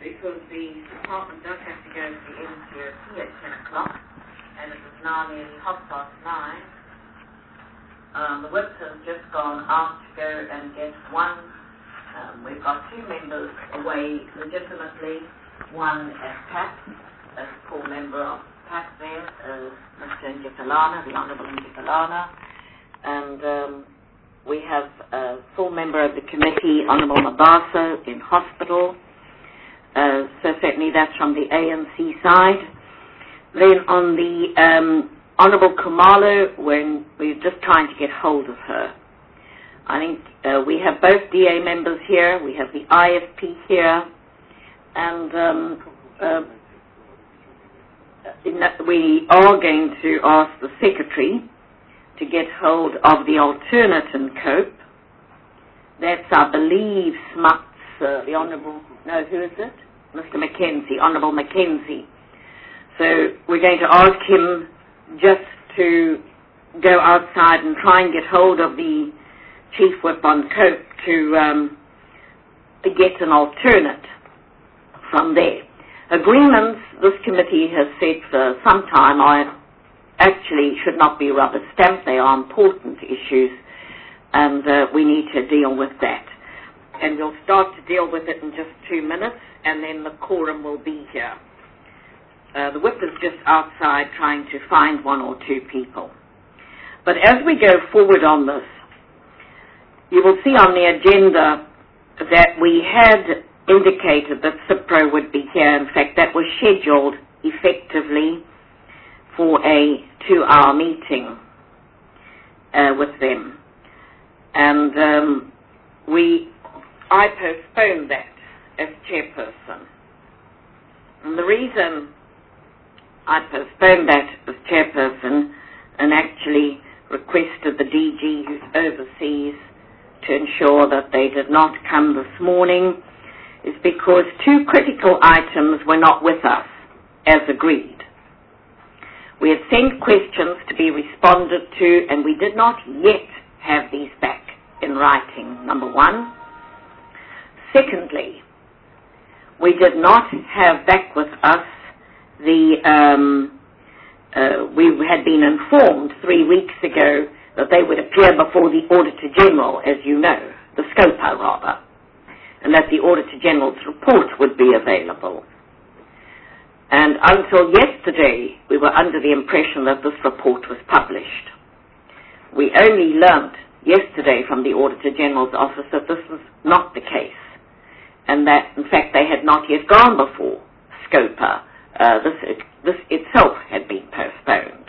because the department does have to go to the NCOP at 10 o'clock, and it is now nearly 9:30. The whip has just gone out to go and get one. We've got two members away legitimately, one at PAP, a full member of PAP there, Mr. Njikalana, the Honourable Njikalana, and we have a full member of the committee, Honourable Mabaso, in hospital. So certainly that's from the ANC side. Then on the Honourable Khumalo, when we're just trying to get hold of her. I think we have both DA members here, we have the IFP here, and we are going to ask the Secretary to get hold of the alternate in COPE. That's, I believe, Smuts, the Honourable, no, who is it? Mr. Mackenzie, Honourable Mackenzie. So we're going to ask him just to go outside and try and get hold of the Chief Whip on COPE to get an alternate from there. Agreements, this committee has said for some time, actually should not be rubber stamped. They are important issues, and we need to deal with that. And we'll start to deal with it in just 2 minutes, and then the quorum will be here. The whip is just outside trying to find one or two people. But as we go forward on this, you will see on the agenda that we had indicated that CIPRO would be here. In fact, that was scheduled effectively for a 2-hour meeting with them. And I postponed that as chairperson. And the reason I postponed that as chairperson and actually requested the DG who's overseas to ensure that they did not come this morning is because 2 critical items were not with us as agreed. We had sent questions to be responded to, and we did not yet have these back in writing, number one. Secondly, we did not have back with us we had been informed 3 weeks ago that they would appear before the Auditor General, as you know, the SCOPA rather, and that the Auditor General's report would be available. And until yesterday, we were under the impression that this report was published. We only learnt yesterday from the Auditor General's office that this was not the case, and that, in fact, they had not yet gone before SCOPA. This itself had been postponed.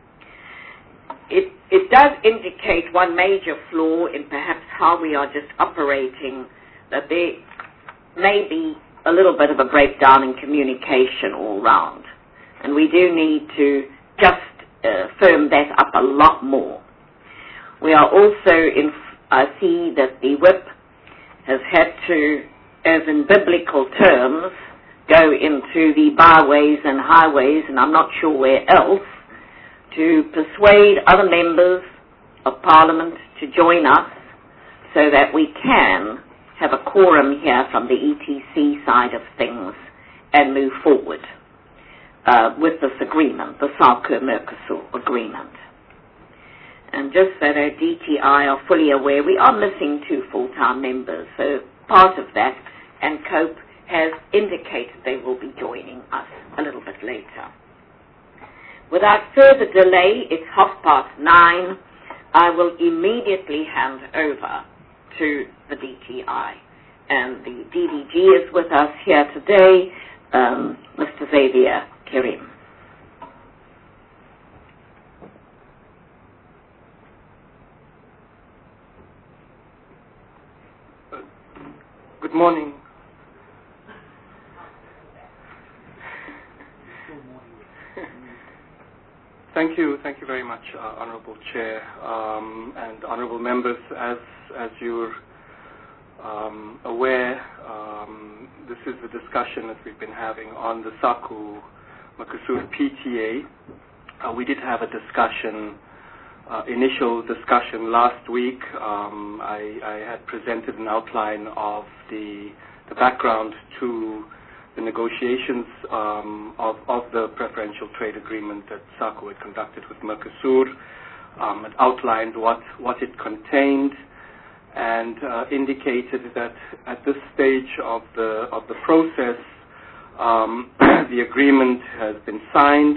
It does indicate one major flaw in perhaps how we are just operating, that there may be a little bit of a breakdown in communication all round. And we do need to just firm that up a lot more. We are also I see that the whip has had to, as in biblical terms, go into the byways and highways, and I'm not sure where else, to persuade other members of Parliament to join us so that we can have a quorum here from the ETC side of things and move forward with this agreement, the SALCO-Mercosur agreement. And just so that DTI are fully aware, we are missing 2 full-time members, so part of that, and COPE has indicated they will be joining us a little bit later. Without further delay, it's 9:30. I will immediately hand over to the DTI. And the DDG is with us here today, Mr. Xavier Kerim. Good morning. Thank you very much, Honourable Chair, and Honourable Members. As you're aware, this is the discussion that we've been having on the SALCO-Mercosur PTA. We did have a discussion, initial discussion last week. I had presented an outline of the background to the negotiations of the preferential trade agreement that SACU had conducted with Mercosur. It outlined what it contained and indicated that at this stage of the process, the agreement has been signed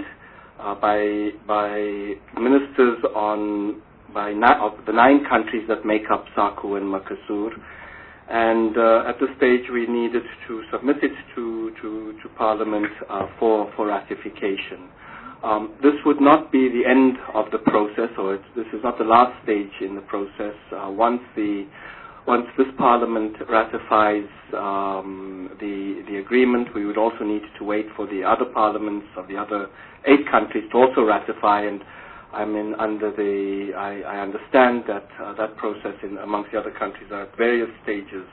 by ministers of the 9 countries that make up SACU and Mercosur. And at this stage, we needed to submit it to Parliament for ratification. This would not be the end of the process, or this is not the last stage in the process. Once this Parliament ratifies the agreement, we would also need to wait for the other parliaments of the other 8 countries to also ratify. And I understand that that process amongst the other countries are at various stages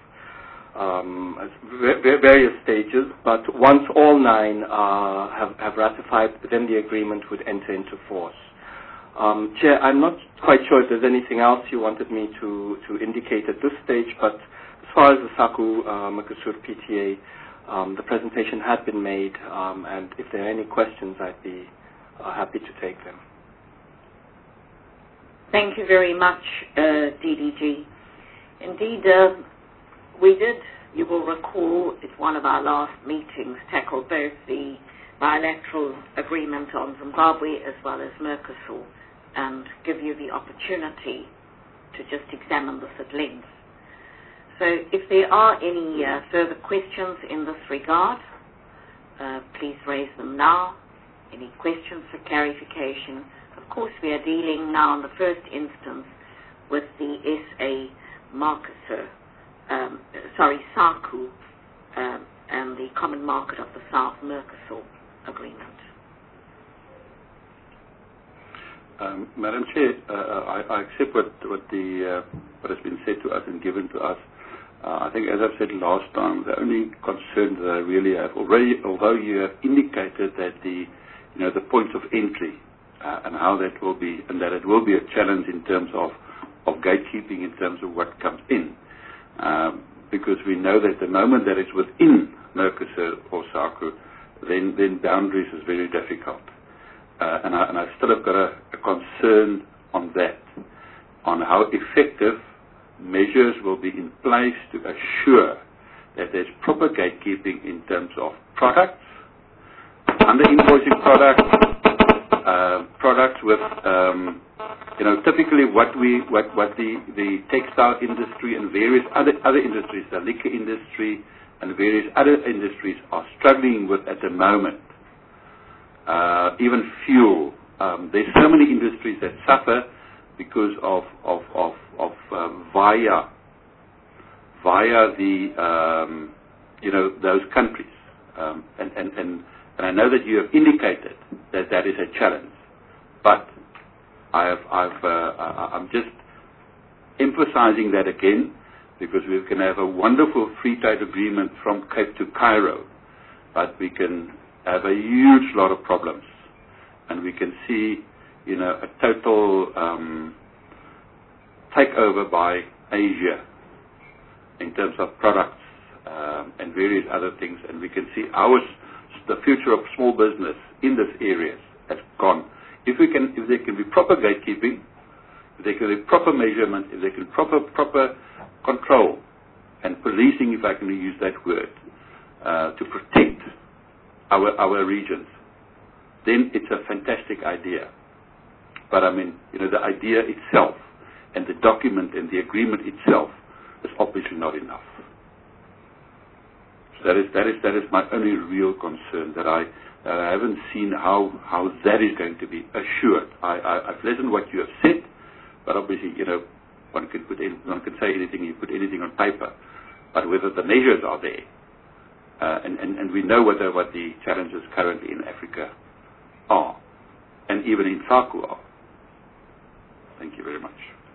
but once all 9 have ratified, then the agreement would enter into force. Chair, I'm not quite sure if there's anything else you wanted me to indicate at this stage, but as far as the SACU-Mercosur PTA, the presentation had been made, and if there are any questions, I'd be happy to take them. Thank you very much, DDG. Indeed, we did, you will recall, at one of our last meetings, tackle both the bilateral agreement on Zimbabwe as well as Mercosur, and give you the opportunity to just examine this at length. So if there are any further questions in this regard, please raise them now. Any questions for clarification? Of course, we are dealing now in the first instance with the SACU and the Common Market of the South Mercosur agreement. Madam Chair, I accept what has been said to us and given to us. I think, as I've said last time, the only concern that I really have, although you have indicated that the points of entry and how that will be, and that it will be a challenge in terms of gatekeeping in terms of what comes in, because we know that the moment that it's within Mercosur or SACU, then boundaries is very difficult. And I still have got a concern on that, on how effective measures will be in place to assure that there's proper gatekeeping in terms of products, under-invoicing products with, typically what the textile industry and various other industries, the liquor industry and various other industries are struggling with at the moment. Even fuel. There's so many industries that suffer because of via the those countries. And I know that you have indicated that is a challenge, but I'm just emphasizing that again, because we can have a wonderful free trade agreement from Cape to Cairo, but we can have a huge lot of problems, and we can see a total takeover by Asia in terms of products and various other things, and we can see the future of small business in this area has gone. If there can be proper gatekeeping, if there can be proper measurement, if there can be proper control and policing, if I can use that word, to protect our regions, then it's a fantastic idea. But the idea itself and the document and the agreement itself is obviously not enough. So that is my only real concern, that I haven't seen how that is going to be assured. I've listened what you have said, but obviously one can say anything, you put anything on paper, but whether the measures are there, and we know what the challenges currently in Africa are, and even in SACU are. Thank you very much.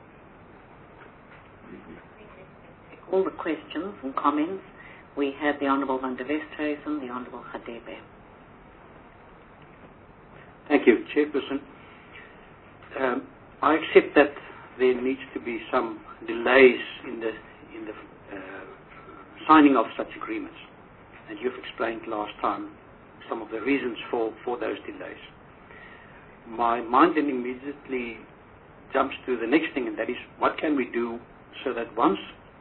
All the questions and comments. We have the Honourable Van der Westhuizen, the Honourable Hadebe. Thank you, Chairperson. I accept that there needs to be some delays in the signing of such agreements. and you've explained last time some of the reasons for those delays. My mind then immediately jumps to the next thing, and that is, what can we do so that once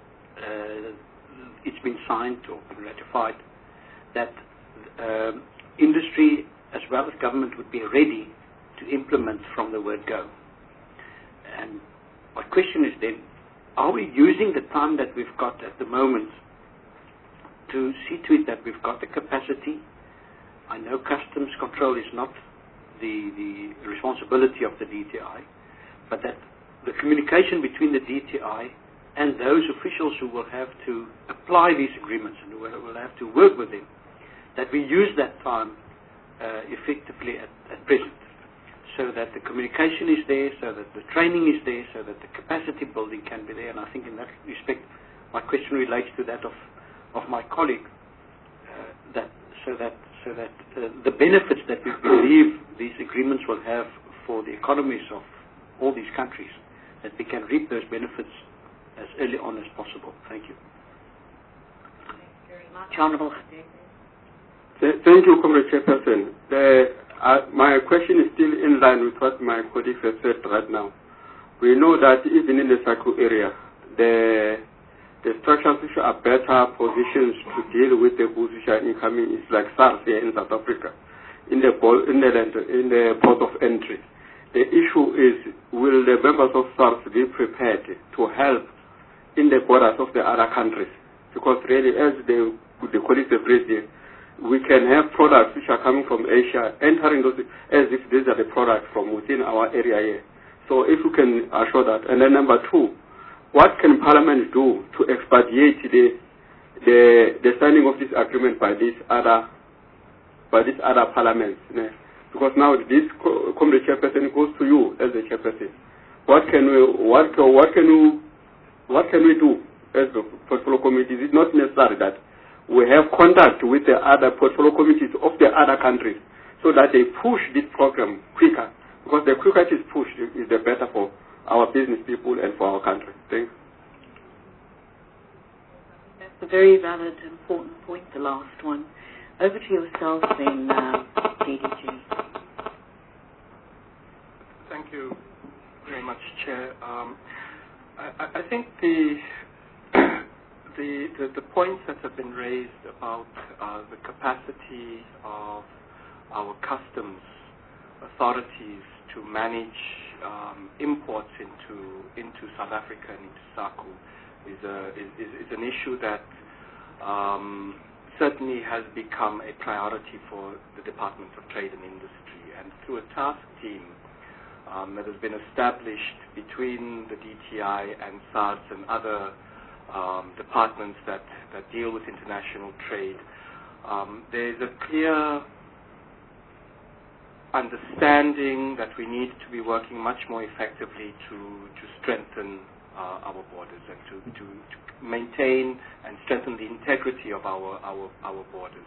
it's been signed or been ratified, that industry as well as government would be ready to implement from the word go. And my question is then, are we using the time that we've got at the moment to see to it that we've got the capacity? I know customs control is not the responsibility of the DTI, but that the communication between the DTI and those officials who will have to apply these agreements and who will have to work with them, that we use that time effectively at present, so that the communication is there, so that the training is there, so that the capacity building can be there. And I think in that respect, my question relates to that of my colleague, so that the benefits that we believe these agreements will have for the economies of all these countries, that we can reap those benefits as early on as possible. Thank you. Thank you very much, Honourable. Thank you, Comrade Chairperson. My question is still in line with what my colleagues have said right now. We know that even in the SACU area, the structures which are better positions to deal with the goods which are incoming is like SARS here in South Africa, in the port of entry. The issue is, will the members of SARS be prepared to help in the borders of the other countries? Because really, as the colleagues have raised here, we can have products which are coming from Asia entering those as if these are the products from within our area here. So if you can assure that. And then number two, what can Parliament do to expedite the signing of this agreement by these other parliaments? Because now this Comrade Chairperson goes to you as the chairperson. What can we do as the portfolio committees? It's not necessary that we have contact with the other portfolio committees of the other countries so that they push this program quicker. Because the quicker it is pushed, is the better for our business people and for our country. Thanks. That's a very valid, important point, the last one. Over to yourself then, DDG. Thank you very much, Chair. I think the points that have been raised about the capacity of our customs authorities to manage imports into South Africa and into SACU is an issue that certainly has become a priority for the Department of Trade and Industry, and through a task team that has been established between the DTI and SARS and other departments that deal with international trade. There is a clear understanding that we need to be working much more effectively to strengthen our borders and to maintain and strengthen the integrity of our borders.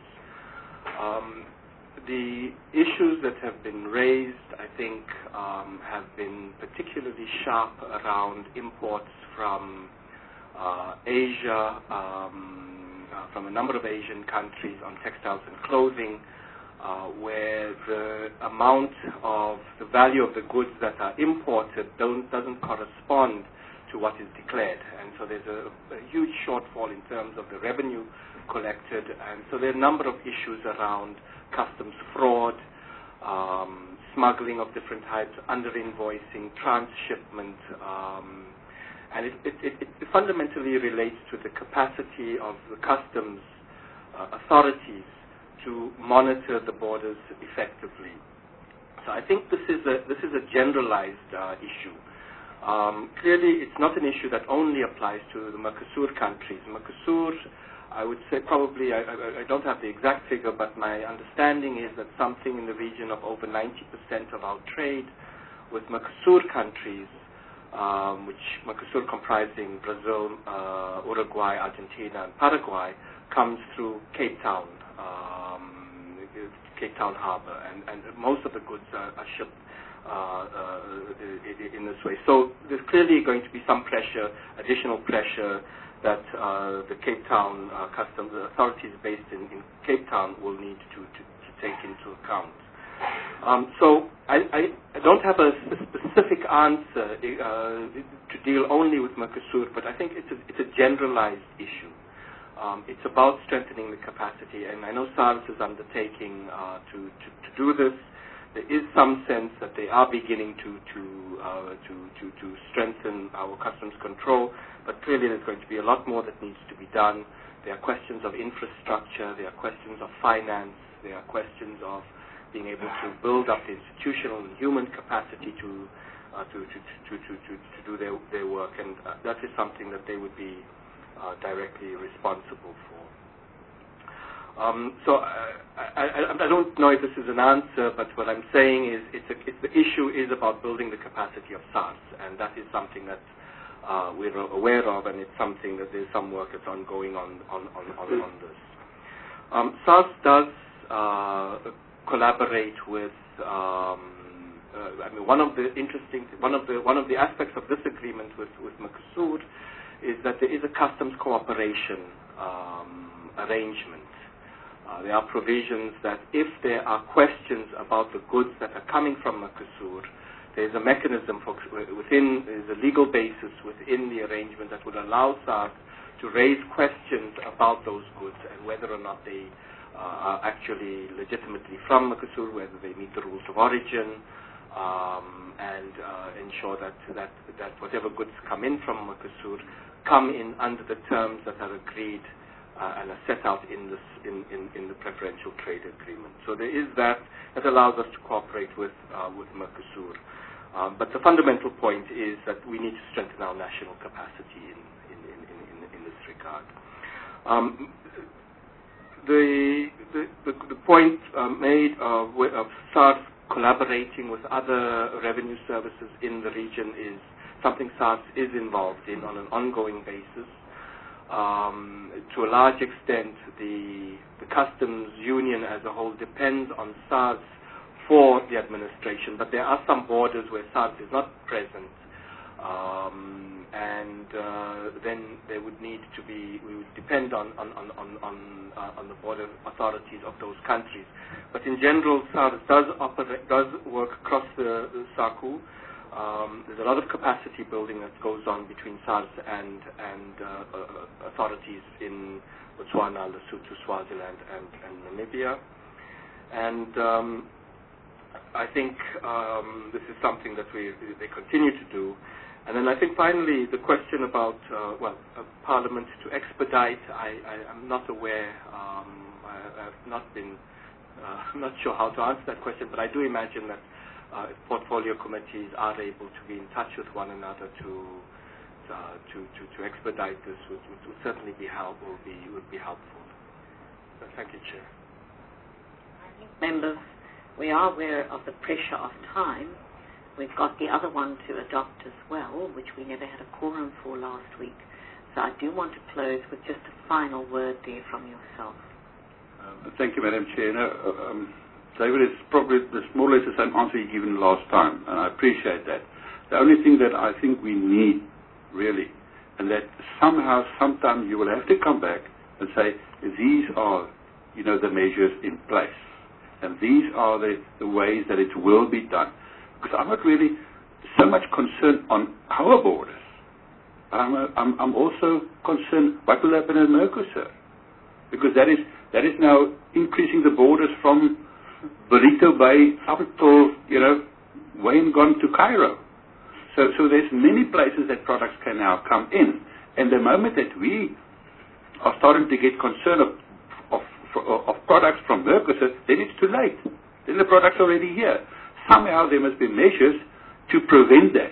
The issues that have been raised, I think, have been particularly sharp around imports from Asia, from a number of Asian countries on textiles and clothing, where the amount of the value of the goods that are imported doesn't correspond to what is declared. And so there's a huge shortfall in terms of the revenue collected. And so there are a number of issues around customs fraud, smuggling of different types, under-invoicing, transshipment, and it fundamentally relates to the capacity of the customs authorities to monitor the borders effectively. So I think this is a generalized issue. Clearly, it's not an issue that only applies to the Mercosur countries. Mercosur, I would say probably, I don't have the exact figure, but my understanding is that something in the region of over 90% of our trade with Mercosur countries, which Mercosur comprising Brazil, Uruguay, Argentina, and Paraguay, comes through Cape Town Harbor, and most of the goods are shipped in this way. So there's clearly going to be some pressure, additional pressure, that the Cape Town customs authorities based in Cape Town will need to take into account. So I don't have a specific answer to deal only with Mercosur, but I think it's a generalized issue. It's about strengthening the capacity, and I know SARS is undertaking to do this. There is some sense that they are beginning to strengthen our customs control, but clearly there's going to be a lot more that needs to be done. There are questions of infrastructure, there are questions of finance, there are questions of being able to build up the institutional and human capacity to do their work, and that is something that they would be directly responsible for. So I don't know if this is an answer, but what I'm saying is the issue is about building the capacity of SARS, and that is something that we're aware of, and it's something that there's some work that's ongoing on this. SARS does collaborate with. One of the aspects of this agreement with Mercosur is that there is a customs cooperation arrangement. There are provisions that if there are questions about the goods that are coming from Mercosur, there's a mechanism there's a legal basis within the arrangement that would allow SARS to raise questions about those goods and whether or not they are actually legitimately from Mercosur, whether they meet the rules of origin, and ensure that whatever goods come in from Mercosur come in under the terms that are agreed and are set out in the preferential trade agreement. So there is that allows us to cooperate with Mercosur. But the fundamental point is that we need to strengthen our national capacity in this regard. The point made of SARS collaborating with other revenue services in the region is something SARS is involved in on an ongoing basis. To a large extent, the customs union as a whole depends on SARS for the administration, but there are some borders where SARS is not present, and then there would need to be, we would depend on the border authorities of those countries. But in general, SARS does work across the SACU. There's a lot of capacity building that goes on between SARS and authorities in Botswana, Lesotho, Swaziland, and Namibia. And I think this is something that they continue to do. And then I think finally the question about Parliament to expedite. I'm not aware. I've not been. I'm not sure how to answer that question, but I do imagine that if portfolio committees are able to be in touch with one another to expedite this, would certainly be helpful. Would be helpful. So thank you, Chair. I think members, we are aware of the pressure of time. We've got the other one to adopt as well, which we never had a quorum for last week. So I do want to close with just a final word there from yourself. Thank you, Madam Chair. David, it's probably more or less the same answer you given last time, and I appreciate that. The only thing that I think we need, really, and that somehow, sometime you will have to come back and say, these are, the measures in place, and these are the ways that it will be done. Because I'm not really so much concerned on our borders. I'm also concerned what will happen in Mercosur, because that is now increasing the borders from Burrito Bay up to Wayne gone to Cairo. So there's many places that products can now come in, and the moment that we are starting to get concerned of products from Mercosur, then it's too late. Then the product's already here. Somehow there must be measures to prevent that.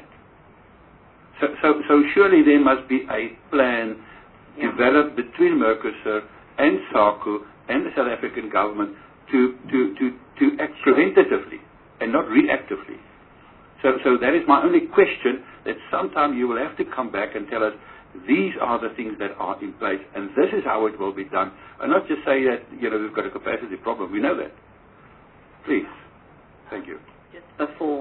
So surely there must be a plan developed between Mercosur and SACU and the South African government to act preventatively and not reactively. So that is my only question, that sometime you will have to come back and tell us these are the things that are in place and this is how it will be done, and not just say that we've got a capacity problem. We know that. Please. Thank you. Just before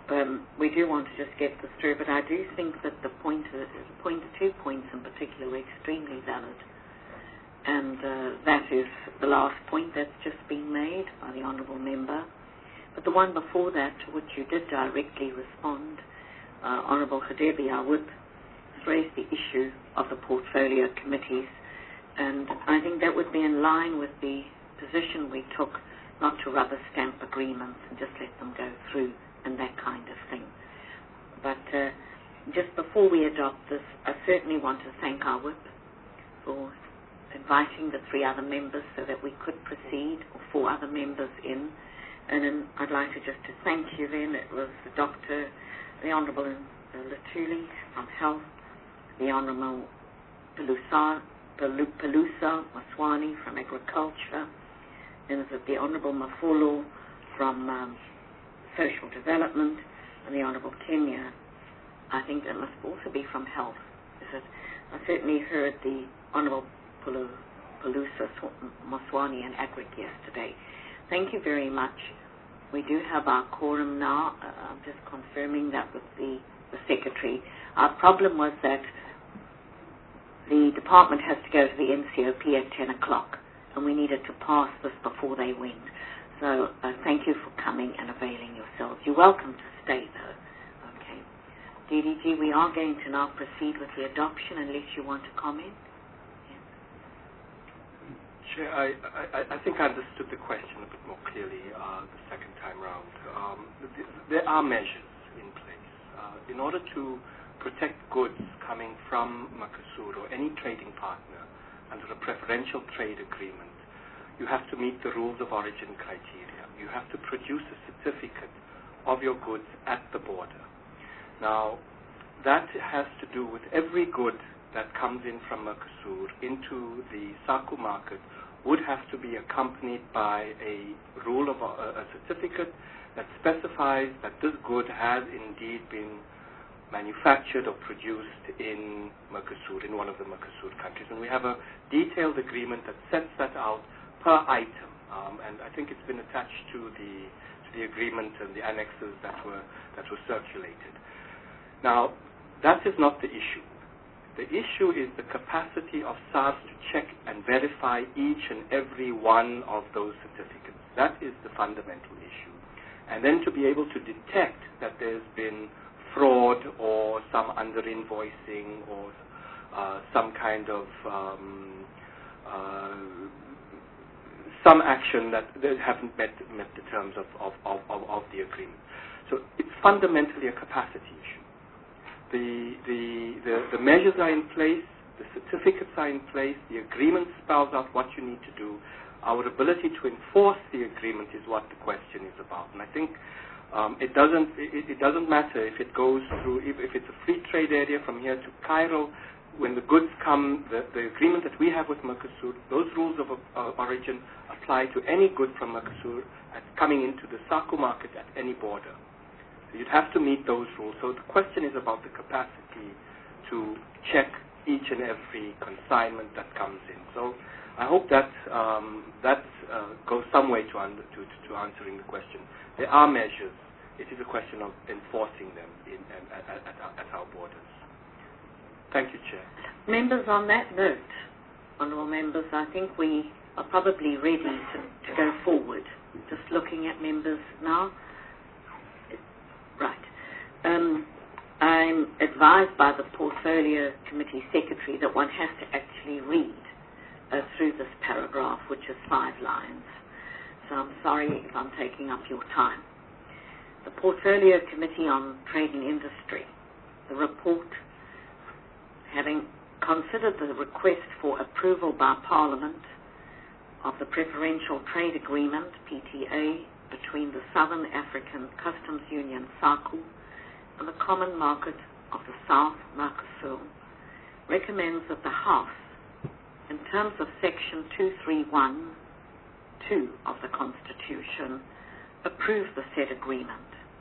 we do want to just get this through, but I do think that the 2 points in particular were extremely valid. And that is the last point that's just been made by the Honourable Member. But the one before that, to which you did directly respond, Honourable Hadebi, I would raise the issue of the portfolio committees, and I think that would be in line with the position we took not to rubber stamp agreements and just let them go through and that kind of thing. But just before we adopt this, I certainly want to thank our whip for inviting the 3 other members so that we could proceed, or 4 other members in. And then I'd like to just to thank you then. It was the Honourable Latuli from Health, the Honourable Pelusa Maswani from Agriculture, and is it the Honourable Mafolo from Social Development, and the Honourable Kenya. I think that must also be from Health. I certainly heard the Honourable Pelusa Maswani and Agric yesterday. Thank you very much. We do have our quorum now. I'm just confirming that with the Secretary. Our problem was that the department has to go to the NCOP at 10 o'clock, and we needed to pass this before they went. So thank you for coming and availing yourselves. You're welcome to stay, though. Okay. DDG, we are going to now proceed with the adoption, unless you want to comment. Chair, I think I understood the question a bit more clearly the second time round. There are measures in place in order to protect goods coming from Mercosur or any trading partner under a preferential trade agreement. You have to meet the rules of origin criteria. You have to produce a certificate of your goods at the border. Now, that has to do with every good that comes in from Mercosur into the SACU market would have to be accompanied by a rule of a certificate that specifies that this good has indeed been manufactured or produced in Mercosur, in one of the Mercosur countries. And we have a detailed agreement that sets that out per item. And I think it's been attached to the agreement and the annexes that were circulated. Now, that is not the issue. The issue is the capacity of SARS to check and verify each and every one of those certificates. That is the fundamental issue. And then to be able to detect that there's been fraud or some under-invoicing or some kind of some action that they haven't met the terms of the agreement. So it's fundamentally a capacity issue. The measures are in place, the certificates are in place, the agreement spells out what you need to do. Our ability to enforce the agreement is what the question is about. And I think it doesn't matter if it goes through, if it's a free trade area from here to Cairo. When the goods come, the agreement that we have with Mercosur, those rules of origin apply to any good from Mercosur coming into the SACU market at any border. So you'd have to meet those rules. So the question is about the capacity to check each and every consignment that comes in. So I hope that goes some way to answering the question. There are measures. It is a question of enforcing them at our borders. Thank you, Chair. Members, on that note, honourable members, I think we are probably ready to go forward. Just looking at members now. Right. I'm advised by the Portfolio Committee Secretary that one has to actually read through this paragraph, which is 5 lines. So I'm sorry if I'm taking up your time. The Portfolio Committee on Trade and Industry, the report, having considered the request for approval by Parliament of the Preferential Trade Agreement, PTA, between the Southern African Customs Union, SACU, and the Common Market of the South, Mercosur, recommends that the House, in terms of Section 231(2) of the Constitution, approve the said agreement.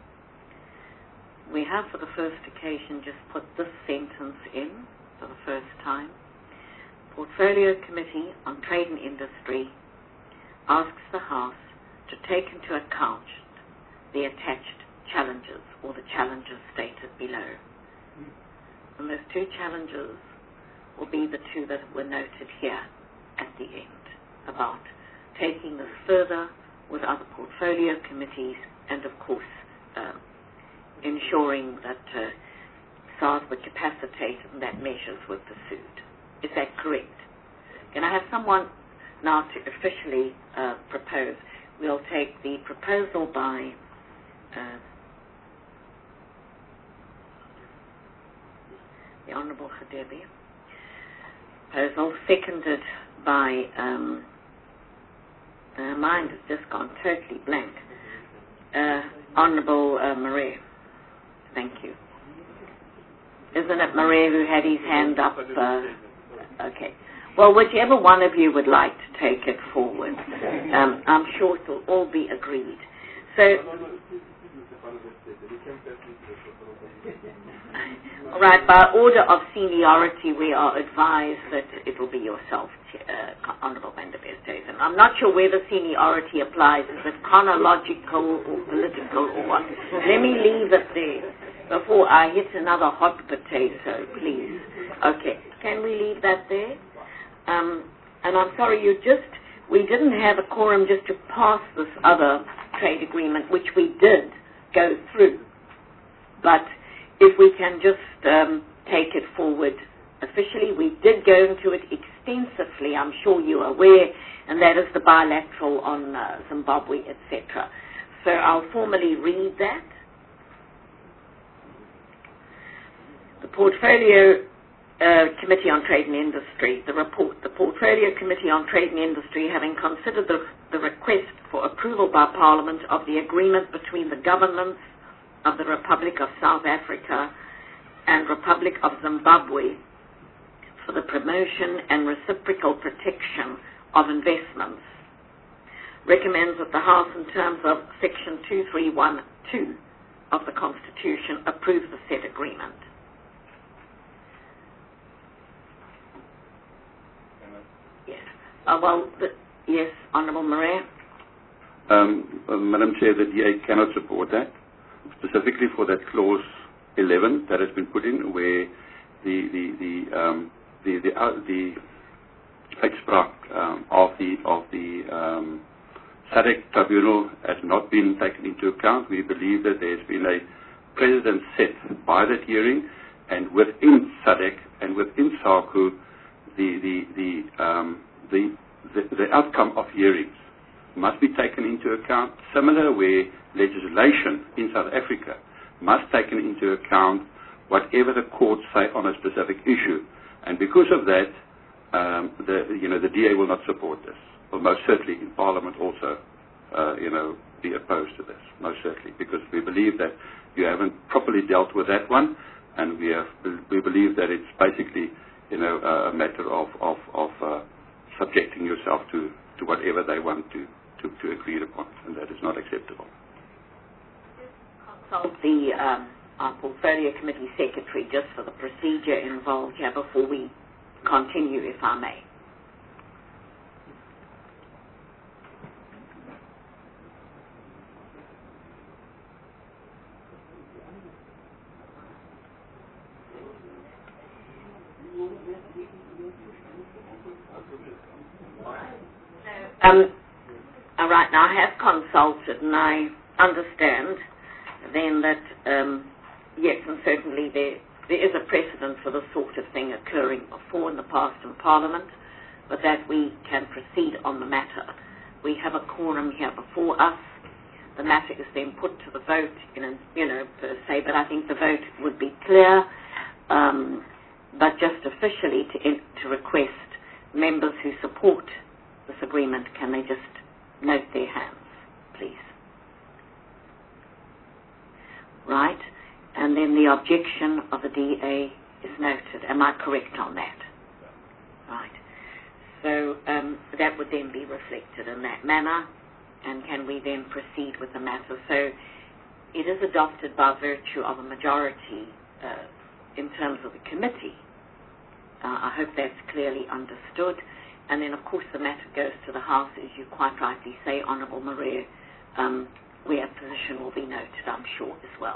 We have, for the first occasion, just put this sentence in for the first time. Portfolio Committee on Trade and Industry asks the House to take into account the attached challenges, or the challenges stated below. And those two challenges will be the two that were noted here at the end, about taking this further with other portfolio committees and, of course, ensuring that SARS were capacitated and that measures were pursued. Is that correct? Can I have someone now to officially propose? We'll take the proposal by the Honourable Khadebi. Proposal seconded by, mind has just gone totally blank. Honourable Marais. Thank you. Isn't it Marais who had his hand up? Okay. Well, whichever one of you would like to take it forward, I'm sure it will all be agreed. So, all right, by order of seniority, we are advised that it will be yourself, Honourable van der Westhuizen. I'm not sure whether seniority applies. Is it chronological or political or what? Let me leave it there before I hit another hot potato, please. Okay, can we leave that there? And I'm sorry, we didn't have a quorum just to pass this other trade agreement, which we did go through. But if we can just take it forward officially, we did go into it extensively, I'm sure you're aware, and that is the bilateral on Zimbabwe, etc. So I'll formally read that. The Portfolio Committee on Trade and Industry, the report. The Portfolio Committee on Trade and Industry, having considered the request for approval by Parliament of the agreement between the governments of the Republic of South Africa and Republic of Zimbabwe for the promotion and reciprocal protection of investments, recommends that the House, in terms of Section 2312 of the Constitution, approve the said agreement. Yes. Yes, Honourable Marais. Madam Chair, the DA cannot support that, specifically for that clause 11 that has been put in, where the uitspraak of the SADC tribunal has not been taken into account. We believe that there's been a precedent set by that hearing, and within SADC and within SACU, the outcome of hearings must be taken into account. Similar where legislation in South Africa must take into account whatever the courts say on a specific issue. And because of that, the DA will not support this. Will most certainly in Parliament also, be opposed to this, most certainly, because we believe that you haven't properly dealt with that one, and we believe that it's basically, a matter of subjecting yourself to whatever they want to agree upon, and that is not acceptable. Consult the our Portfolio Committee Secretary just for the procedure involved here before we continue, if I may. All right, now I have consulted, and I understand then that, yes, and certainly there is a precedent for this sort of thing occurring before in the past in Parliament, but that we can proceed on the matter. We have a quorum here before us. The matter is then put to the vote, per se, but I think the vote would be clear, but just officially to request members who support this agreement, can they just note their hands, please? Right, and then the objection of the DA is noted. Am I correct on that? Right. So that would then be reflected in that manner, and can we then proceed with the matter? So it is adopted by virtue of a majority in terms of the committee. I hope that's clearly understood. And then, of course, the matter goes to the House, as you quite rightly say, Honourable Marais, where position will be noted, I'm sure, as well.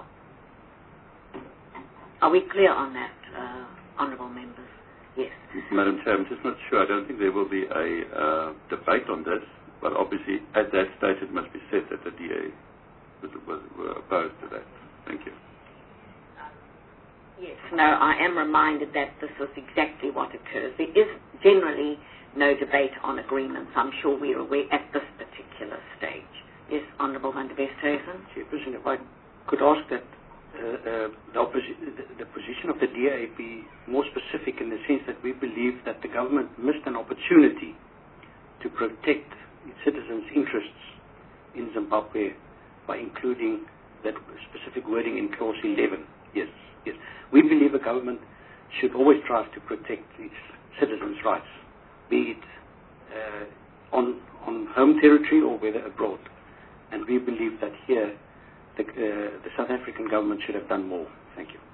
Are we clear on that, honourable members? Yes. Madam Chair, I'm just not sure. I don't think there will be a debate on this, but obviously at that stage it must be said that the DA were opposed to that. Thank you. Yes, no, I am reminded that this is exactly what occurs. There is generally no debate on agreements. I'm sure we're aware at this particular stage. Yes, Honourable Van der Westhuizen. Chairperson, if I could ask that the position of the DA be more specific in the sense that we believe that the government missed an opportunity to protect its citizens' interests in Zimbabwe by including that specific wording in clause 11. Yes, yes. We believe a government should always strive to protect its citizens' rights, be it on home territory or whether abroad. And we believe that here the South African government should have done more. Thank you.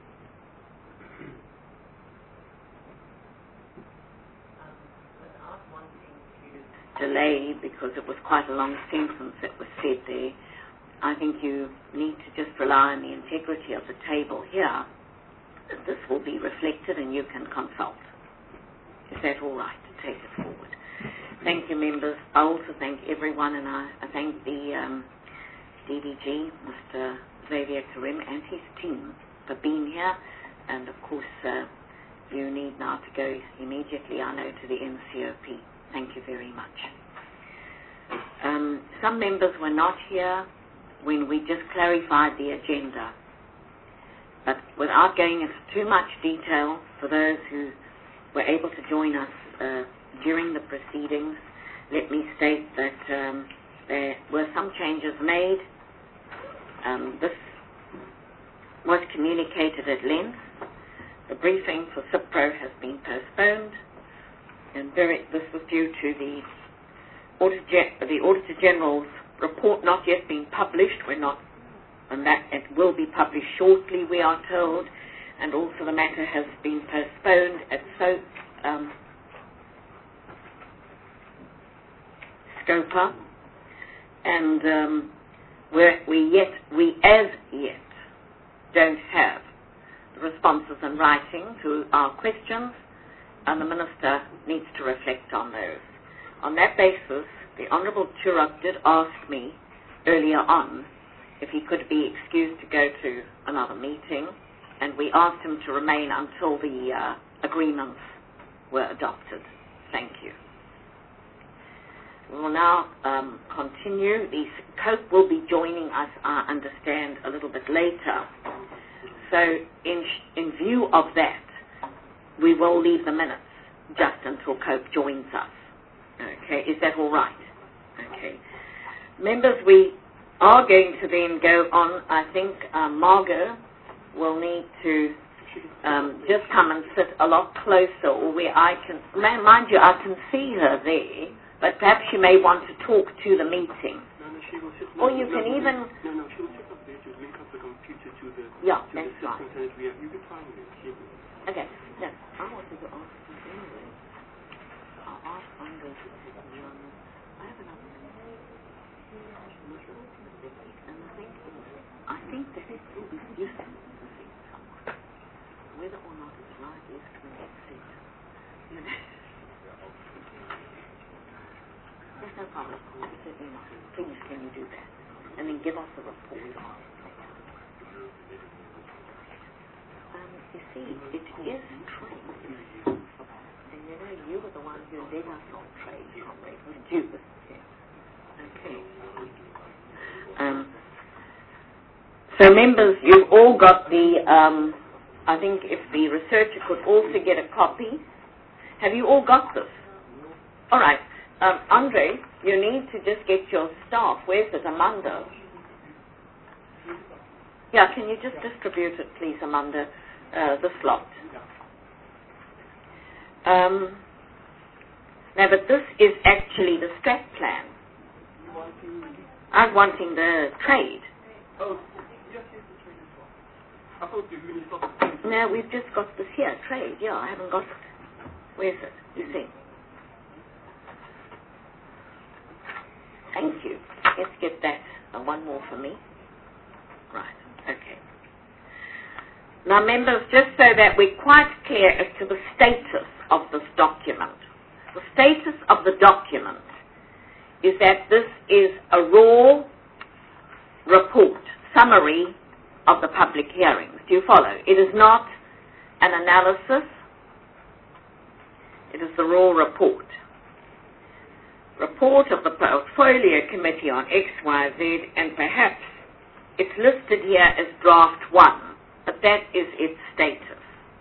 Without wanting to delay, because it was quite a long sentence that was said there, I think you need to just rely on the integrity of the table here. This will be reflected and you can consult. Is that all right to take it forward? Thank you, members. I also thank everyone, and I thank the DDG, Mr. Xavier Karim, and his team for being here. And, of course, you need now to go immediately, I know, to the NCOP. Thank you very much. Some members were not here when we just clarified the agenda. But without going into too much detail, for those who were able to join us during the proceedings, let me state that there were some changes made. This was communicated at length. The briefing for CIPRO has been postponed, and this was due to the Auditor General's report not yet being published. And that it will be published shortly, we are told, and also the matter has been postponed at Scopa, and we as yet don't have the responses in writing to our questions, and the Minister needs to reflect on those. On that basis, the Honourable Turok did ask me earlier on if he could be excused to go to another meeting, and we asked him to remain until the agreements were adopted. Thank you. We will now continue. The COPE will be joining us, I understand, a little bit later. So in view of that, we will leave the minutes just until COPE joins us. Okay, is that all right? Okay. Members, we are going to then go on. I think Margot will need to just come and sit a lot closer, or where I can, mind you, I can see her there, but perhaps you may want to talk to the meeting. No, she will sit. Or you can even... No, she will sit up there to link up the computer to the... Yeah, to that's the right. You can find me. Okay, no, I wanted to ask you anyway. I'll ask Andre to sit in I have another minute. And I think that it will be useful to see someone. Whether or not it's right is to an extent. You know. There's no problem. Certainly not. Please, can you do that? And then give us a report. You see, it is trade. And you know, you were the one who led us on trade, comrade, with you. Okay. So members, you've all got the, I think if the researcher could also get a copy. Have you all got this? All right. Andre, you need to just get your staff. Where's it, Amanda? Yeah, can you just distribute it, please, Amanda, the slot? Now, but this is actually the strat plan. I'm wanting the trade. Oh, yes, the trade as well. I thought you really thought... No, we've just got this here, trade. Yeah, I haven't got it. Where's it? You see? Thank you. Let's get that. One more for me. Right, okay. Now, members, just so that we're quite clear as to the status of this document. The status of the document is that this is a raw report, summary of the public hearings. Do you follow? It is not an analysis. It is the raw report. Report of the Portfolio Committee on XYZ, and perhaps it's listed here as draft 1, but that is its status.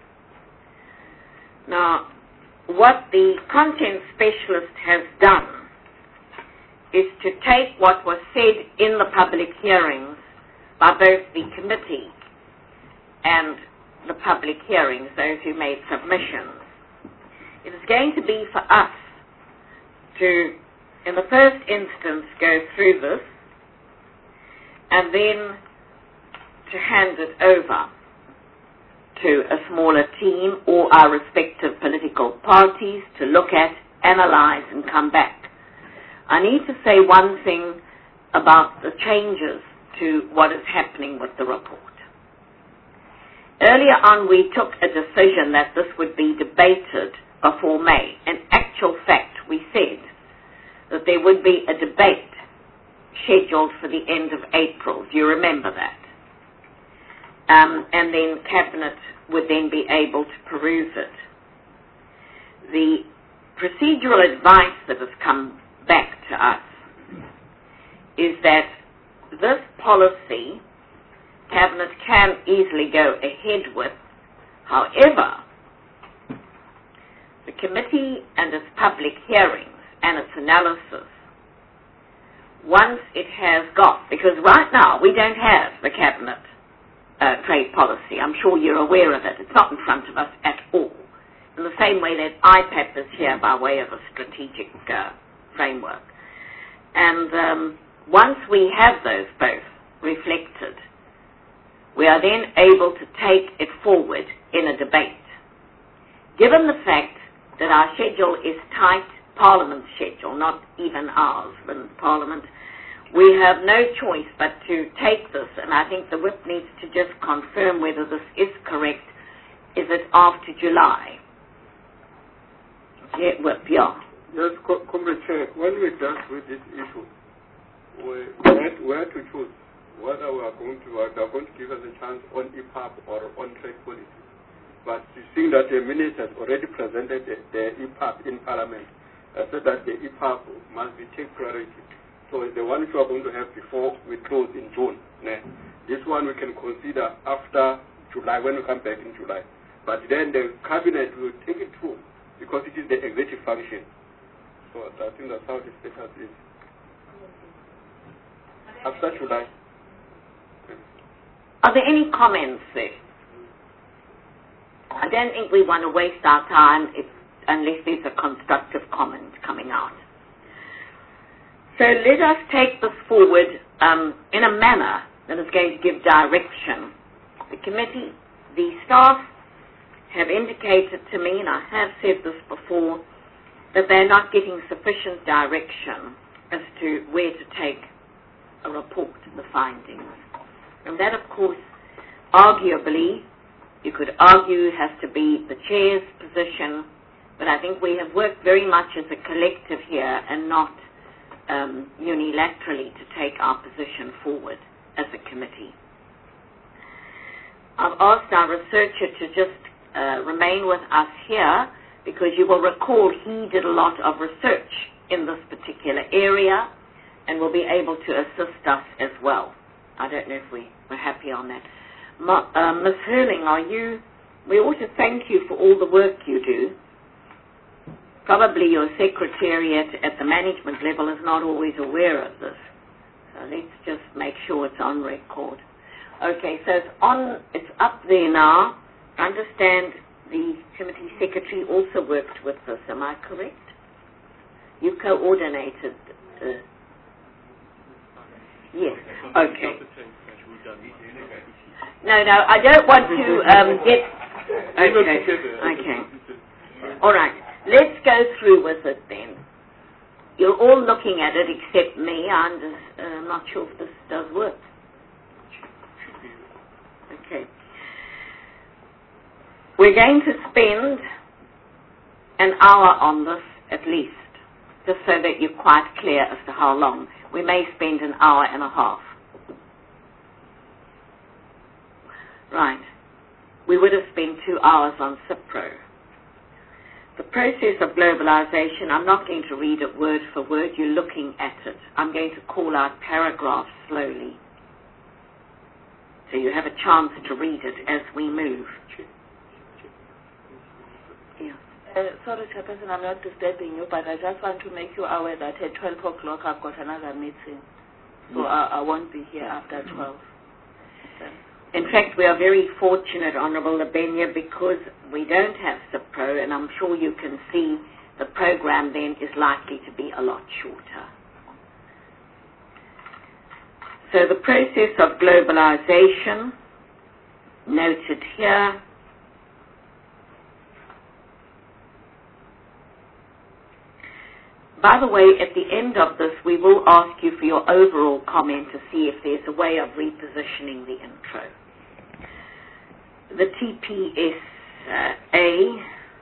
Now, what the content specialist has done is to take what was said in the public hearings by both the committee and the public hearings, those who made submissions. It is going to be for us to, in the first instance, go through this and then to hand it over to a smaller team or our respective political parties to look at, analyze, and come back. I need to say one thing about the changes to what is happening with the report. Earlier on, we took a decision that this would be debated before May. In actual fact, we said that there would be a debate scheduled for the end of April. Do you remember that? And then Cabinet would then be able to peruse it. The procedural advice that has come back to us is that this policy Cabinet can easily go ahead with. However, the committee and its public hearings and its analysis, once it has got, because right now we don't have the Cabinet trade policy. I'm sure you're aware of it. It's not in front of us at all. In the same way that IPAP is here by way of a strategic framework. And once we have those both reflected, we are then able to take it forward in a debate. Given the fact that our schedule is tight, Parliament's schedule, not even ours, but Parliament, we have no choice but to take this, and I think the whip needs to just confirm whether this is correct. Is it after July? Yeah, whip, yeah. Yes, Comrade Chair, when we dealt with this issue, we had to choose whether they are going to give us a chance on EPAP or on trade policy. But you see that the minister has already presented the EPAP in Parliament, said that the EPAP must be take priority. So the one we are going to have before we close in June. This one we can consider after July, when we come back in July. But then the Cabinet will take it through because it is the executive function. So I think that's how the status is. After July. Are there any comments there? I don't think we want to waste our time unless there's a constructive comment coming out. So let us take this forward in a manner that is going to give direction. The committee, the staff have indicated to me, and I have said this before, that they're not getting sufficient direction as to where to take a report, the findings. And that, of course, arguably, you could argue has to be the chair's position, but I think we have worked very much as a collective here and not unilaterally to take our position forward as a committee. I've asked our researcher to just remain with us here because you will recall he did a lot of research in this particular area and will be able to assist us as well. I don't know if we're happy on that. Ms. Hurling, we ought to thank you for all the work you do. Probably your secretariat at the management level is not always aware of this. So let's just make sure it's on record. Okay, so it's up there now. I understand the committee secretary also worked with this, am I correct? You coordinated. Yes, okay. No, I don't want to get... Okay. All right. Let's go through with it then. you're all looking at it except me. I'm not sure if this does work. Okay. We're going to spend an hour on this at least, just so that you're quite clear as to how long. We may spend an hour and a half. Right. We would have spent 2 hours on CIPRO. The process of globalization, I'm not going to read it word for word. You're looking at it. I'm going to call out paragraphs slowly, so you have a chance to read it as we move. Yeah. Sorry, Chairperson, I'm not disturbing you, but I just want to make you aware that at 12 o'clock I've got another meeting, so I won't be here after 12. In fact, we are very fortunate, Honourable Labenya, because we don't have CIPRO, and I'm sure you can see the program then is likely to be a lot shorter. So the process of globalization, noted here. By the way, at the end of this, we will ask you for your overall comment to see if there's a way of repositioning the intro. The TPSA,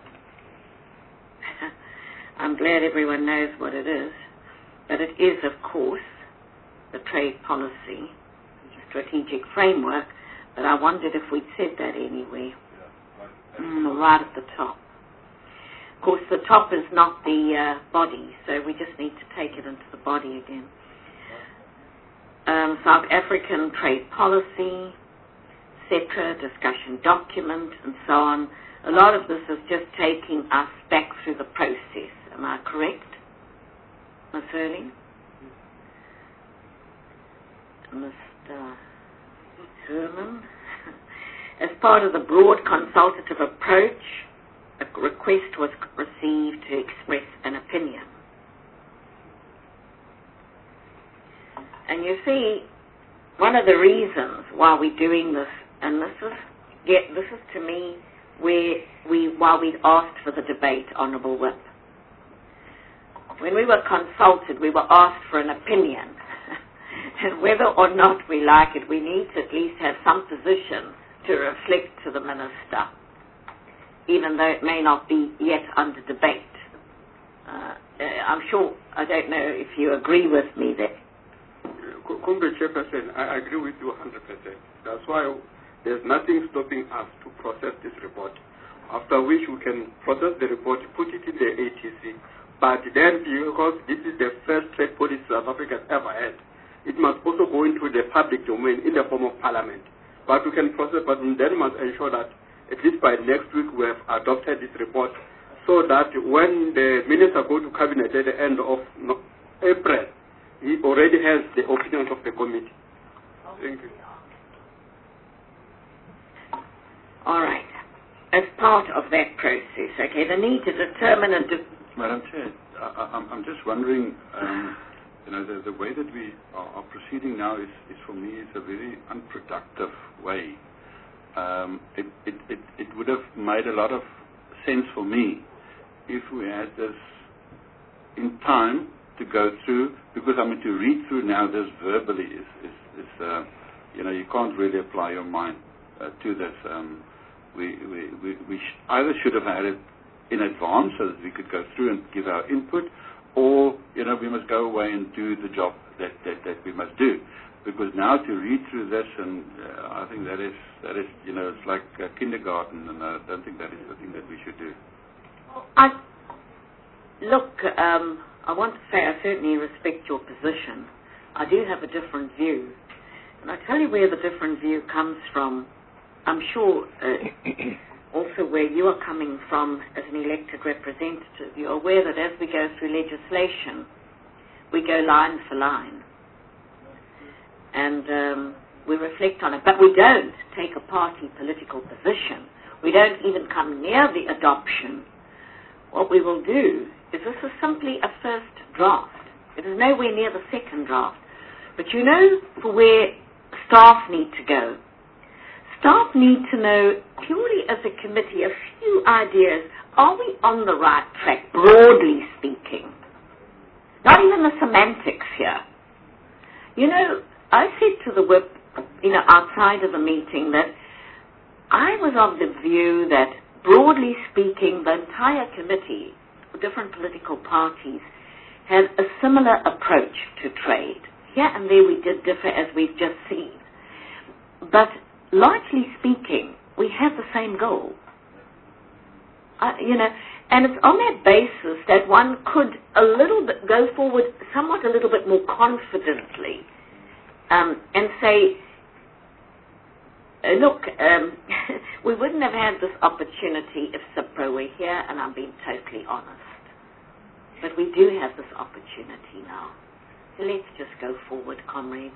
I'm glad everyone knows what it is, but it is, of course, the trade policy strategic framework, but I wondered if we'd said that anyway. Right at the top. Of course, the top is not the body, so we just need to take it into the body again. South African trade policy, etc., discussion document, and so on. A lot of this is just taking us back through the process. Am I correct, Ms. Hurley? Mr. Herman? As part of the broad consultative approach, a request was received to express an opinion. And you see, one of the reasons why we're doing this, and this is to me why we asked for the debate, Honourable Whip. When we were consulted, we were asked for an opinion. And whether or not we like it, we need to at least have some position to reflect to the Minister, even though it may not be yet under debate. I'm sure, I don't know if you agree with me there. Comrade Chairperson, I agree with you 100%. That's why there's nothing stopping us to process this report, after which we can process the report, put it in the ATC. But then, because this is the first trade policy South Africa has ever had, it must also go into the public domain in the form of parliament. But we can process, but we then must ensure that at least by next week we have adopted this report, so that when the minister go to cabinet at the end of April, he already has the opinions of the committee. Thank you. All right. As part of that process, okay, the need to determine and Madam Chair, I'm just wondering, the way that we are proceeding now is for me, is a very unproductive way. It would have made a lot of sense for me if we had this in time to go through, because I mean, to read through now this verbally is you can't really apply your mind to this. We either should have had it in advance so that we could go through and give our input, or we must go away and do the job that we must do. Because now to read through this, and I think that is it's like kindergarten, and I don't think that is the thing that we should do. I want to say I certainly respect your position. I do have a different view. And I tell you where the different view comes from. I'm sure also where you are coming from as an elected representative. You're aware that as we go through legislation, we go line for line. And we reflect on it. But we don't take a party political position. We don't even come near the adoption. What we will do is this is simply a first draft. It is nowhere near the second draft. But for where staff need to go. Staff need to know, purely as a committee, a few ideas. Are we on the right track, broadly speaking? not even the semantics here. You know, I said to the whip, outside of the meeting that I was of the view that, broadly speaking, the entire committee, different political parties, had a similar approach to trade. Here and there we did differ, as we've just seen. But largely speaking, we have the same goal. And it's on that basis that one could a little bit go forward somewhat a little bit more confidently and say, look, we wouldn't have had this opportunity if CIPRO were here, and I'm being totally honest. But we do have this opportunity now. So let's just go forward, colleagues.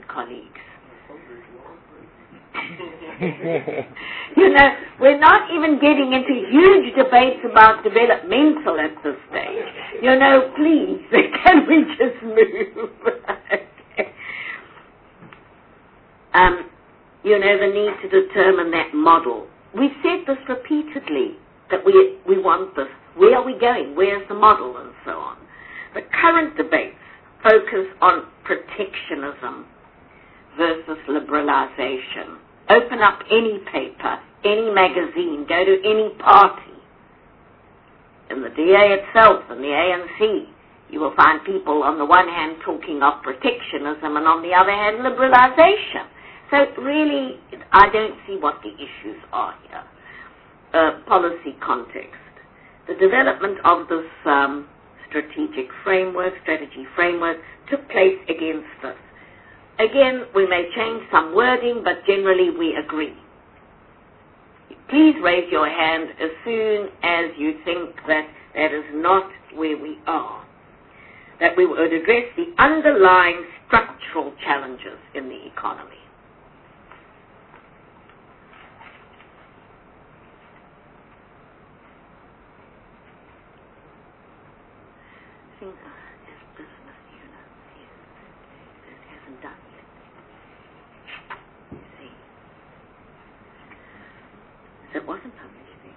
We're not even getting into huge debates about developmental at this stage. Please, can we just move? The need to determine that model. We've said this repeatedly, that we want this. Where are we going? Where's the model? And so on. The current debates focus on protectionism versus liberalization. Open up any paper, any magazine, go to any party. In the DA itself, in the ANC, you will find people on the one hand talking of protectionism and on the other hand liberalization. So really, I don't see what the issues are here. Policy context. The development of this strategy framework took place against this. Again, we may change some wording, but generally we agree. Please raise your hand as soon as you think that that is not where we are. That we would address the underlying structural challenges in the economy. It wasn't published then.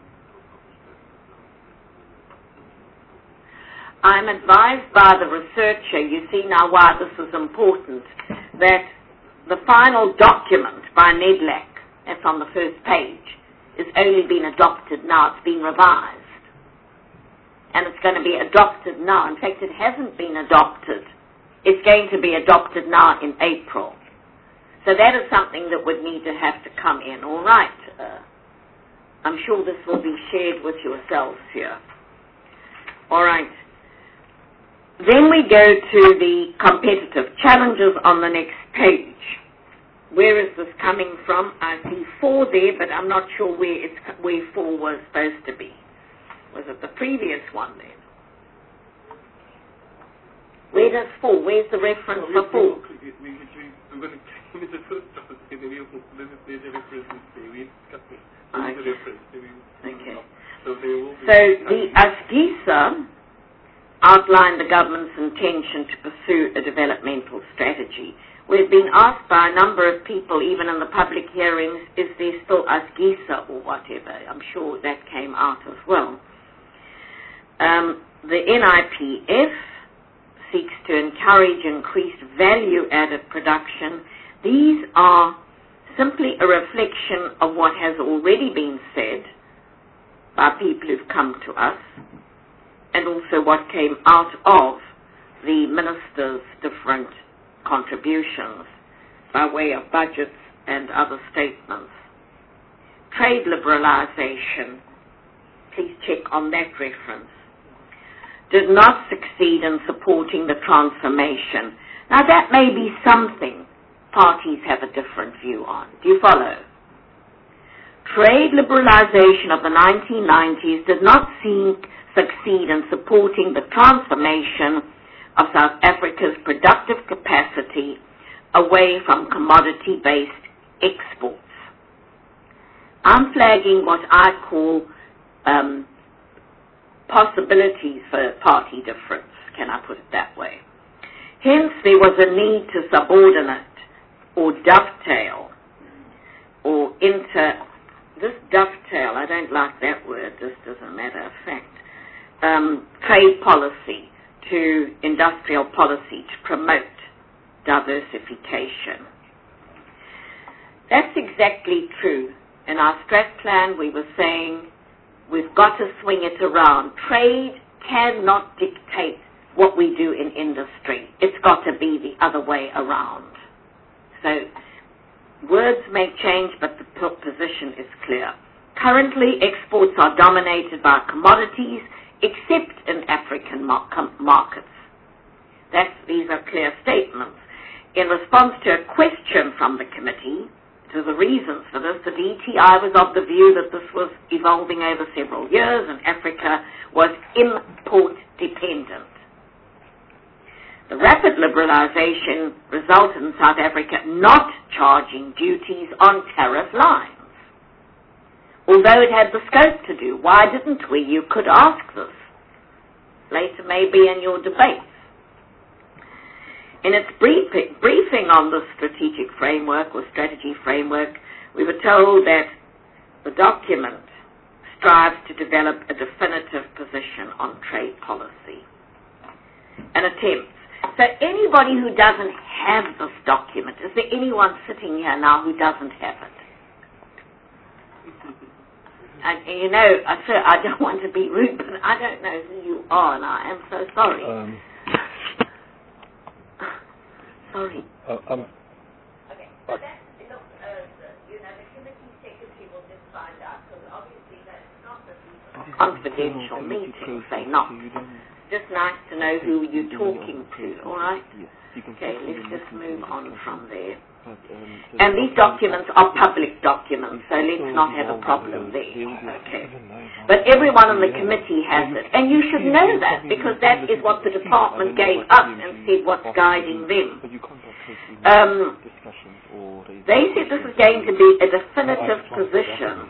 I'm advised by the researcher, you see now why this is important, that the final document by NEDLAC, that's on the first page, is only been adopted now. It's been revised. And it's going to be adopted now. In fact, it hasn't been adopted. It's going to be adopted now in April. So that is something that would need to have to come in. All right. I'm sure this will be shared with yourselves here. All right. Then we go to the competitive challenges on the next page. Where is this coming from? I see 4 there, but I'm not sure where 4 was supposed to be. Was it the previous one then? Where does 4? Where's the reference for 4? I'm going to change the first topic. There's a reference. Okay. So the ASGISA outlined the government's intention to pursue a developmental strategy. We've been asked by a number of people, even in the public hearings, is there still ASGISA or whatever? I'm sure that came out as well. The NIPF seeks to encourage increased value-added production. These are simply a reflection of what has already been said by people who've come to us, and also what came out of the ministers' different contributions by way of budgets and other statements. Trade liberalization, please check on that reference, did not succeed in supporting the transformation. Now that may be something parties have a different view on. Do you follow? Trade liberalization of the 1990s did not succeed in supporting the transformation of South Africa's productive capacity away from commodity-based exports. I'm flagging what I call possibilities for party difference, can I put it that way? Hence, there was a need to subordinate or dovetail or this dovetail, I don't like that word just as a matter of fact, trade policy to industrial policy to promote diversification. That's exactly true. In our strat plan, we were saying we've got to swing it around. Trade cannot dictate what we do in industry. It's got to be the other way around. So words may change, but the position is clear. Currently, exports are dominated by commodities, except in African markets. These are clear statements. In response to a question from the committee, to the reasons for this, the DTI was of the view that this was evolving over several years and Africa was import dependent. The rapid liberalization resulted in South Africa not charging duties on tariff lines. Although it had the scope to do, why didn't we? You could ask this. Later maybe in your debates. In its briefing on the strategic framework or strategy framework, we were told that the document strives to develop a definitive position on trade policy. An attempt. So anybody who doesn't have this document, is there anyone sitting here now who doesn't have it? And you know, sir, I don't want to be rude, but I don't know who you are, and I am so sorry. Sorry. Okay, so that's, you know, the committee secretary will just find out, because obviously that's not the confidential meetings, they not. Just nice to know who you're talking to, all right? Okay, let's just move on from there. And these documents are public documents, so let's not have a problem there. Okay. But everyone in the committee has it. And you should know that, because that is what the department gave us and said what's guiding them. They said this is going to be a definitive position,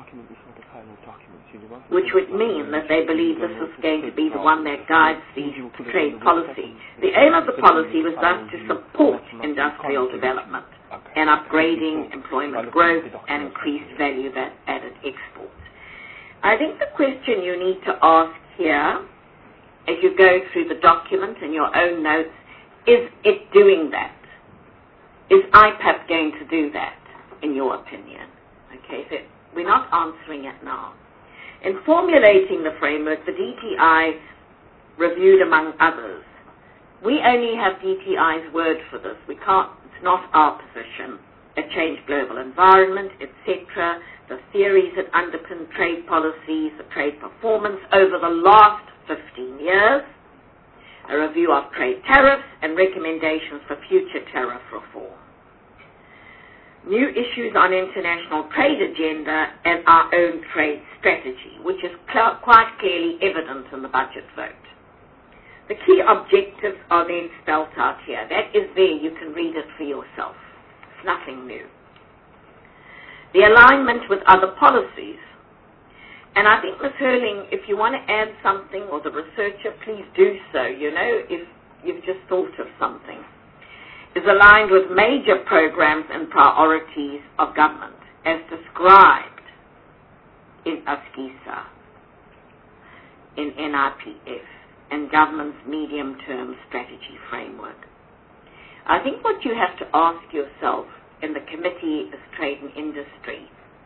which would mean that they believe this is going to be the one that guides the trade policy. The aim of the policy was thus to support industrial development and upgrading employment growth and increased value-added exports. I think the question you need to ask here, as you go through the document and your own notes, is it doing that? Is IPAP going to do that, in your opinion? Okay, so we're not answering it now. In formulating the framework, the DTI reviewed, among others. We only have DTI's word for this. We can't, it's not our position. A changed global environment, etc., the theories that underpin trade policies, the trade performance over the last 15 years, a review of trade tariffs, and recommendations for future tariff reform. New issues on international trade agenda and our own trade strategy, which is quite clearly evident in the budget vote. The key objectives are then spelt out here. That is there. You can read it for yourself. It's nothing new. The alignment with other policies. And I think, Ms. Hurling, if you want to add something, or the researcher, please do so, you know, if you've just thought of something. Is aligned with major programs and priorities of government as described in ASGISA, in NIPF, and government's medium-term strategy framework. I think what you have to ask yourself in the Committee is Trade and Industry,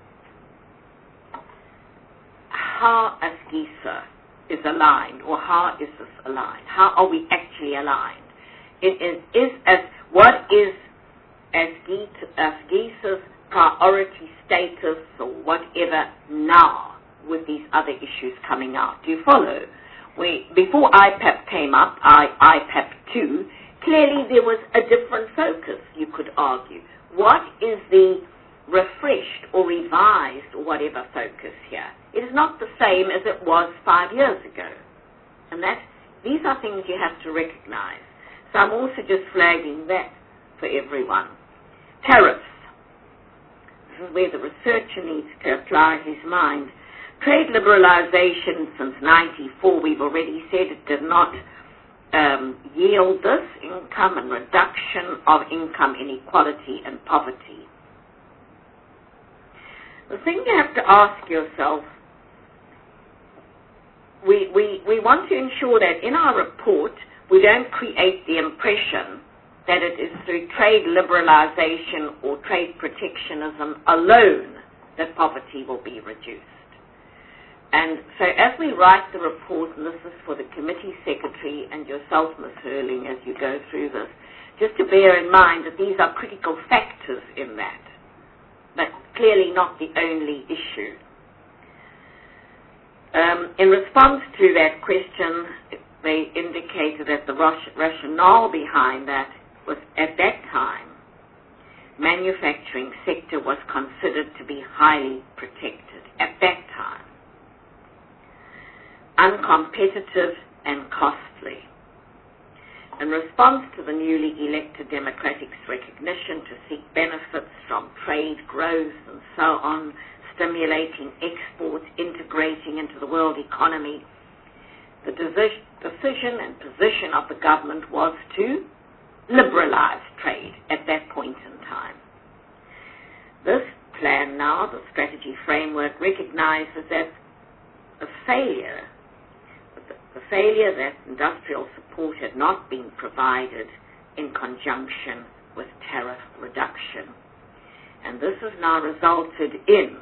how ASGISA is aligned, or how is this aligned? How are we actually aligned? What is ASGISA's priority status or whatever now with these other issues coming out? Do you follow? Before IPAP came up, IPAP 2, clearly there was a different focus, you could argue. What is the refreshed or revised or whatever focus here? It is not the same as it was 5 years ago. And these are things you have to recognize. So I'm also just flagging that for everyone. Tariffs. This is where the researcher needs to apply his mind. Trade liberalization since 1994, we've already said it did not yield this income and reduction of income inequality and poverty. The thing you have to ask yourself, we want to ensure that in our report we don't create the impression that it is through trade liberalization or trade protectionism alone that poverty will be reduced. And so as we write the report, and this is for the committee secretary and yourself, Ms. Hurling, as you go through this, just to bear in mind that these are critical factors in that, but clearly not the only issue. In response to that question, they indicated that the rationale behind that was, at that time, manufacturing sector was considered to be highly protected at that time, uncompetitive and costly. In response to the newly elected Democratic's recognition to seek benefits from trade growth and so on, stimulating exports, integrating into the world economy, the decision and position of the government was to liberalize trade at that point in time. This plan now, the strategy framework, recognizes that the failure that industrial support had not been provided in conjunction with tariff reduction. And this has now resulted in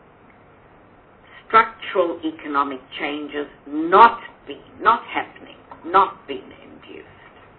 structural economic changes not being induced.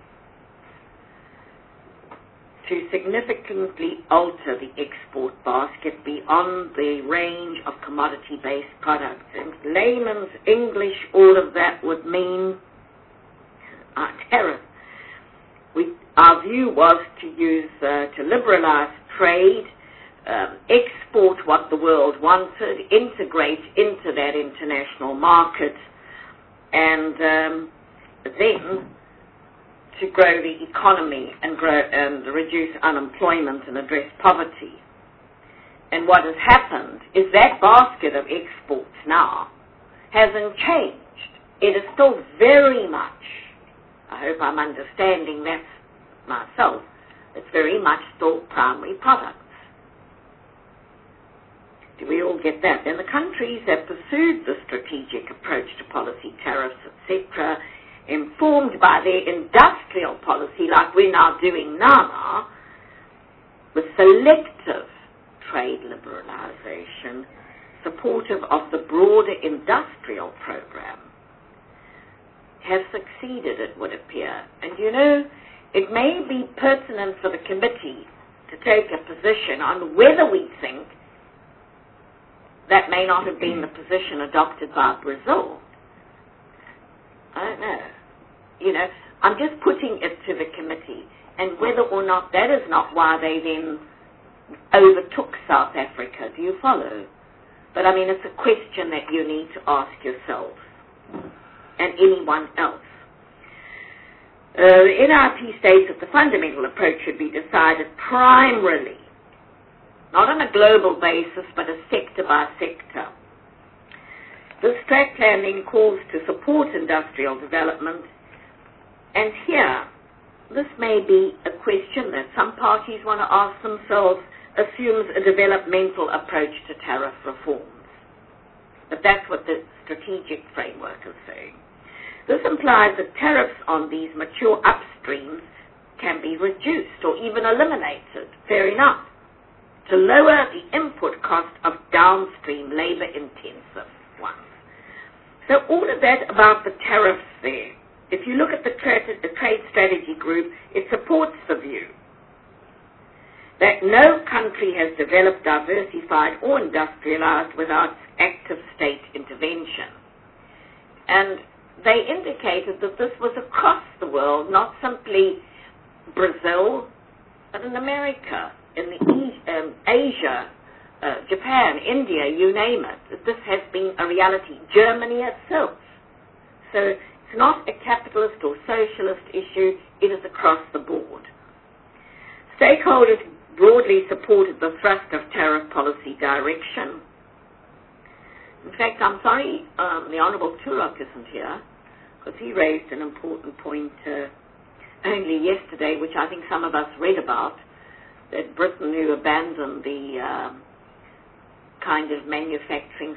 To significantly alter the export basket beyond the range of commodity-based products. In layman's English, all of that would mean tariff. Our view was to liberalize trade, export what the world wanted, integrate into that international market, and then to grow the economy and reduce unemployment and address poverty. And what has happened is that basket of exports now hasn't changed. It is still very much, I hope I'm understanding that myself, it's very much still primary products. Do we all get that? Then the countries that pursued the strategic approach to policy, tariffs, etc., informed by their industrial policy, like we're now doing now, with selective trade liberalization, supportive of the broader industrial program, have succeeded, it would appear. And you know, it may be pertinent for the committee to take a position on whether we think that may not have been the position adopted by Brazil. I don't know. You know, I'm just putting it to the committee, and whether or not that is not why they then overtook South Africa. Do you follow? But I mean, it's a question that you need to ask yourselves and anyone else. The NRP states that the fundamental approach should be decided primarily, not on a global basis, but a sector by sector. The strat plan then calls to support industrial development, and here, this may be a question that some parties want to ask themselves, assumes a developmental approach to tariff reforms. But that's what the strategic framework is saying. This implies that tariffs on these mature upstreams can be reduced or even eliminated, fair enough, to lower the input cost of downstream labor-intensive ones. So all of that about the tariffs there, if you look at the trade strategy group, it supports the view that no country has developed, diversified, or industrialized without active state intervention. And they indicated that this was across the world, not simply Brazil, but in America, in the Asia, Japan, India, you name it. That this has been a reality. Germany itself. So it's not a capitalist or socialist issue, it is across the board. Stakeholders broadly supported the thrust of tariff policy direction. In fact, I'm sorry the Honourable Turok isn't here, because he raised an important point only yesterday, which I think some of us read about, that Britain, who abandoned the kind of manufacturing, kind of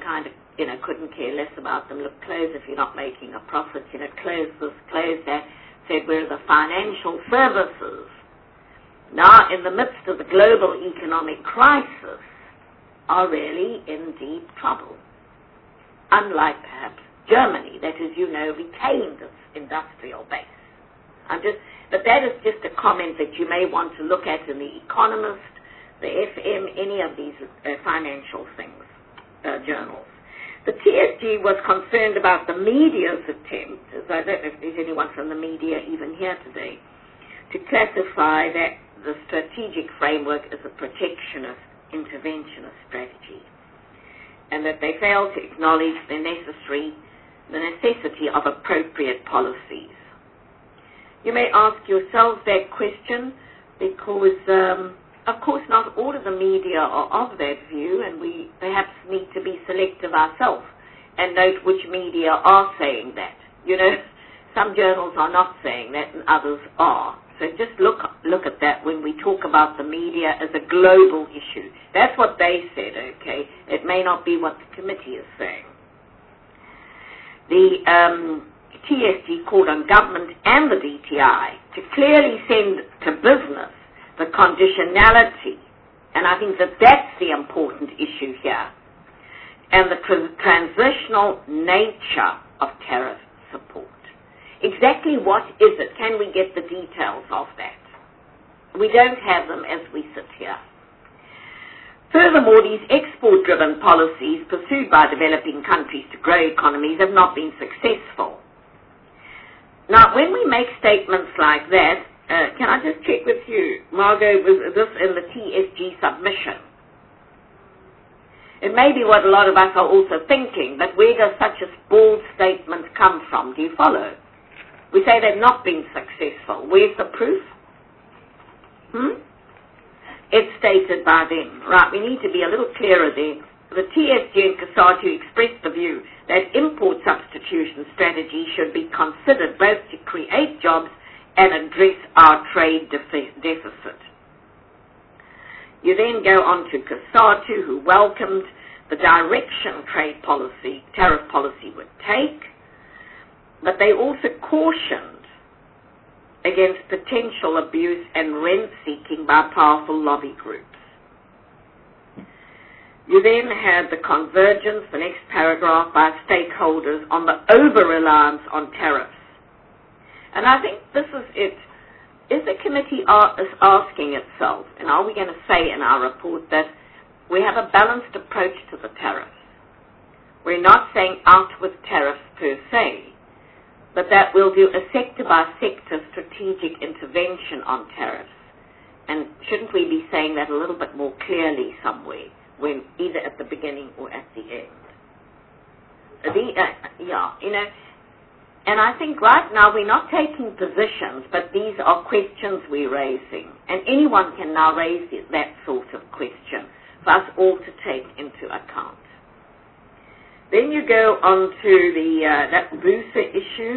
couldn't care less about them. Look, close if you're not making a profit, close this, close that. Said where the financial services, now in the midst of the global economic crisis, are really in deep trouble. Unlike perhaps Germany, that as you know, retained its industrial base. But that is just a comment that you may want to look at in The Economist, the FM, any of these financial things, journals. The TSG was concerned about the media's attempt, as I don't know if there's anyone from the media even here today, to classify that the strategic framework as a protectionist, interventionist strategy, and that they failed to acknowledge the necessity of appropriate policies. You may ask yourselves that question because, of course, not all of the media are of that view, and we perhaps need to be selective ourselves and note which media are saying that. Some journals are not saying that and others are. So just look at that when we talk about the media as a global issue. That's what they said, okay? It may not be what the committee is saying. The TSG called on government and the DTI to clearly send to business the conditionality, and I think that that's the important issue here, and the transitional nature of tariff support. Exactly what is it? Can we get the details of that? We don't have them as we sit here. Furthermore, these export-driven policies pursued by developing countries to grow economies have not been successful. Now, when we make statements like that, can I just check with you, Margot, was this in the TSG submission? It may be what a lot of us are also thinking, but where does such a bold statement come from? Do you follow? We say they've not been successful. Where's the proof? It's stated by them. Right, we need to be a little clearer there. The TSG and COSATU expressed the view that import substitution strategy should be considered both to create jobs and address our trade deficit. You then go on to COSATU, who welcomed the direction tariff policy would take, but they also cautioned against potential abuse and rent-seeking by powerful lobby groups. You then had the convergence, the next paragraph, by stakeholders on the over-reliance on tariffs. And I think this is it. Is the committee asking itself, and are we going to say in our report that we have a balanced approach to the tariffs? We're not saying out with tariffs per se, but that we'll do a sector-by-sector strategic intervention on tariffs. And shouldn't we be saying that a little bit more clearly somewhere, when either at the beginning or at the end? And I think right now we're not taking positions, but these are questions we're raising. And anyone can now raise that sort of question for us all to take into account. Then you go on to that BUSA issue.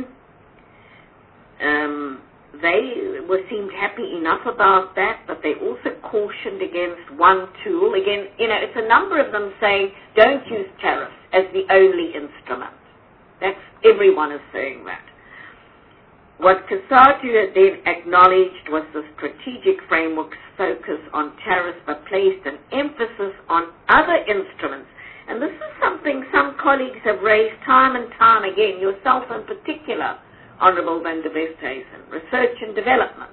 They seemed happy enough about that, but they also cautioned against one tool. Again, it's a number of them saying, don't use tariffs as the only instrument. Everyone is saying that. What COSATU had then acknowledged was the strategic framework's focus on tariffs, but placed an emphasis on other instruments. And this is something some colleagues have raised time and time again, yourself in particular, Honourable Van der Westhuizen, research and development.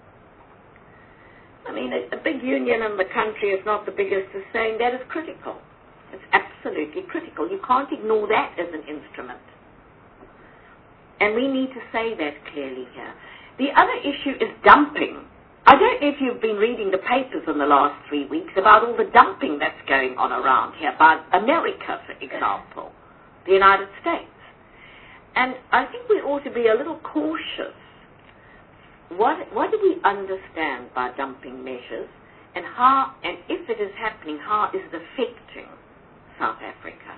I mean, a big union in the country is not the biggest, is saying that is critical. It's absolutely critical. You can't ignore that as an instrument. And we need to say that clearly here. The other issue is dumping. I don't know if you've been reading the papers in the last 3 weeks about all the dumping that's going on around here by America, for example, the United States. And I think we ought to be a little cautious. What do we understand by dumping measures, and how, and if it is happening, how is it affecting South Africa?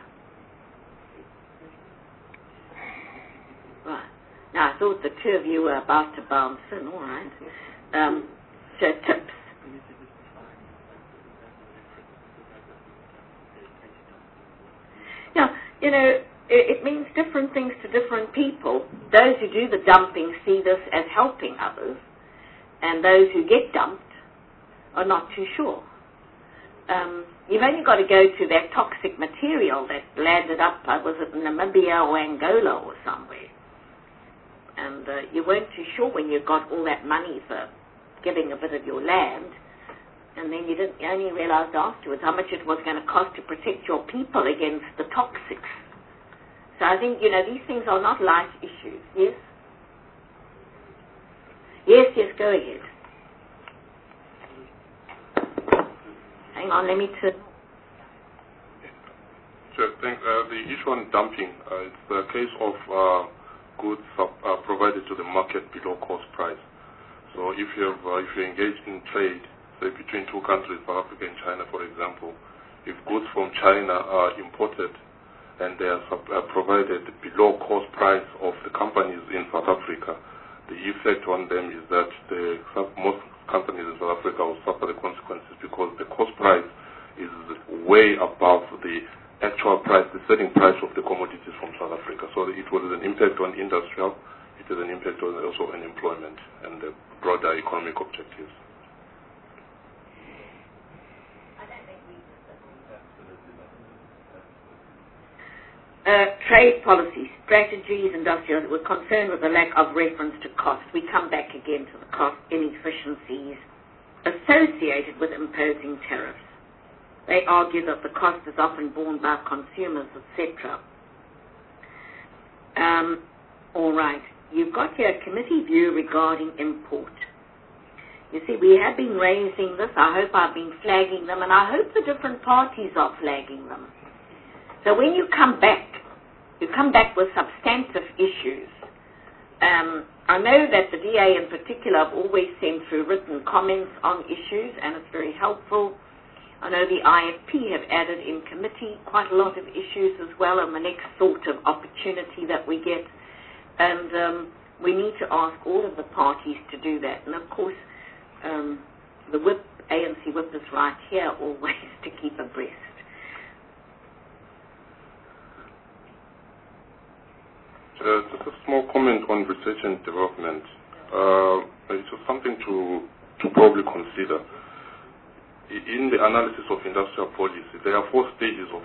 Right. Now, I thought the two of you were about to bounce in, all right. So, tips. Yeah, you know, it means different things to different people. Those who do the dumping see this as helping others, and those who get dumped are not too sure. You've only got to go to that toxic material that landed up, was it Namibia or Angola or somewhere? And you weren't too sure when you got all that money for giving a bit of your land, and then you only realized afterwards how much it was going to cost to protect your people against the toxics. So I think, you know, these things are not light issues. Yes? Yes, go ahead. Hang on, let me turn. Sure, thanks. The issue on dumping, it's a case of goods provided to the market below cost price. So if you're engaged in trade, say between two countries, South Africa and China, for example, if goods from China are imported and they are provided below cost price of the companies in South Africa, the effect on them is that most companies in South Africa will suffer the consequences because the cost price is way above the actual price, the selling price of the commodities from South Africa. So it was an impact on industrial, it is an impact on also on employment and the broader economic objectives. Trade policy, strategies, industrial, we're concerned with the lack of reference to cost. We come back again to the cost inefficiencies associated with imposing tariffs. They argue that the cost is often borne by consumers, etc. All right. You've got here a committee view regarding import. You see, we have been raising this. I hope I've been flagging them, and I hope the different parties are flagging them. So when you come back with substantive issues. I know that the DA in particular have always sent through written comments on issues, and it's very helpful. I know the IFP have added in committee quite a lot of issues as well in the next sort of opportunity that we get. And we need to ask all of the parties to do that. And of course, the whip, ANC whip is right here always to keep abreast. Just a small comment on research and development. It's something to probably consider. In the analysis of industrial policy, there are 4 stages of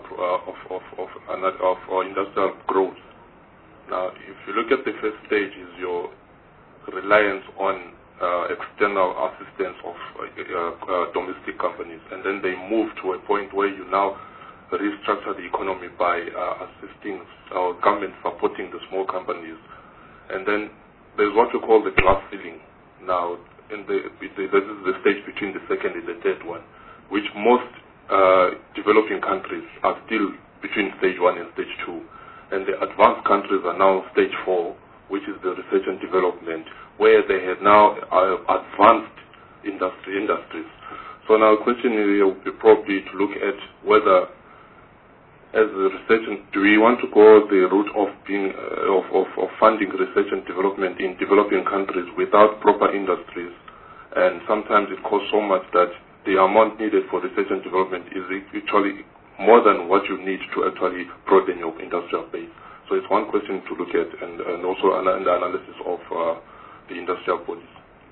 industrial growth. Now, if you look at the first stage, is your reliance on external assistance of domestic companies, and then they move to a point where you now restructure the economy by assisting our government supporting the small companies. And then there's what you call the glass ceiling. Now, this is the stage between the second and the third one, which most developing countries are still between stage 1 and stage 2. And the advanced countries are now stage 4, which is the research and development, where they have now advanced industries. So now the question would be probably to look at whether, as a research, do we want to go the route of being of funding research and development in developing countries without proper industries, and sometimes it costs so much that the amount needed for research and development is actually more than what you need to actually broaden your industrial base. So it's one question to look at, and also in the analysis of the industrial bodies.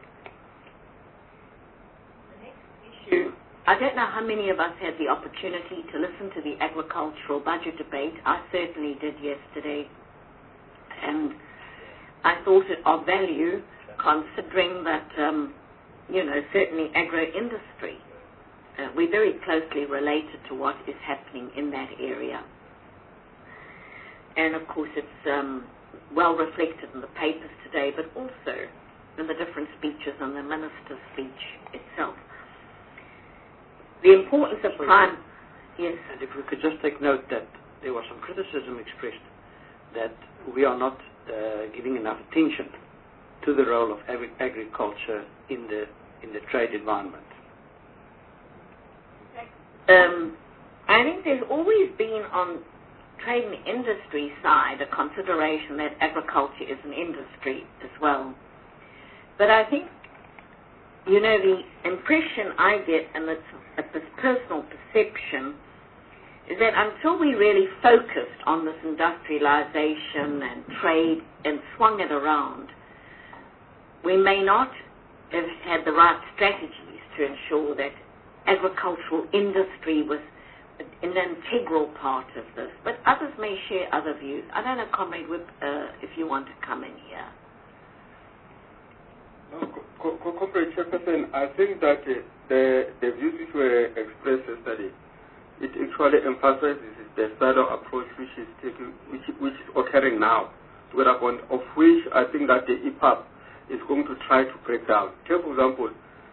The next issue. I don't know how many of us had the opportunity to listen to the agricultural budget debate. I certainly did yesterday. And I thought it of value, considering that, certainly agro-industry, we're very closely related to what is happening in that area. And, of course, it's well reflected in the papers today, but also in the different speeches and the minister's speech itself. The importance of prime, yes. And if we could just take note that there was some criticism expressed that we are not giving enough attention to the role of agriculture in the trade environment. I think there's always been on trade and industry side a consideration that agriculture is an industry as well. But I think, the impression I get, and it's a personal perception, is that until we really focused on this industrialization and trade and swung it around, we may not have had the right strategies to ensure that agricultural industry was an integral part of this. But others may share other views. I don't know, Comrade Whip, if you want to come in here. No, Comrade Chairperson, I think that the views which were expressed yesterday, it actually emphasizes the style of approach which is taking, which is occurring now, of which I think that the EPAP is going to try to break down. Take for example,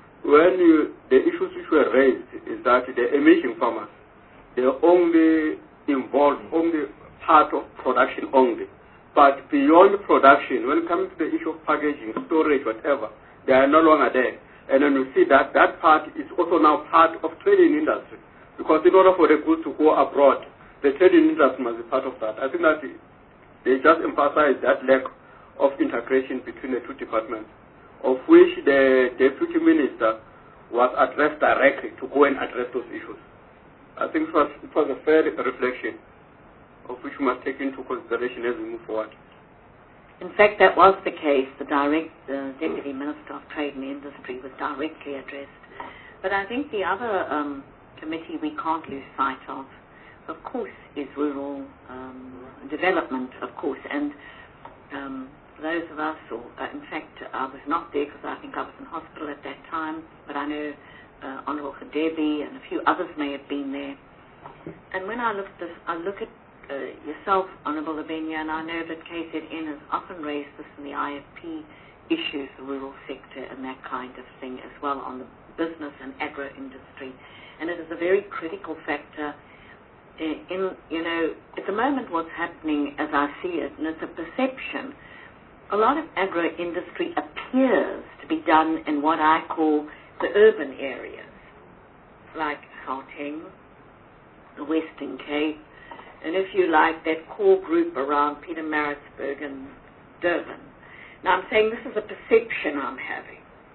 the issues which were raised is that the emerging farmers, they are only involved, only part of production only. But beyond production, when it comes to the issue of packaging, storage, whatever, they are no longer there. And then you see that that part is also now part of trading industry. Because in order for the goods to go abroad, the trading industry must be part of that. I think that they just emphasize that lack of integration between the two departments, of which the Deputy Minister was addressed directly to go and address those issues. I think it was a fair reflection of which we must take into consideration as we move forward. In fact, that was the case. The Deputy Minister of Trade and Industry was directly addressed. But I think the other committee we can't lose sight of course, is rural development, of course. And those of us, or in fact, I was not there because I think I was in hospital at that time, but I know Honourable Kadebi and a few others may have been there. And when I look at yourself, Honourable Labenya, and I know that KZN has often raised this in the IFP issues, the rural sector and that kind of thing as well on the business and agro-industry. And it is a very critical factor in, at the moment what's happening as I see it, and it's a perception, a lot of agro-industry appears to be done in what I call the urban areas, like Gauteng, the Western Cape, and if you like, that core group around Pietermaritzburg and Durban. Now I'm saying this is a perception I'm having.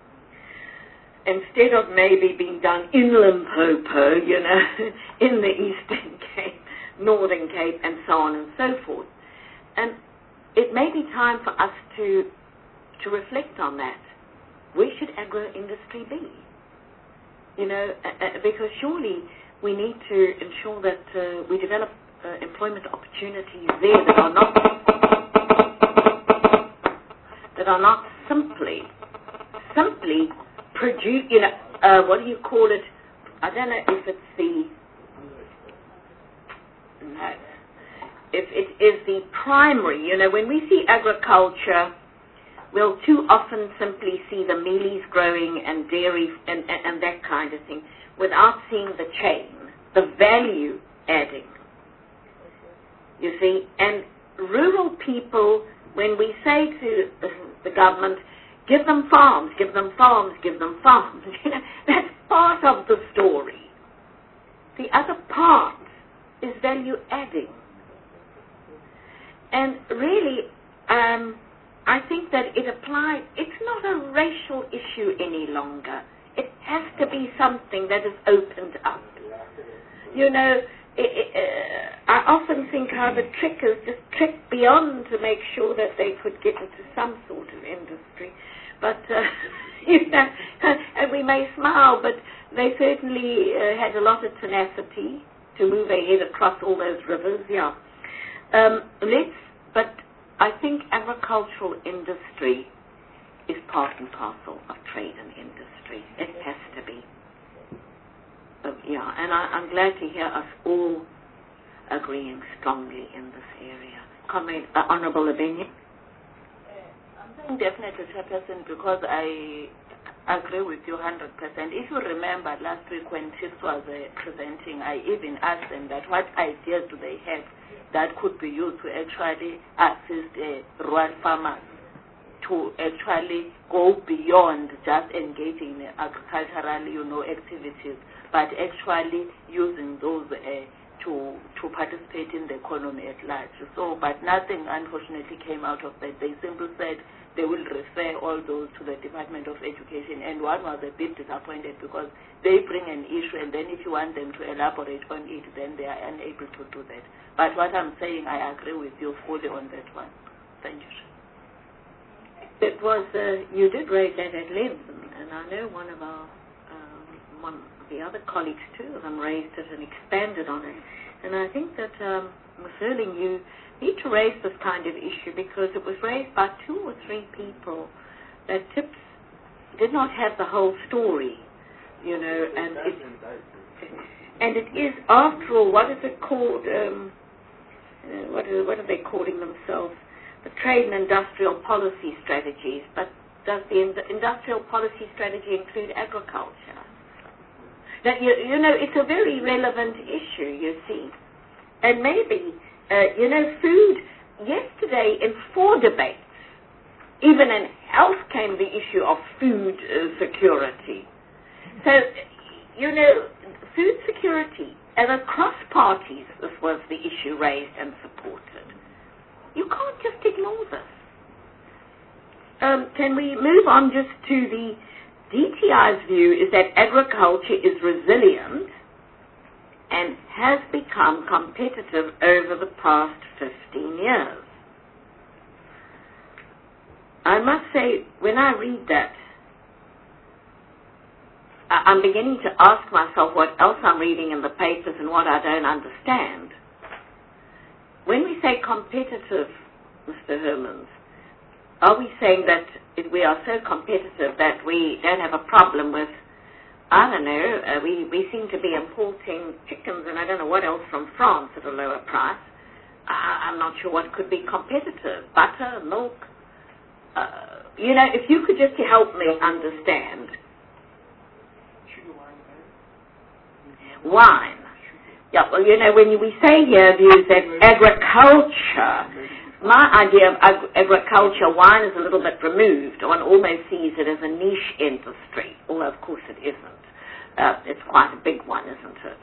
Instead of maybe being done in Limpopo, in the Eastern Cape, Northern Cape, and so on and so forth. And it may be time for us to reflect on that. Where should agro-industry be? Because surely we need to ensure that we develop employment opportunities there that are not simply produce, what do you call it? I don't know if it's if it is the primary, when we see agriculture, we'll too often simply see the mealies growing and dairy and that kind of thing without seeing the chain, the value adding. You see, and rural people, when we say to the government, give them farms, give them farms, give them farms, that's part of the story. The other part is value adding. And really, I think that it applies, it's not a racial issue any longer. It has to be something that is opened up. I often think how the trickers just tricked beyond to make sure that they could get into some sort of industry. But, and we may smile, but they certainly had a lot of tenacity to move ahead across all those rivers, yeah. But I think agricultural industry is part and parcel of trade and industry. It has to be. And I'm glad to hear us all agreeing strongly in this area. Honourable Labenya? I'm saying definitely, Chairperson, because I agree with you 100%. If you remember last week when TIS was presenting, I even asked them that what ideas do they have that could be used to actually assist rural farmers to actually go beyond just engaging in agricultural, activities, but actually using those to participate in the economy at large. So, but nothing unfortunately came out of that. They simply said they will refer all those to the Department of Education, and one was a bit disappointed because they bring an issue, and then if you want them to elaborate on it, then they are unable to do that. But what I'm saying, I agree with you fully on that one. Thank you. It was, you did raise that at length, and I know one of the other colleagues, two of them, raised it and expanded on it. And I think that, Ms. Erling, you need to raise this kind of issue because it was raised by 2 or 3 people that TIPS did not have the whole story, you know, and it is, after all, what is it called, what are they calling themselves? The Trade and Industrial Policy Strategies, but does the industrial policy strategy include agriculture? That you know, it's a very relevant issue, you see. And maybe, you know, food, yesterday in 4 debates, even in health came the issue of food security. So, you know, food security, and across parties, this was the issue raised and supported. You can't just ignore this. Can we move on just to the DTI's view is that agriculture is resilient and has become competitive over the past 15 years. I must say, when I read that, I'm beginning to ask myself what else I'm reading in the papers and what I don't understand. When we say competitive, Mr. Hermans, are we saying that we are so competitive that we don't have a problem with, I don't know, we seem to be importing chickens and I don't know what else from France at a lower price. I'm not sure what could be competitive. Butter, milk. You know, if you could just help me understand. Wine. Yeah, well, you know, when we say here views that agriculture, my idea of agriculture, wine is a little bit removed. One almost sees it as a niche industry, although of course it isn't. It's quite a big one, isn't it?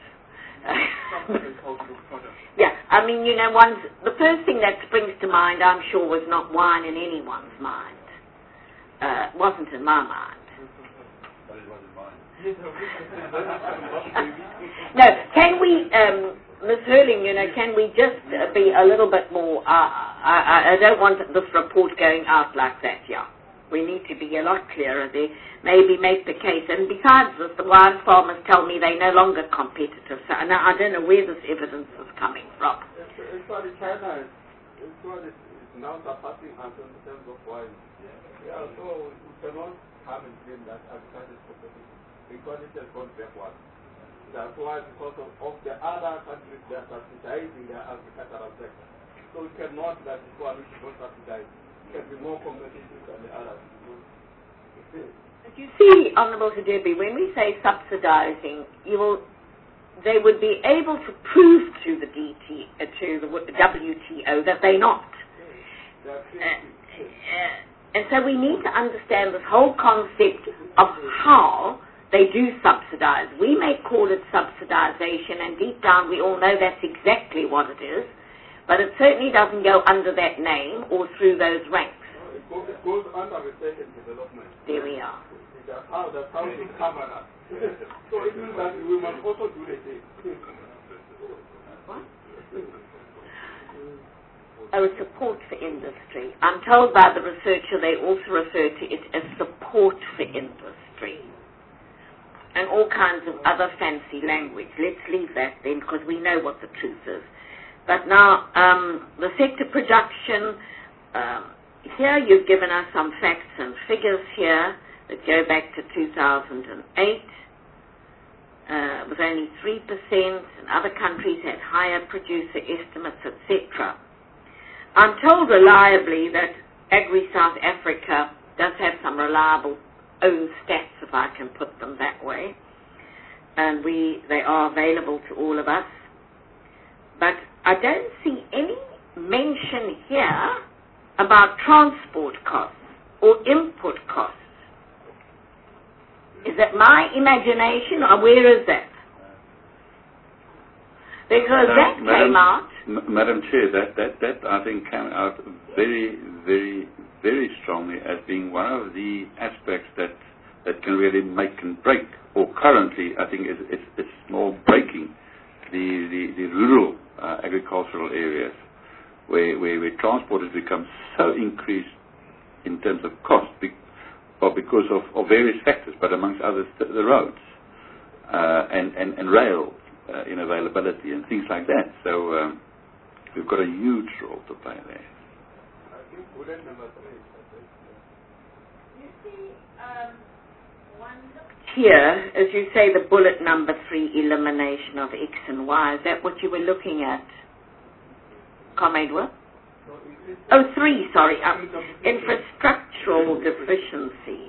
Yeah, I mean, you know, the first thing that springs to mind, I'm sure, was not wine in anyone's mind. It wasn't in my mind. But it wasn't mine. No, can we, Ms. Hurling, you know, can we just be a little bit more, I don't want this report going out like that, yeah. We need to be a lot clearer there, maybe make the case. And besides this, the wine farmers tell me they're no longer competitive, so I don't know where this evidence is coming from. Actually, China is now surpassing us in terms of wine. Yeah, so we cannot come and claim that agriculture is competitive because it has gone backward. That's why, because of the other countries, they are subsidizing their agricultural sector. So we cannot that this one we should not subsidize. It can be more competitive than the others. But you see, Honourable Hadebi, when we say subsidizing, they would be able to prove to the WTO that they're not. And so we need to understand this whole concept of how they do subsidize. We may call it subsidization, and deep down we all know that's exactly what it is, but it certainly doesn't go under that name or through those ranks. It goes under research and development. There we are. That's how we cover that. So it means that we must also do the same. What? Oh, support for industry. I'm told by the researcher they also refer to it as support for industry. And all kinds of other fancy language. Let's leave that then, because we know what the truth is. But now, the sector production, here you've given us some facts and figures here that go back to 2008. It was only 3%, and other countries had higher producer estimates, etc. I'm told reliably that Agri South Africa does have some reliable own stats, if I can put them that way, and they are available to all of us. But I don't see any mention here about transport costs or input costs. Is that my imagination, or where is that? Because that came out. Madam Chair, that I think came out very, very, very strongly as being one of the aspects that can really make and break, or currently I think it's more breaking the rural agricultural areas where transport has become so increased in terms of cost because of various factors, but amongst others the roads and rail availability and things like that. So we've got a huge role to play there. You see, here, as you say, the bullet number 3, elimination of X and Y. Is that what you were looking at, Comrade Will? Oh, 3, sorry. Infrastructural deficiencies.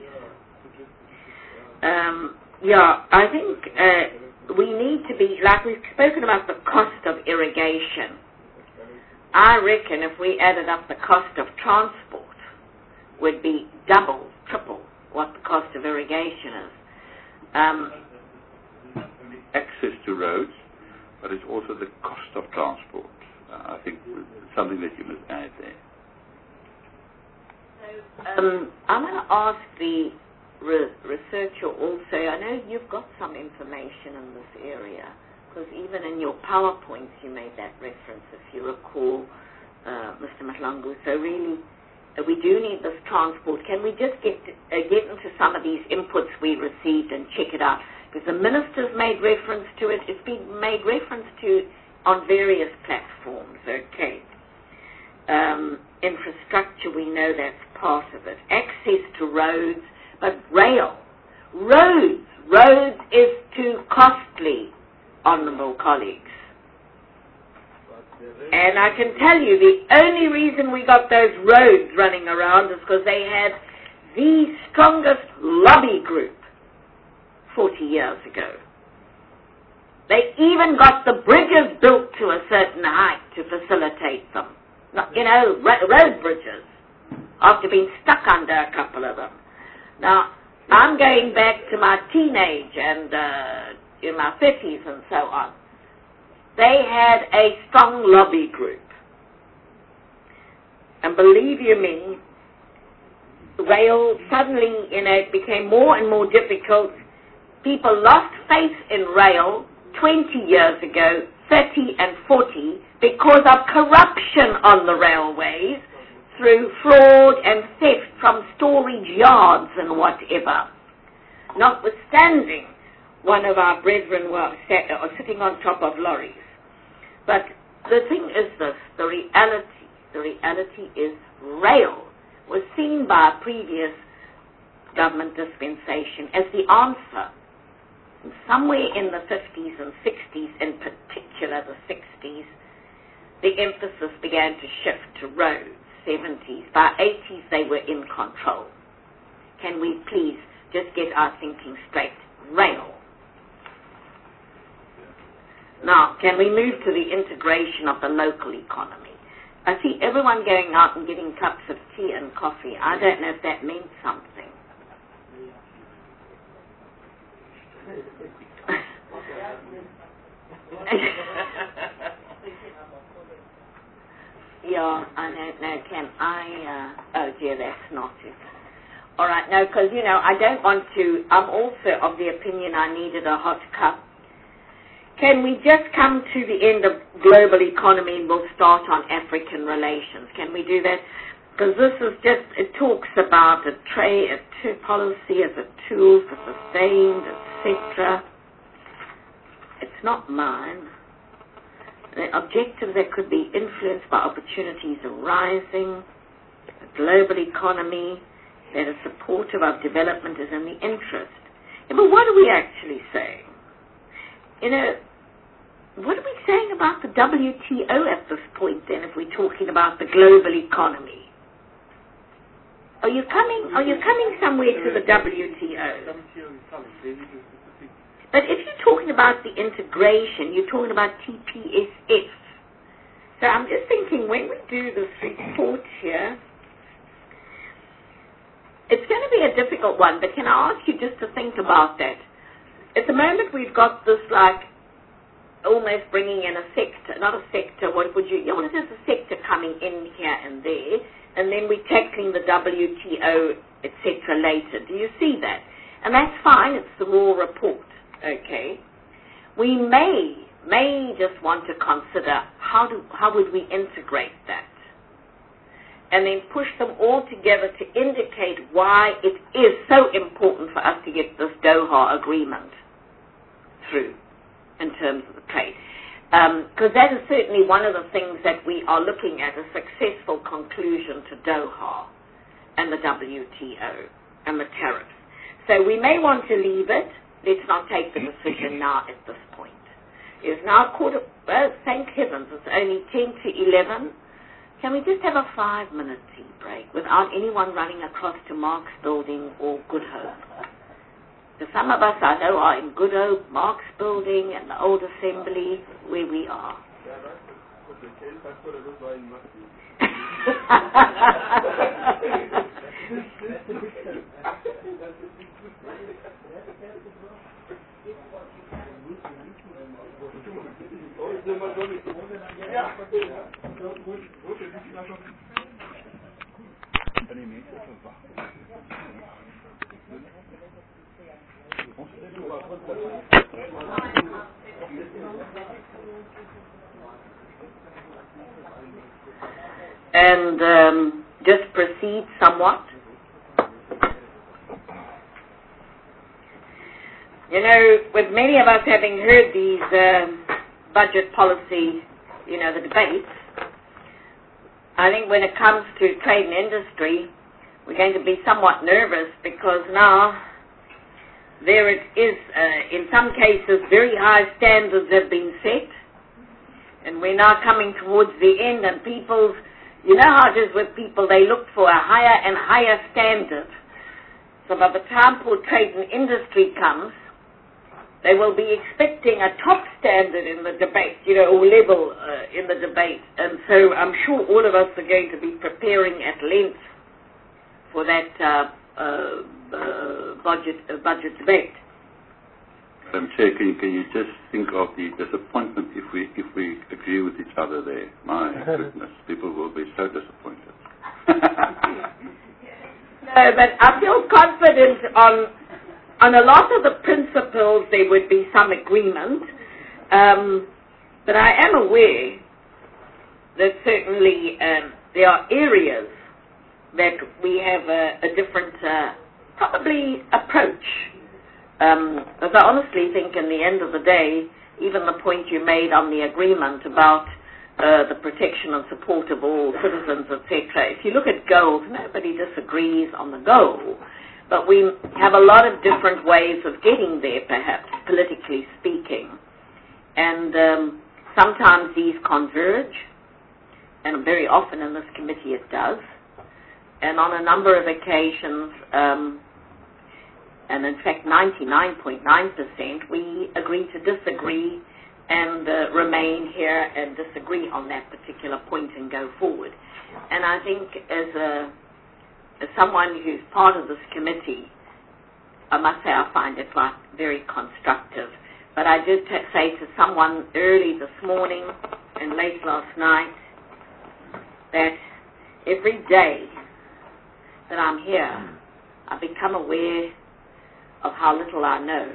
I think we need to be, like we've spoken about the cost of irrigation. I reckon if we added up the cost of transport, would be double, triple what the cost of irrigation is. Access to roads, but it's also the cost of transport. I think something that you must add there. So, I'm going to ask the researcher also, I know you've got some information in this area, because even in your PowerPoints you made that reference, if you recall, Mr. Mahlangu. So really, we do need this transport. Can we just get into some of these inputs we received and check it out? Because the minister's made reference to it. It's been made reference to on various platforms, okay. Infrastructure, we know that's part of it. Access to roads, but rail. Roads is too costly, honourable colleagues. And I can tell you the only reason we got those roads running around is because they had the strongest lobby group 40 years ago. They even got the bridges built to a certain height to facilitate them. Road bridges, after being stuck under a couple of them. Now, I'm going back to my teenage and in my 50s and so on. They had a strong lobby group. And believe you me, rail suddenly, it became more and more difficult. People lost faith in rail 20 years ago, 30 and 40, because of corruption on the railways through fraud and theft from storage yards and whatever. Notwithstanding, one of our brethren were sitting on top of lorries. But the thing is this, the reality is rail was seen by a previous government dispensation as the answer. And somewhere in the 50s and 60s, in particular the 60s, the emphasis began to shift to roads, 70s. By 80s, they were in control. Can we please just get our thinking straight? Rail. Now, can we move to the integration of the local economy? I see everyone going out and getting cups of tea and coffee. I don't know if that means something. Yeah, I don't know, can I, oh dear, that's not it. All right, no, because, I don't want to, I'm also of the opinion I needed a hot cup. Can we just come to the end of global economy and we'll start on African relations? Can we do that? Because this is just, it talks about a policy as a tool for sustained, etc. It's not mine. The objectives that could be influenced by opportunities arising, a global economy that is supportive of development is in the interest. Yeah, but what are we actually saying? What are we saying about the WTO at this point then if we're talking about the global economy? Are you coming somewhere to the WTO? But if you're talking about the integration, you're talking about TPSF. So I'm just thinking when we do this report here, it's going to be a difficult one, but can I ask you just to think about that? At the moment we've got this almost bringing in a sector, not a sector, what is a sector coming in here and there, and then we're tackling the WTO, etc. later. Do you see that? And that's fine, it's the raw report, okay? We may just want to consider how would we integrate that, and then push them all together to indicate why it is so important for us to get this Doha agreement through in terms of the trade. Because that is certainly one of the things that we are looking at, a successful conclusion to Doha and the WTO and the tariffs. So we may want to leave it. Let's not take the decision now at this point. It's now thank heavens, it's only 10 to 11. Can we just have a 5-minute tea break without anyone running across to Mark's Building or Good Hope? Because some of us, I know, are in Good Hope, Mark's Building, and the Old Assembly, where we are. And just proceed somewhat. You know, with many of us having heard these budget policy, the debates, I think when it comes to trade and industry, we're going to be somewhat nervous because now there it is, in some cases, very high standards have been set, and we're now coming towards the end, and people's, you know how it is with people, they look for a higher and higher standard. So by the time poor trade and industry comes, they will be expecting a top standard in the debate, or level in the debate. And so I'm sure all of us are going to be preparing at length for that budget debate. Madam Chair, can you just think of the disappointment if we agree with each other there? My goodness, people will be so disappointed. No, but I feel confident on a lot of the principles there would be some agreement, but I am aware that certainly there are areas that we have a different probably approach. As I honestly think in the end of the day, even the point you made on the agreement about the protection and support of all citizens, etc. If you look at goals, nobody disagrees on the goal. But we have a lot of different ways of getting there, perhaps, politically speaking. And sometimes these converge, and very often in this committee it does. And on a number of occasions, and in fact 99.9%, we agree to disagree and remain here and disagree on that particular point and go forward. And I think as someone who's part of this committee, I must say I find it very constructive. But I did say to someone early this morning and late last night that every day that I'm here, I become aware of how little I know.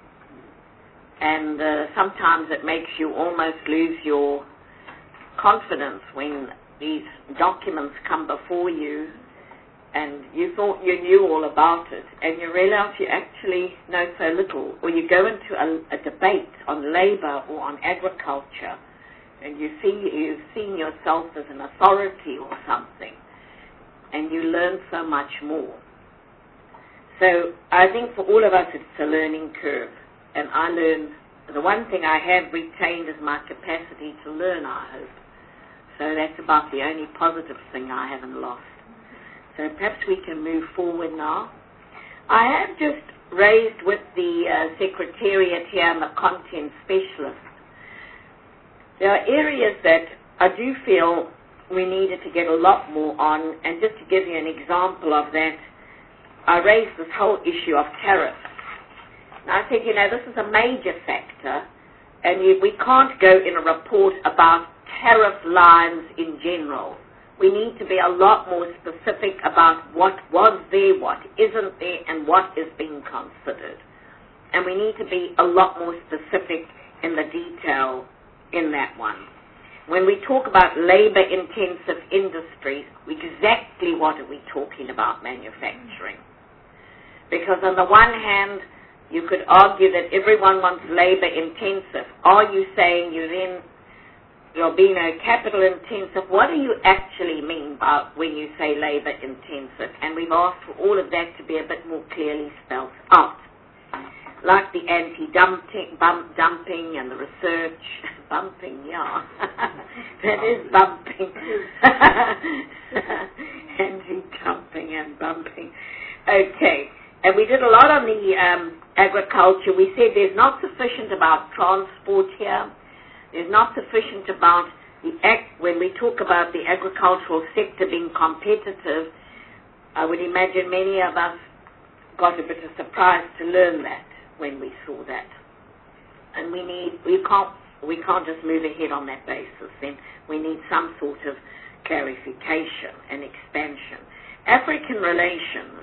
And sometimes it makes you almost lose your confidence when these documents come before you and you thought you knew all about it, and you realize you actually know so little. Or you go into a debate on labor or on agriculture, and you've seen yourself as an authority or something, and you learn so much more. So I think for all of us it's a learning curve, and I learn. The one thing I have retained is my capacity to learn, I hope. So that's about the only positive thing I haven't lost. So perhaps we can move forward now. I have just raised with the Secretariat here and the content specialist. There are areas that I do feel we needed to get a lot more on, and just to give you an example of that, I raised this whole issue of tariffs. And I said, this is a major factor, And we can't go in a report about tariff lines in general. We need to be a lot more specific about what was there, what isn't there, and what is being considered. And we need to be a lot more specific in the detail in that one. When we talk about labor-intensive industries, exactly what are we talking about manufacturing? Because on the one hand, you could argue that everyone wants labor-intensive. Are you saying you're being capital-intensive? What do you actually mean by when you say labor-intensive? And we've asked for all of that to be a bit more clearly spelled out. Like the anti-dumping and the research. Bumping, yeah. That is bumping. Anti-dumping and bumping. Okay. And we did a lot on the agriculture. We said there's not sufficient about transport here. There's not sufficient about when we talk about the agricultural sector being competitive. I would imagine many of us got a bit of surprise to learn that when we saw that. And we can't just move ahead on that basis. Then we need some sort of clarification and expansion. African relations.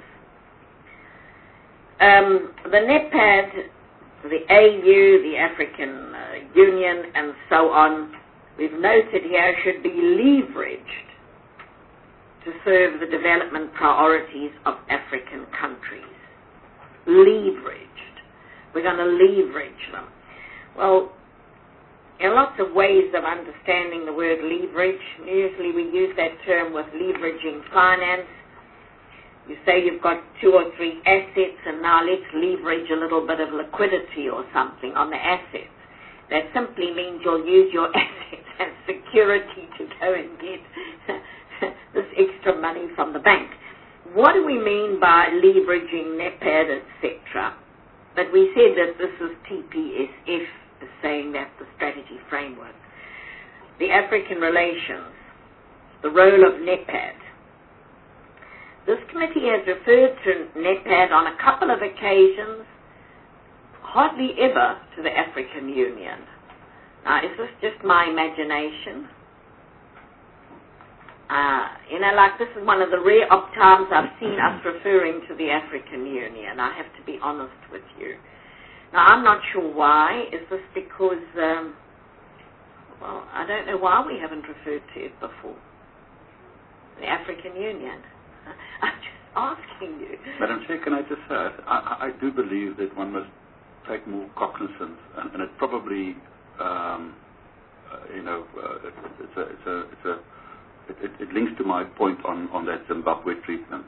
The NEPAD, the AU, the African Union, and so on, we've noted here, should be leveraged to serve the development priorities of African countries. Leveraged. We're going to leverage them. Well, there are lots of ways of understanding the word leverage. Usually we use that term with leveraging finance. You say you've got 2 or 3 assets and now let's leverage a little bit of liquidity or something on the assets. That simply means you'll use your assets as security to go and get this extra money from the bank. What do we mean by leveraging NEPAD, etc.? But we said that this is TPSF, is saying that the strategy framework. The African relations, the role of NEPAD. This committee has referred to NEPAD on a couple of occasions, hardly ever to the African Union. Now, is this just my imagination? This is one of the rare times I've seen us referring to the African Union. I have to be honest with you. Now, I'm not sure why. Is this because, I don't know why we haven't referred to it before. The African Union. I'm just asking you. Madam Chair, can I just say, I do believe that one must take more cognizance, and it probably, it links to my point on that Zimbabwe treatment.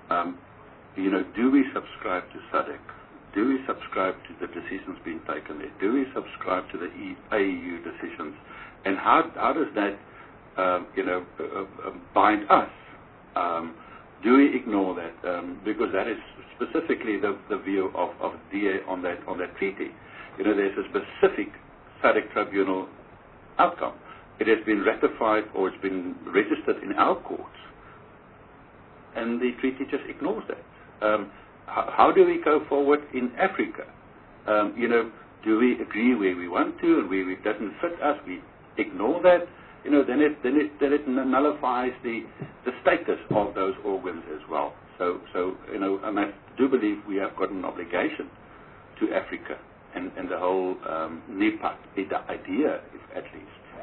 Do we subscribe to SADC? Do we subscribe to the decisions being taken there? Do we subscribe to the AU decisions? And how does that, bind us? Do we ignore that? Because that is specifically the view of DA on that treaty. There's a specific SADC tribunal outcome. It has been ratified or it's been registered in our courts, and the treaty just ignores that. How do we go forward in Africa? Do we agree where we want to and where it doesn't fit us? We ignore that. Then it nullifies the status of those organs as well. So and I do believe we have got an obligation to Africa and the whole NEPAD, the idea, at least.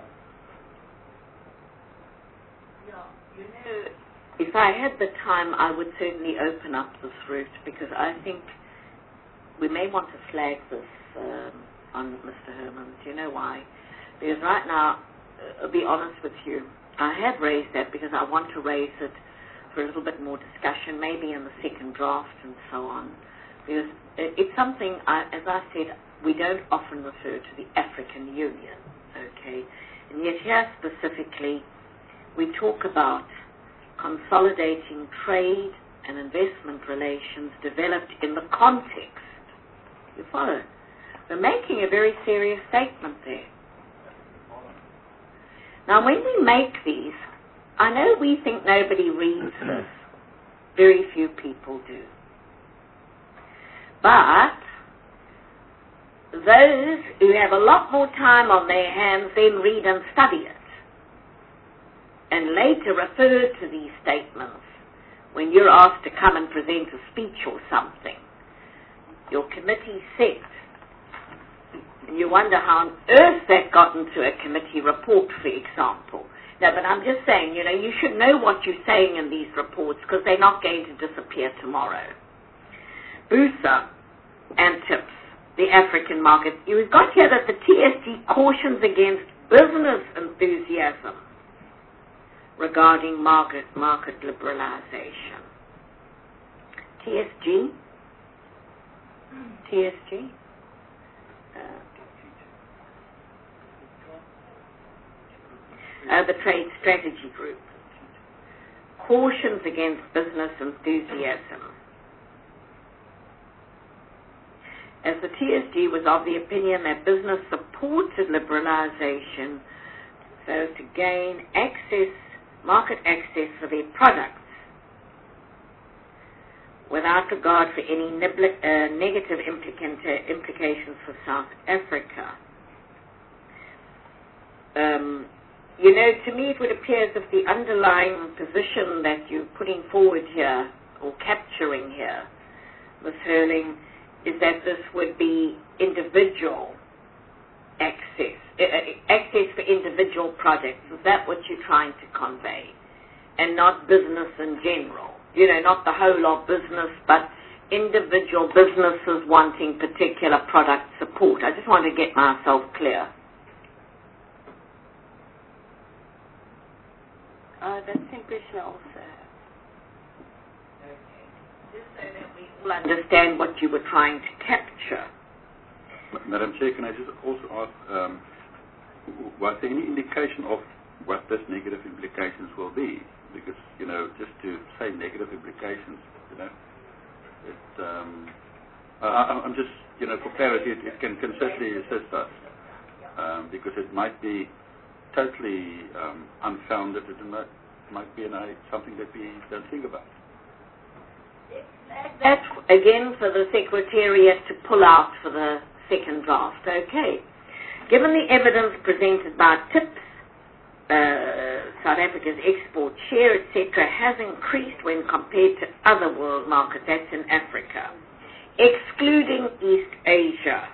If I had the time, I would certainly open up this route, because I think we may want to flag this on Mr. Herman. Do you know why? Because right now, I'll be honest with you, I have raised that because I want to raise it for a little bit more discussion, maybe in the second draft and so on. Because it's something, as I said, we don't often refer to the African Union, okay? And yet here specifically, we talk about consolidating trade and investment relations developed in the context. You follow? We're making a very serious statement there. Now, when we make these, I know we think nobody reads this. Very few people do. But those who have a lot more time on their hands then read and study it, and later refer to these statements when you're asked to come and present a speech or something. Your committee sits, and you wonder how on earth that got into a committee report, for example. No, but I'm just saying, you should know what you're saying in these reports, because they're not going to disappear tomorrow. BUSA and TIPS, the African market. You've got here that the TSG cautions against business enthusiasm regarding market liberalization. TSG? The Trade Strategy Group cautions against business enthusiasm, as the TSG was of the opinion that business supported liberalization so as to gain market access for their products without regard for any negative implications for South Africa. To me it would appear as if the underlying position that you're putting forward here, or capturing here, Ms. Hurling, is that this would be individual access for individual projects. Is that what you're trying to convey? And not business in general. Not the whole of business, but individual businesses wanting particular product support. I just want to get myself clear. That's simply shells. Just so that we all understand what you were trying to capture. Madam Chair, can I just also ask, was there any indication of what this negative implications will be? Because, just to say negative implications, I'm just, for clarity, it can certainly assist us, because it might be totally unfounded. It might be something that we don't think about. That's, again, for the Secretariat to pull out for the second draft. Okay. Given the evidence presented by TIPS, South Africa's export share, etc., has increased when compared to other world markets, that's in Africa, excluding East Asia.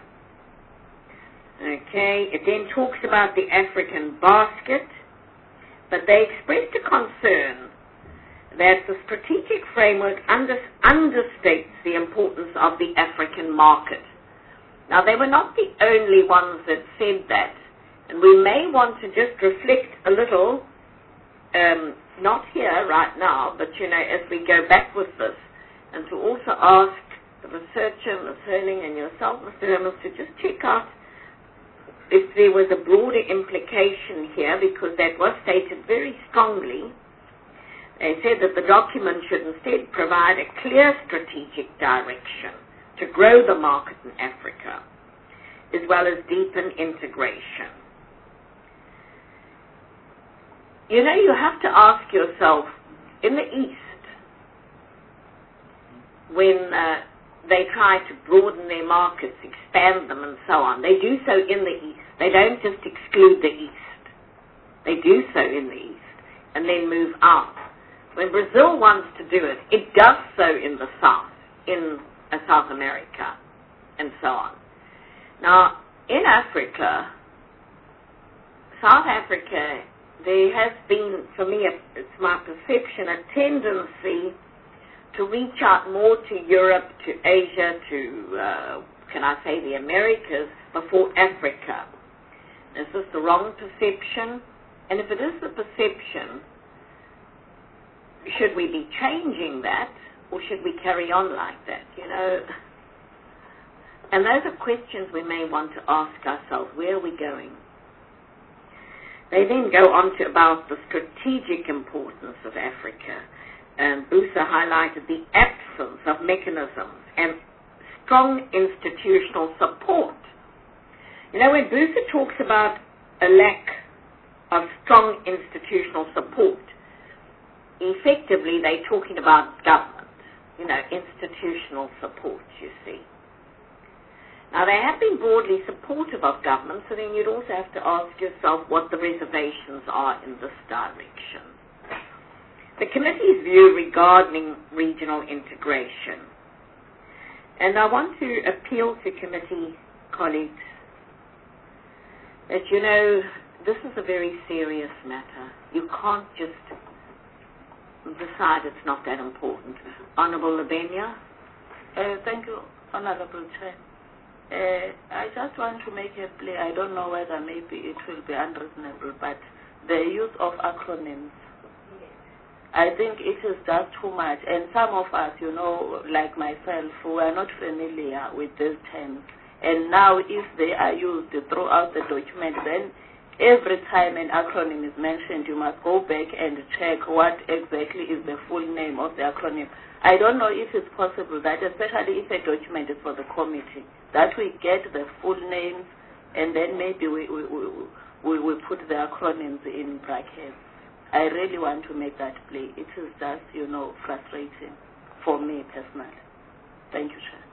Okay, it then talks about the African basket, but they expressed a concern that the strategic framework understates the importance of the African market. Now, they were not the only ones that said that, and we may want to just reflect a little, not here right now, but as we go back with this, and to also ask the researcher, Ms. Hurling, and yourself, Mr. Hermans, to just check out if there was a broader implication here, because that was stated very strongly. They said that the document should instead provide a clear strategic direction to grow the market in Africa, as well as deepen integration. You have to ask yourself, in the East, when they try to broaden their markets, expand them and so on, they do so in the East. They don't just exclude the East. They do so in the East and then move out. When Brazil wants to do it, it does so in the South, in South America, and so on. Now, in Africa, South Africa, there has been, for me, it's my perception, a tendency to reach out more to Europe, to Asia, to, can I say, the Americas, before Africa. Is this the wrong perception? And if it is the perception, should we be changing that, or should we carry on like that, And those are questions we may want to ask ourselves. Where are we going? They then go on to about the strategic importance of Africa. And BUSA highlighted the absence of mechanisms and strong institutional support. When BUSA talks about a lack of strong institutional support, effectively they're talking about government, institutional support, you see. Now, they have been broadly supportive of government, so then you'd also have to ask yourself what the reservations are in this direction. The committee's view regarding regional integration. And I want to appeal to committee colleagues that, you know, this is a very serious matter. You can't just decide it's not that important. Honourable Labenia? Thank you, Honourable Chair. I just want to make a plea. I don't know whether maybe it will be unreasonable, but the use of acronyms, I think it is just too much. And some of us, you know, like myself, who are not familiar with these terms. And now if they are used throughout the document, then every time an acronym is mentioned, you must go back and check what exactly is the full name of the acronym. I don't know if it's possible that, especially if a document is for the committee, that we get the full names and then maybe we put the acronyms in brackets. I really want to make that plea. It is just, you know, frustrating for me personally. Thank you, Chair.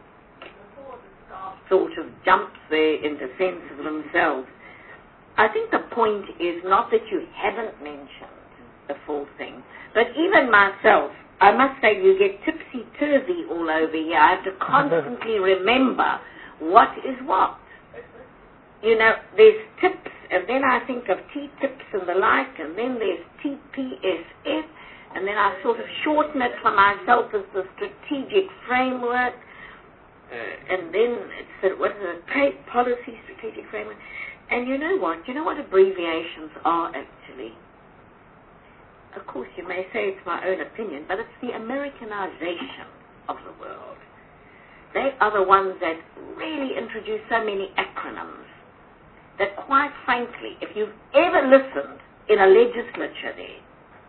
Sort of jumps there in defense of themselves. I think the point is not that you haven't mentioned the full thing, but even myself, I must say you get tipsy-turvy all over here. I have to constantly remember what is what. You know, there's tips, and then I think of T-tips and the like, and then there's TPSF, and then I sort of shorten it for myself as the strategic framework, and then it's what is it, trade policy strategic framework. And you know what? You know what abbreviations are actually? Of course, you may say it's my own opinion, but it's the Americanization of the world. They are the ones that really introduce so many acronyms that, quite frankly, if you've ever listened in a legislature there,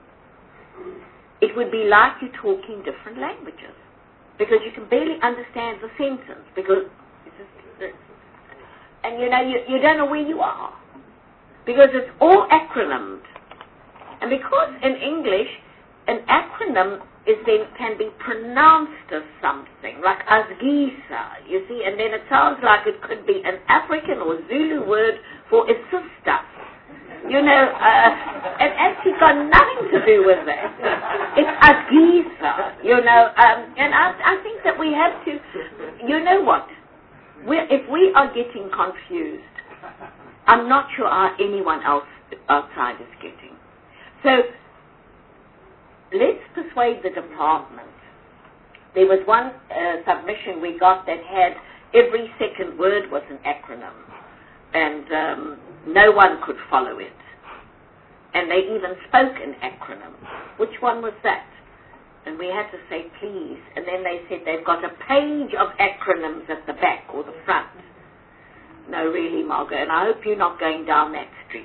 it would be like you're talking different languages, because you can barely understand the sentence, because it's just, and you know, you don't know where you are, because it's all acronymed. And because in English, an acronym can be pronounced as something, like Asgisa, you see, and then it sounds like it could be an African or Zulu word for a sister. You know, it actually got nothing to do with that. It's Asgisa, you know, and I think that we have to, you know what, if we are getting confused, I'm not sure anyone else outside is getting. So, let's persuade the department. There was one submission we got that had every second word was an acronym, and no one could follow it. And they even spoke an acronym. Which one was that? And we had to say, please. And then they said they've got a page of acronyms at the back or the front. No, really, Margaret, and I hope you're not going down that street.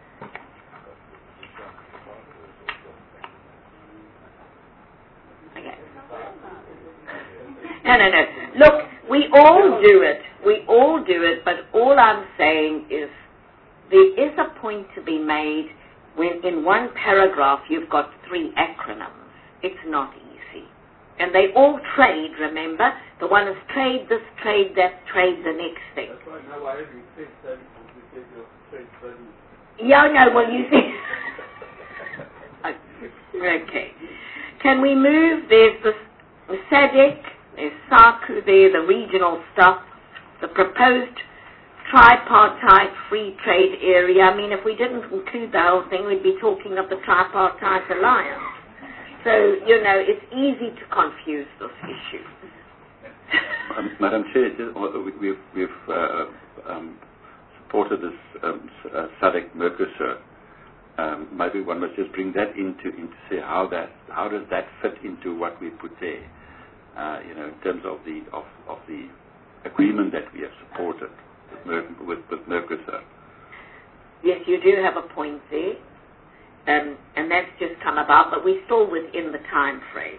No. Look, we all do it. We all do it, but all I'm saying is there is a point to be made when in one paragraph you've got 3 acronyms. It's not easy. And they all trade, remember? The one is trade this, trade that, trade the next thing. That's why now I have you trade service, you take your trade service. Yeah, no, well, you see. Okay. Can we move? There's the SADC, there's SACU there, the regional stuff, the proposed tripartite free trade area. I mean, if we didn't include the whole thing, we'd be talking of the tripartite alliance. So, you know, it's easy to confuse this issue. Madam Chair, we've supported this SADC Mercosur. Maybe one must just bring that into say how does that fit into what we put there, you know, in terms of the agreement that we have supported with Mercosur. Yes, you do have a point there, and that's just come about, but we're still within the time frame.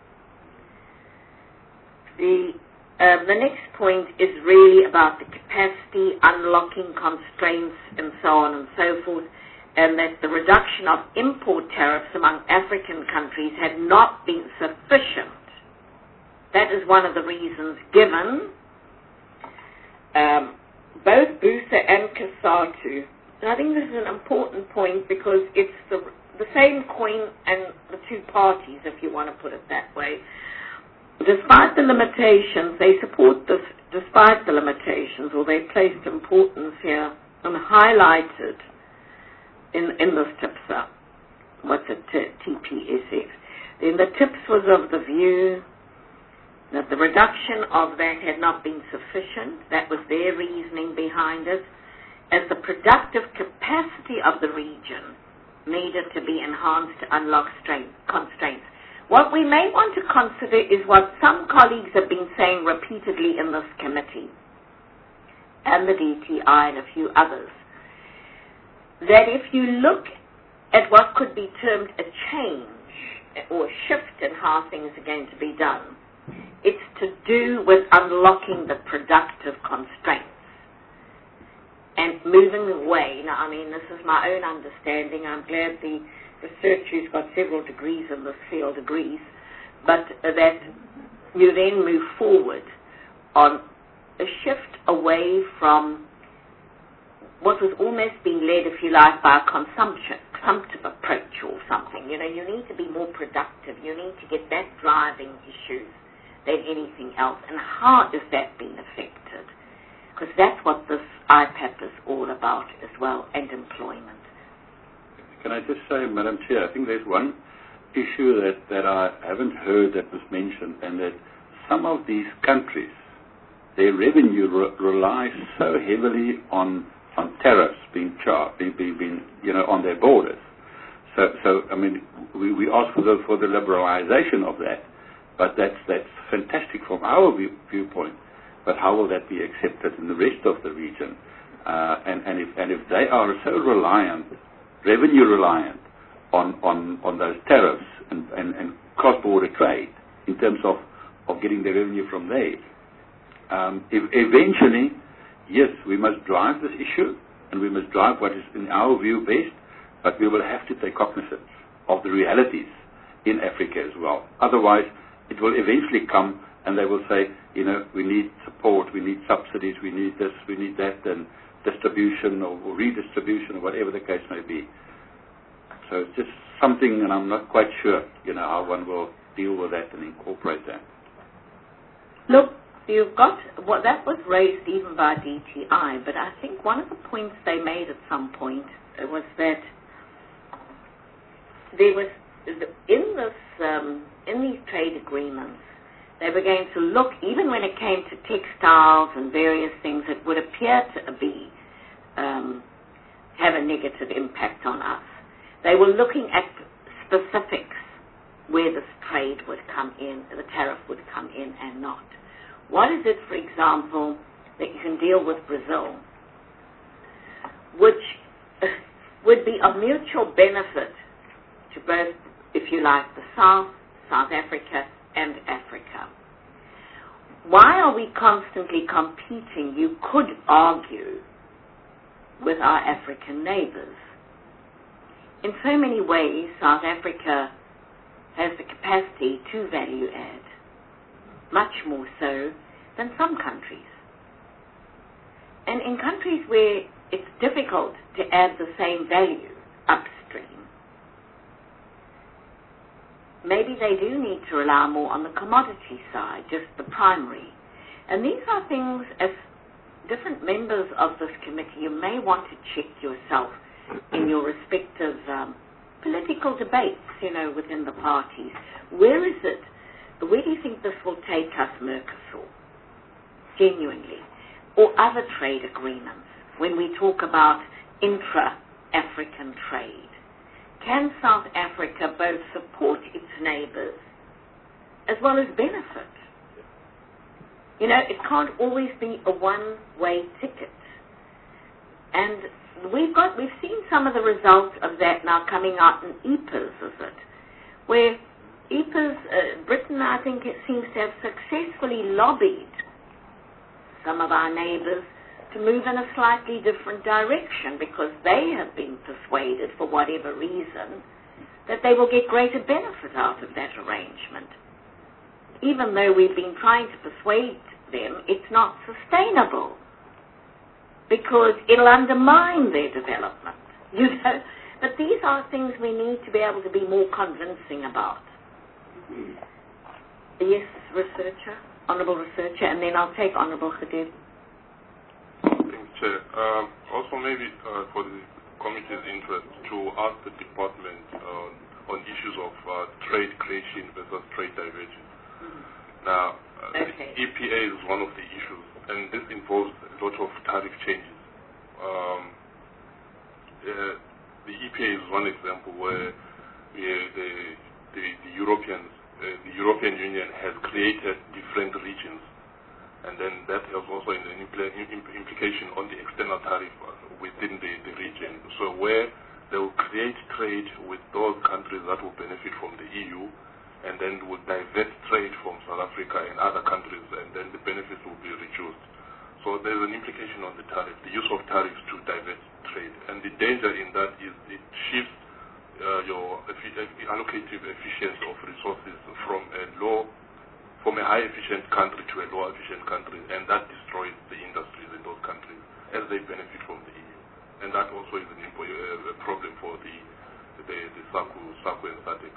The next point is really about the capacity, unlocking constraints, and so on and so forth, and that the reduction of import tariffs among African countries had not been sufficient. That is one of the reasons given. both Busa and Kasatu. And I think this is an important point because it's the same coin and the two parties, if you want to put it that way. Despite the limitations, they support this despite the limitations, or they placed importance here and highlighted in this TIPSA. What's it? TPSF. Then the TIPS was of the view that the reduction of that had not been sufficient. That was their reasoning behind it, as the productive capacity of the region needed to be enhanced to unlock constraints. What we may want to consider is what some colleagues have been saying repeatedly in this committee, and the DTI and a few others, that if you look at what could be termed a change or a shift in how things are going to be done, it's to do with unlocking the productive constraints and moving away. Now, I mean, this is my own understanding. I'm glad the researcher who's got several degrees in this field agrees, but that you then move forward on a shift away from what was almost being led, if you like, by a consumptive approach or something. You know, you need to be more productive. You need to get that driving issues than anything else. And how is that being affected? Because that's what this IPAP is all about as well, and employment. Can I just say, Madam Chair, I think there's one issue that I haven't heard that was mentioned, and that some of these countries, their revenue relies so heavily on tariffs being charged, being on their borders. So I mean, we ask for the liberalization of that, but that's fantastic from our viewpoint. But how will that be accepted in the rest of the region? And if they are so revenue reliant on those tariffs and cross-border trade in terms of getting the revenue from there, eventually, yes, we must drive this issue, and we must drive what is in our view best, but we will have to take cognizance of the realities in Africa as well. Otherwise, it will eventually come and they will say, we need support, we need subsidies, we need this, we need that, and distribution or redistribution or whatever the case may be. So it's just something, and I'm not quite sure, how one will deal with that and incorporate that. Look, you've got, that was raised even by DTI, but I think one of the points they made at some point was that there was, in these trade agreements, they were going to look, even when it came to textiles and various things that would appear to be, have a negative impact on us. They were looking at specifics where this trade would come in, the tariff would come in and not. What is it, for example, that you can deal with Brazil, which would be of mutual benefit to both, if you like, the South Africa, and Africa? Why are we constantly competing, you could argue, with our African neighbors? In so many ways, South Africa has the capacity to value add, much more so than some countries. And in countries where it's difficult to add the same value upstream, maybe they do need to rely more on the commodity side, just the primary. And these are things, as different members of this committee, you may want to check yourself in your respective political debates, within the parties. Where is it? Where do you think this will take us, Mercosur? Genuinely. Or other trade agreements, when we talk about intra-African trade. Can South Africa both support its neighbors as well as benefit? It can't always be a one-way ticket. And we've seen some of the results of that now coming out in EPAs, is it? Where EPAs, Britain, I think it seems to have successfully lobbied some of our neighbors to move in a slightly different direction, because they have been persuaded, for whatever reason, that they will get greater benefit out of that arrangement. Even though we've been trying to persuade them, it's not sustainable because it'll undermine their development. You know, but these are things we need to be able to be more convincing about. Yes, researcher, honourable researcher, and then I'll take honourable Khadib. Thanks, Chair. Also, maybe for the committee's interest, to ask the department on issues of trade creation versus trade divergence. Now, Okay. EPA is one of the issues, and this involves a lot of tariff changes. The EPA is one example where the European Union has created different regions, and then that has also an implication on the external tariff within the region. So where they will create trade with those countries that will benefit from the EU, and then will divert trade from South Africa and other countries, and then the benefits will be reduced. So there's an implication on the tariff, the use of tariffs to divert trade. And the danger in that is it shifts your allocative efficiency of resources from a high efficient country to a low efficient country, and that destroys the industries in those countries as they benefit from the EU. And that also is a problem for the SACU and SADC.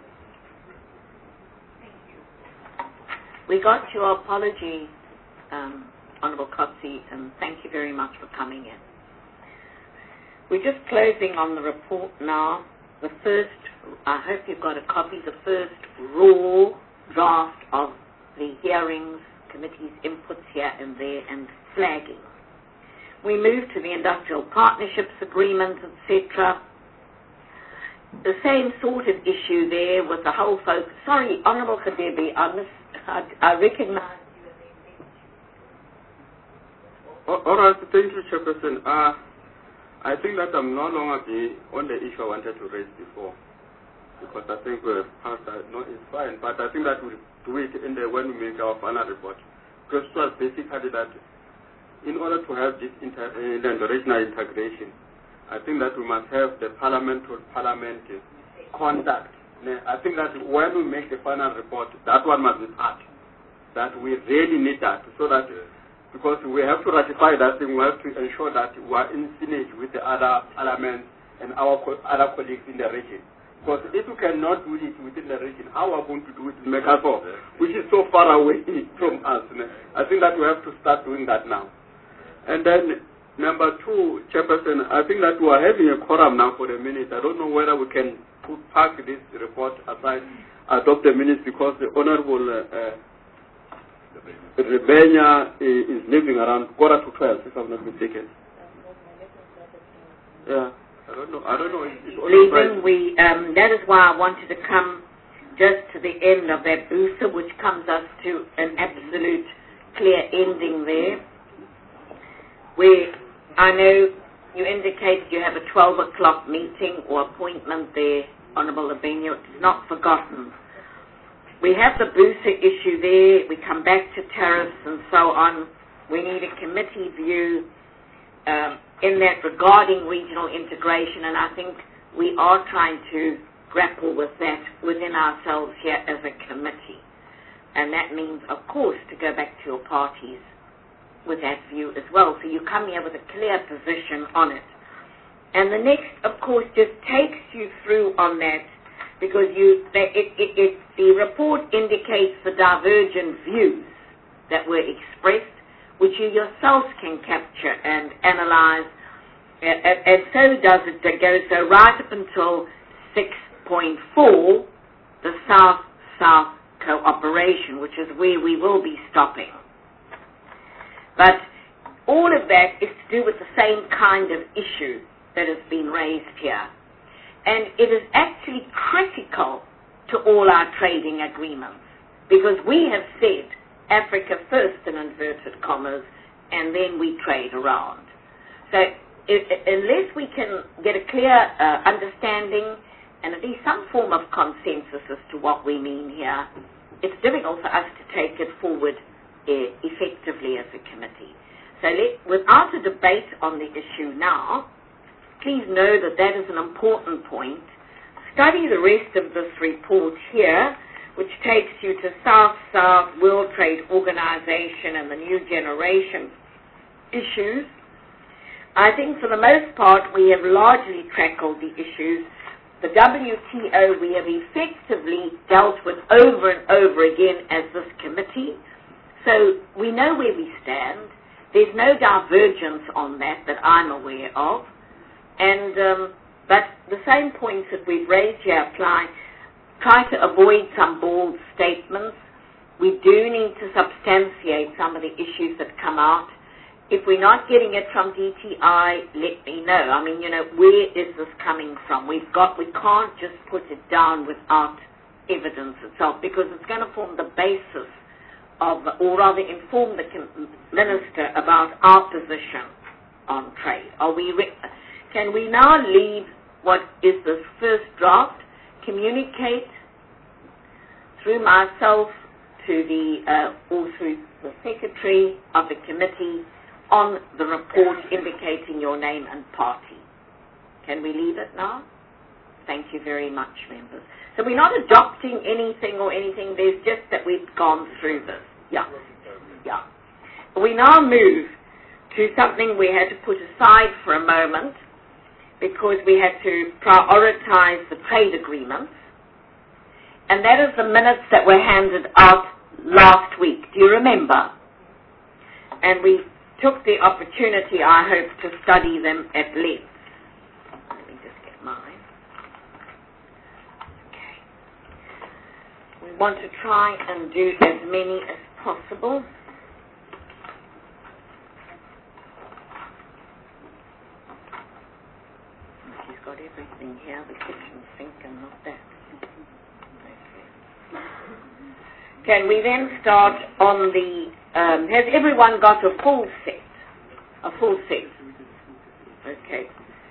We got your apology, Honourable Kotsi, and thank you very much for coming in. We're just closing on the report now. The first, I hope you've got a copy, the first raw draft of the hearings, committee's inputs here and there, and flagging. We move to the industrial partnerships agreement, etc. The same sort of issue there with the whole focus. Sorry, Honourable Khadibi, I recognize you as a... All right, thank you, Chairperson. I think that I'm no longer on the issue I wanted to raise before, because I think we're past that. No, it's fine, but I think that we'll do it when we make our final report. Because it was basically that in order to have this regional integration, I think that we must have the parliament contact. I think that when we make the final report, that one must be part. That we really need that, so that because we have to ratify that thing, we have to ensure that we are in synergy with the other elements and our other colleagues in the region. Because if we cannot do it within the region, how are we going to do it in Mercosur, which is so far away from us? I think that we have to start doing that now. And then, number two, Chairperson, I think that we are having a quorum now for the minutes. I don't know whether we can park this report aside, adopt the minutes, because the Honourable Rebenya is living around 11:45, if I'm not mistaken. Yeah, I don't know. Leaving, that is why I wanted to come just to the end of that booster, which comes us to an absolute clear ending there. I know you indicated you have a 12 o'clock meeting or appointment there, Honourable Rebenya. It's not forgotten. We have the BUSA issue there. We come back to tariffs and so on. We need a committee view in that regarding regional integration, and I think we are trying to grapple with that within ourselves here as a committee. And that means, of course, to go back to your parties with that view as well. So you come here with a clear position on it. And the next, of course, just takes you through on that, because the report indicates the divergent views that were expressed, which you yourselves can capture and analyze, and so does it. That goes so right up until 6.4, the South-South cooperation, which is where we will be stopping. But all of that is to do with the same kind of issue that has been raised here. And it is actually critical to all our trading agreements, because we have said Africa first in inverted commas, and then we trade around. So unless we can get a clear understanding and at least some form of consensus as to what we mean here, it's difficult for us to take it forward effectively as a committee. So without a debate on the issue now, please know that that is an important point. Study the rest of this report here, which takes you to South-South, World Trade Organization, and the new generation issues. I think for the most part we have largely tackled the issues. The WTO we have effectively dealt with over and over again as this committee. So we know where we stand. There's no divergence on that I'm aware of. And but the same points that we've raised here apply. Try to avoid some bold statements. We do need to substantiate some of the issues that come out. If we're not getting it from DTI, let me know. I mean, where is this coming from? We can't just put it down without evidence itself, because it's going to form the basis of, or rather inform the minister about our position on trade. Can we now leave what is this first draft, communicate through myself to or through the secretary of the committee on the report indicating your name and party? Can we leave it now? Thank you very much, members. So we're not adopting anything or anything. There's just that we've gone through this. Yeah. We now move to something we had to put aside for a moment because we had to prioritize the trade agreements. And that is the minutes that were handed out last week. Do you remember? And we took the opportunity, I hope, to study them at length. Let me just get mine. Okay. We want to try and do as many as possible. She's got everything here, the kitchen sink and not that. Okay. Can we then start on the has everyone got a full set? A full set. Okay.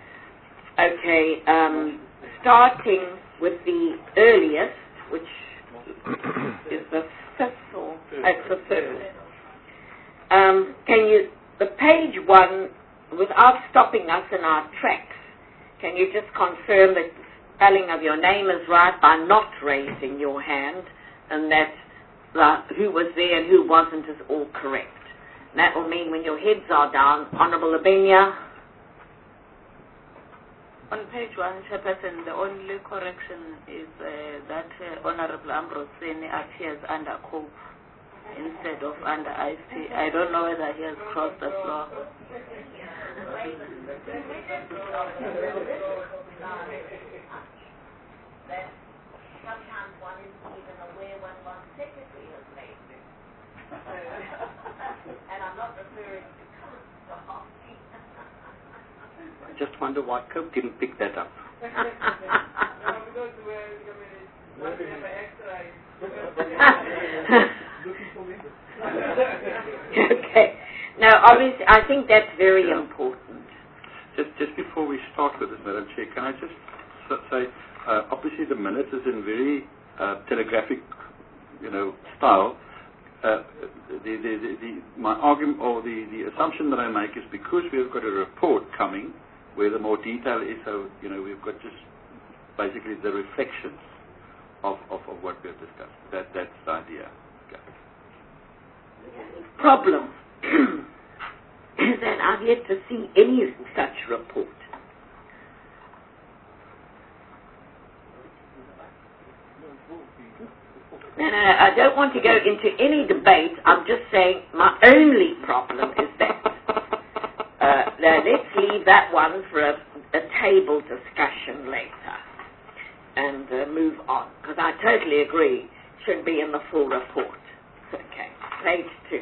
Okay. Starting with the earliest, which is the 5th or it's the 3rd. Can you, the page 1, without stopping us in our tracks, can you just confirm that the spelling of your name is right by not raising your hand, and that who was there and who wasn't is all correct? And that will mean when your heads are down, Honourable Abenya. On page 1, Chairperson, the only correction is that Honourable Ambrose Sene appears under COPE instead of under IP. I don't know whether he has crossed the floor. Sometimes one isn't even aware when one's secretary has made it. And I'm not referring to Cope. I just wonder why Cope didn't pick that up. Okay. Now, obviously, I think that's very important. Just before we start with this, Madam Chair, can I just say, obviously the minutes is in very telegraphic, style. My argument or the assumption that I make is because we've got a report coming where the more detail is, so we've got just basically the reflections of what we've discussed. That's the idea. Okay. Problem is that I've yet to see any such report. No, I don't want to go into any debate. I'm just saying my only problem is that. Now let's leave that one for a table discussion later and move on, because I totally agree it should be in the full report. Okay, page 2.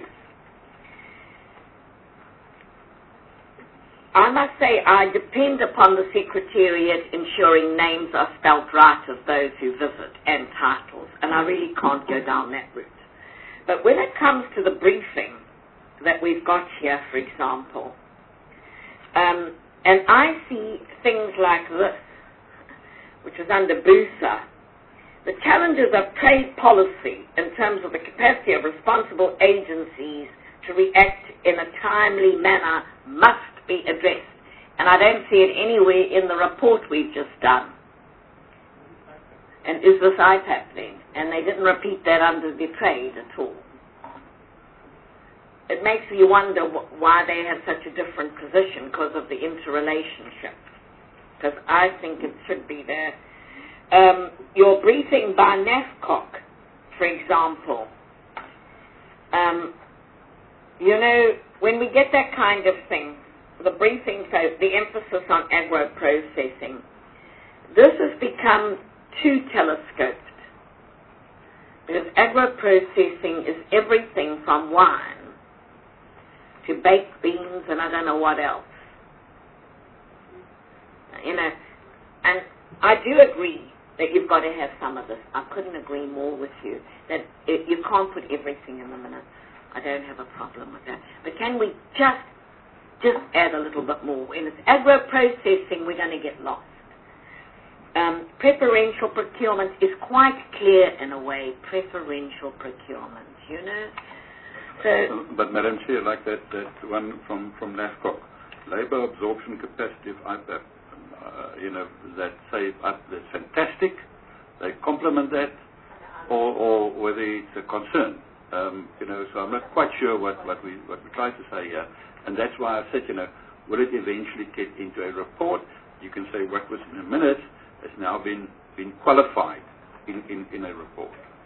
I must say I depend upon the Secretariat ensuring names are spelt right of those who visit and titles, and I really can't go down that route. But when it comes to the briefing that we've got here, for example, and I see things like this, which is under BUSA, the challenges of trade policy in terms of the capacity of responsible agencies to react in a timely manner must be addressed. And I don't see it anywhere in the report we've just done. And is this IPAP then? And they didn't repeat that under the trade at all. It it makes you wonder why they have such a different position because of the interrelationship. Because I think it should be there. Your briefing by NAFCOC, for example, when we get that kind of thing, the briefing, so the emphasis on agro-processing, this has become too telescoped. Because agro-processing is everything from wine to baked beans and I don't know what else. And I do agree that you've got to have some of this. I couldn't agree more with you that you can't put everything in the minutes. I don't have a problem with that. But can we just add a little bit more? When it's agro-processing, we're going to get lost. Preferential procurement is quite clear in a way, preferential procurement, So, but Madam Chair, like that one from NAFCOC, labour absorption capacity of IPAP, that say that's fantastic, they compliment that, or whether it's a concern. So I'm not quite sure what we try to say here, and that's why I said, will it eventually get into a report? You can say what was in the minutes has now been qualified in a report.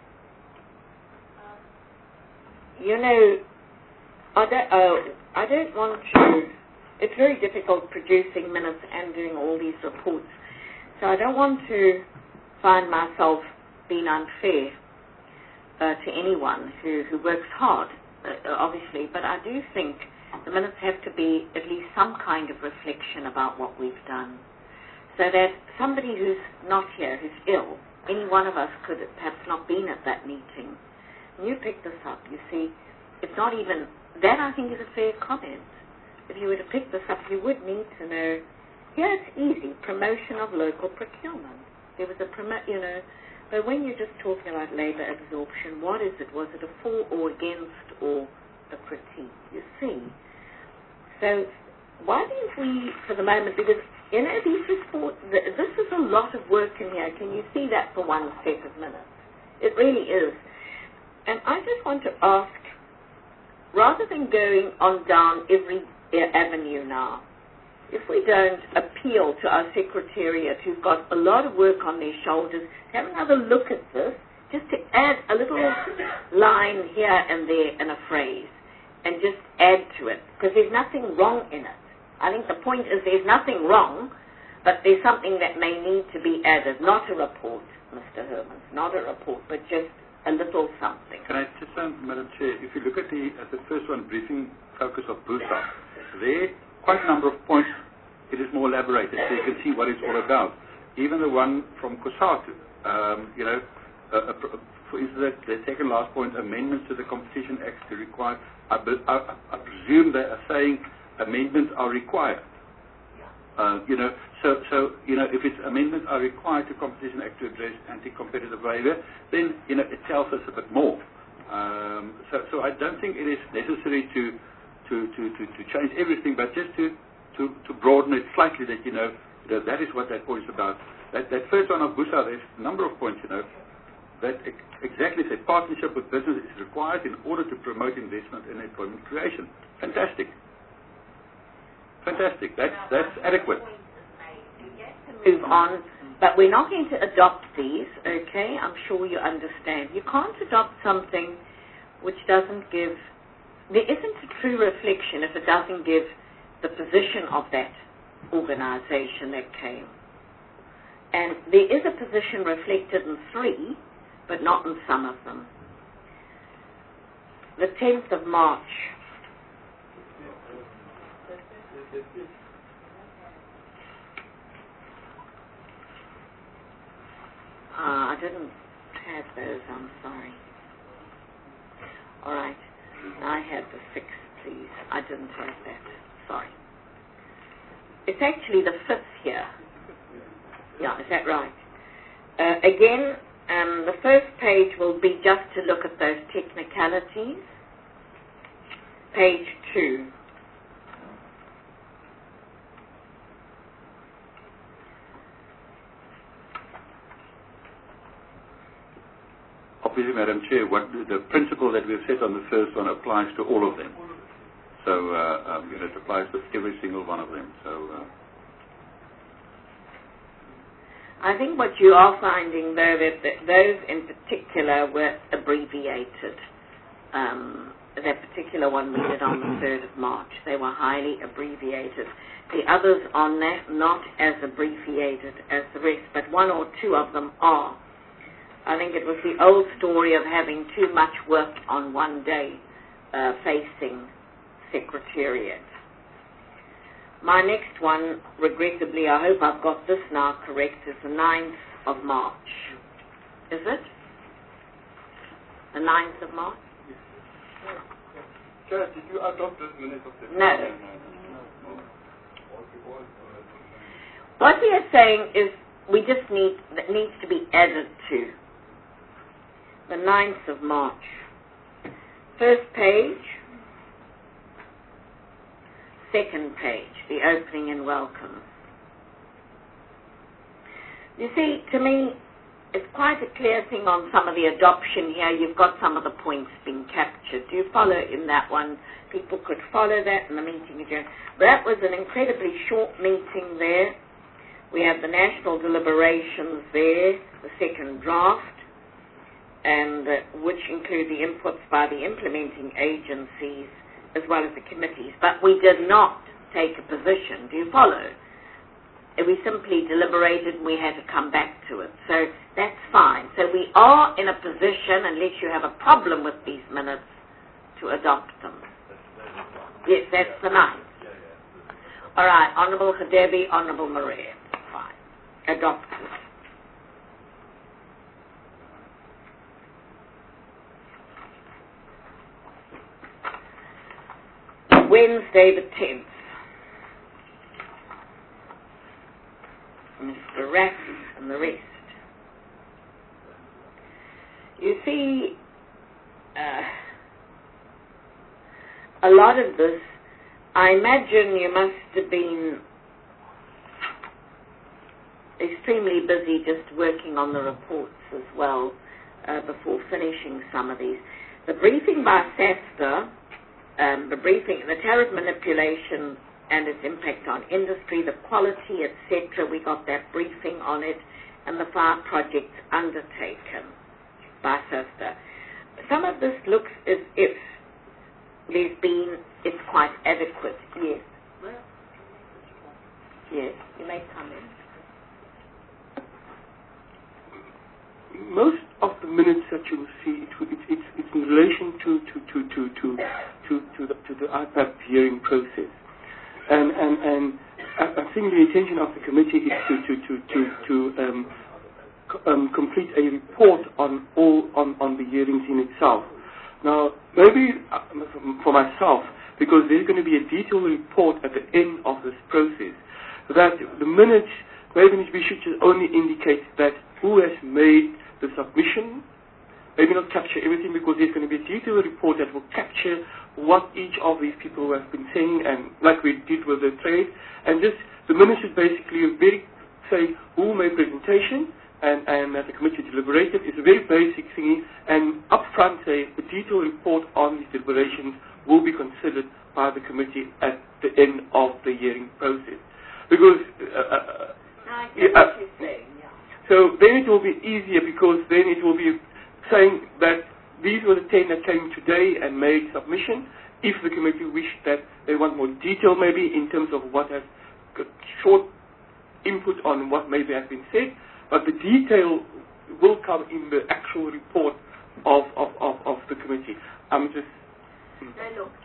I don't want to. It's very difficult producing minutes and doing all these reports, so I don't want to find myself being unfair to anyone who works hard, obviously, but I do think the minutes have to be at least some kind of reflection about what we've done, so that somebody who's not here, who's ill, any one of us could have perhaps not been at that meeting. And you pick this up, you see, it's not even, that I think is a fair comment. If you were to pick this up, you would need to know, it's easy, promotion of local procurement. There was but when you're just talking about labour absorption, what is it? Was it a for or against or a critique? You see. So why don't we, for the moment, because, these reports, this is a lot of work in here. Can you see that for one set of minutes? It really is. And I just want to ask, rather than going on down every avenue now, if we don't appeal to our secretariat who've got a lot of work on their shoulders, have another look at this, just to add a little line here and there in a phrase, and just add to it, because there's nothing wrong in it. I think the point is there's nothing wrong, but there's something that may need to be added. Not a report, Mr. Hermans, not a report, but just a little something. Can I just say, Madam Chair, if you look at the first one, briefing focus of BUSA, there, quite a number of points, it is more elaborated, so you can see what it's all about. Even the one from COSATU, for instance, the second last point, amendments to the Competition Act to require, I presume they are saying amendments are required. If it's amendments are required to Competition Act to address anti-competitive behavior, then, it tells us a bit more. So I don't think it is necessary to change everything, but just to broaden it slightly, that that is what that point is about. That first one of BUSA, there's a number of points, that exactly say partnership with business is required in order to promote investment and employment creation. Fantastic. That's adequate. Move on, but we're not going to adopt these, okay? I'm sure you understand. You can't adopt something which doesn't give, there isn't a true reflection if it doesn't give the position of that organization that came. And there is a position reflected in 3, but not in some of them. The 10th of March. I didn't have those, I'm sorry. All right. I had the 6th, please. I didn't have that. Sorry. It's actually the 5th here. Yeah, is that right? Again, the first page will be just to look at those technicalities. Page 2. Obviously, Madam Chair, what the principle that we've set on the first one applies to all of them. So it applies to every single one of them. So I think what you are finding, though, that those in particular were abbreviated. That particular one we did on the 3rd of March, they were highly abbreviated. The others are not as abbreviated as the rest, but one or two of them are. I think it was the old story of having too much work on one day facing Secretariat. My next one, regrettably, I hope I've got this now correct, is the 9th of March. Is it? The 9th of March? Chair, did you adopt this minute of the No. What we are saying is that needs to be added to the 9th of March. First page, second page, the opening and welcome. You see, to me, it's quite a clear thing on some of the adoption here. You've got some of the points being captured. Do you follow in that one? People could follow that in the meeting adjourned. That was an incredibly short meeting there. We have the national deliberations there, the second draft, and which include the inputs by the implementing agencies as well as the committees. But we did not take a position. Do you follow? We simply deliberated and we had to come back to it. So that's fine. So we are in a position, unless you have a problem with these minutes, to adopt them. Yes, that's the 9th. All right, Honourable Khadebi, Honourable Maria. Fine. Adopted. Wednesday the 10th. Mr. Raff and the rest. You see, a lot of this, I imagine you must have been extremely busy just working on the reports as well before finishing some of these. The briefing by SASTA, the tariff manipulation and its impact on industry, the quality, etc. We got that briefing on it, and the 5 projects undertaken by SASTA. Some of this looks as if it's quite adequate. Yes. Yes, you may come in. Most of the minutes that you will see, it's in relation to the IPAP hearing process. And I think the intention of the committee is to complete a report on the hearings in itself. Now, maybe for myself, because there's going to be a detailed report at the end of this process, that the minutes, maybe we should just only indicate that who has made the submission, maybe not capture everything, because there's going to be a detailed report that will capture what each of these people have been saying, and like we did with the trade, and just the minutes should basically say who made presentation, and that the committee deliberated. It's a very basic thing, and up front say the detailed report on these deliberations will be considered by the committee at the end of the hearing process. Because I get what you're saying, yeah. So then it will be easier, because then it will be saying that these were the 10 that came today and made submission. If the committee wish that they want more detail, maybe in terms of what has got short input on what maybe has been said, but the detail will come in the actual report of the committee. I'm just. Now look,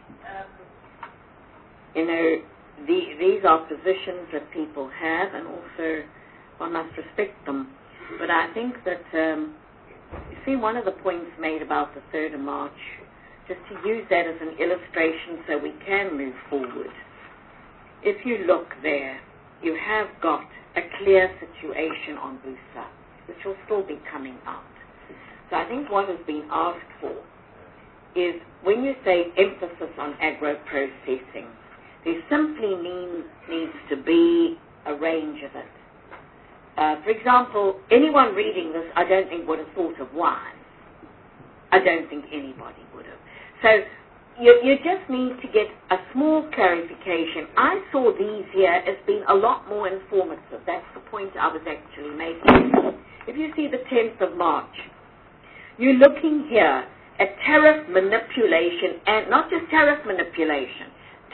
these are positions that people have, and also one must respect them. But I think that, you see, one of the points made about the 3rd of March, just to use that as an illustration so we can move forward. If you look there, you have got a clear situation on BUSA, which will still be coming out. So I think what has been asked for is, when you say emphasis on agro-processing, there simply needs to be a range of it. For example, anyone reading this, I don't think would have thought of wine. I don't think anybody would have. So you just need to get a small clarification. I saw these here as being a lot more informative. That's the point I was actually making. If you see the 10th of March, you're looking here at tariff manipulation, and not just tariff manipulation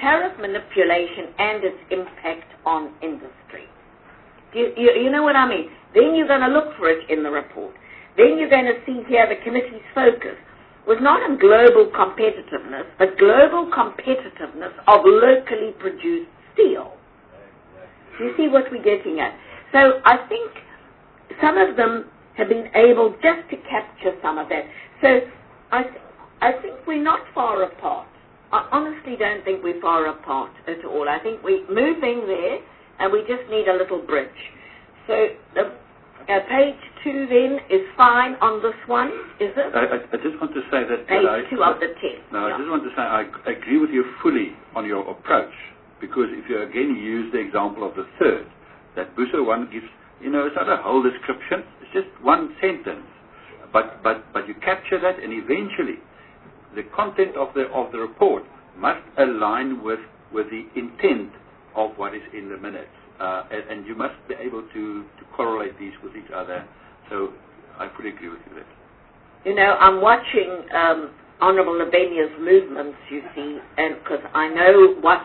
and its impact on industry. You know what I mean? Then you're going to look for it in the report. Then you're going to see here the committee's focus was not on global competitiveness, but global competitiveness of locally produced steel. Do you see what we're getting at? So I think some of them have been able just to capture some of that. So I think we're not far apart. I honestly don't think we're far apart at all. I think we're moving there, and we just need a little bridge. So page 2 then is fine on this one, is it? I just want to say that... Page 2 of the 10. No, yeah. I just want to say I agree with you fully on your approach, because if you again use the example of the third, that BUSO one gives, it's not a whole description, it's just one sentence. But you capture that, and eventually the content of the report must align with the intent of what is in the minutes. And you must be able to correlate these with each other. So I fully agree with you there. I'm watching Honourable Lavenia's movements, you see, and because I know what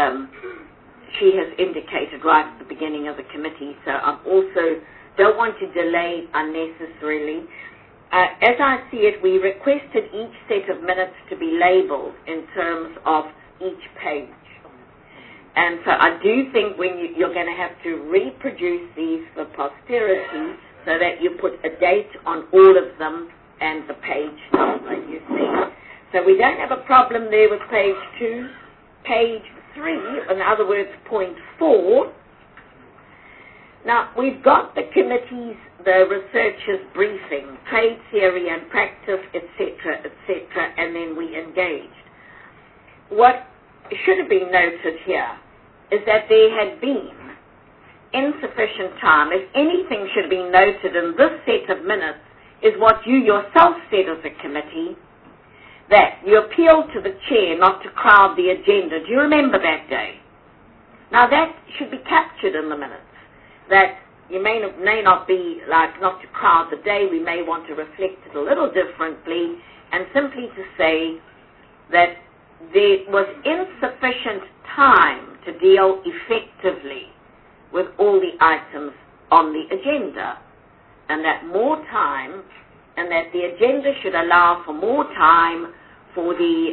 she has indicated right at the beginning of the committee, so I also don't want to delay unnecessarily. As I see it, we requested each set of minutes to be labelled in terms of each page. And so I do think when you're going to have to reproduce these for posterity so that you put a date on all of them and the page number, you see. So we don't have a problem there with page 2. Page 3, in other words, point 4. Now, we've got the committee's, the researchers' briefing, trade theory and practice, etc., and then we engaged. What should have been noted here is that there had been insufficient time. If anything should be noted in this set of minutes is what you yourself said as a committee, that you appealed to the chair not to crowd the agenda. Do you remember that day? Now that should be captured in the minutes, that you may not be like not to crowd the day. We may want to reflect it a little differently and simply to say that there was insufficient time to deal effectively with all the items on the agenda, and that more time, and that the agenda should allow for more time for the,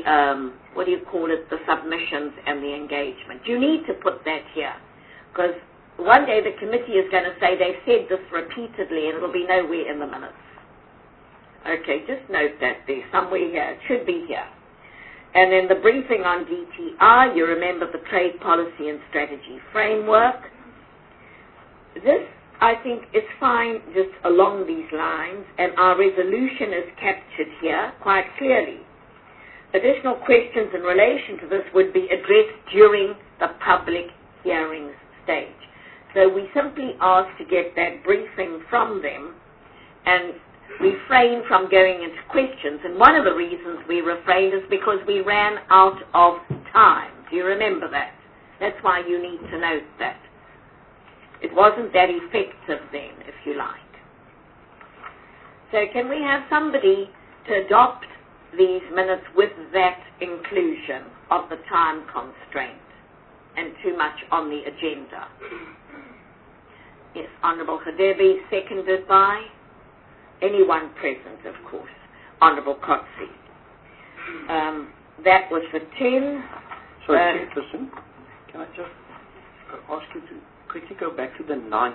the submissions and the engagement. You need to put that here, because one day the committee is going to say they've said this repeatedly and it'll be nowhere in the minutes. Okay, just note that there, somewhere here. It should be here. And then the briefing on DTI, you remember the trade policy and strategy framework. This, I think, is fine just along these lines, and our resolution is captured here quite clearly. Additional questions in relation to this would be addressed during the public hearings stage. So we simply ask to get that briefing from them and refrain from going into questions. And one of the reasons we refrained is because we ran out of time. Do you remember that? That's why you need to note that. It wasn't that effective then, if you like. So can we have somebody to adopt these minutes with that inclusion of the time constraint and too much on the agenda? Yes, Honourable Hadebe, seconded by anyone present, of course. Honourable Kotze. That was for 10. Sorry, Chairperson, can I just ask you to quickly go back to the 9th?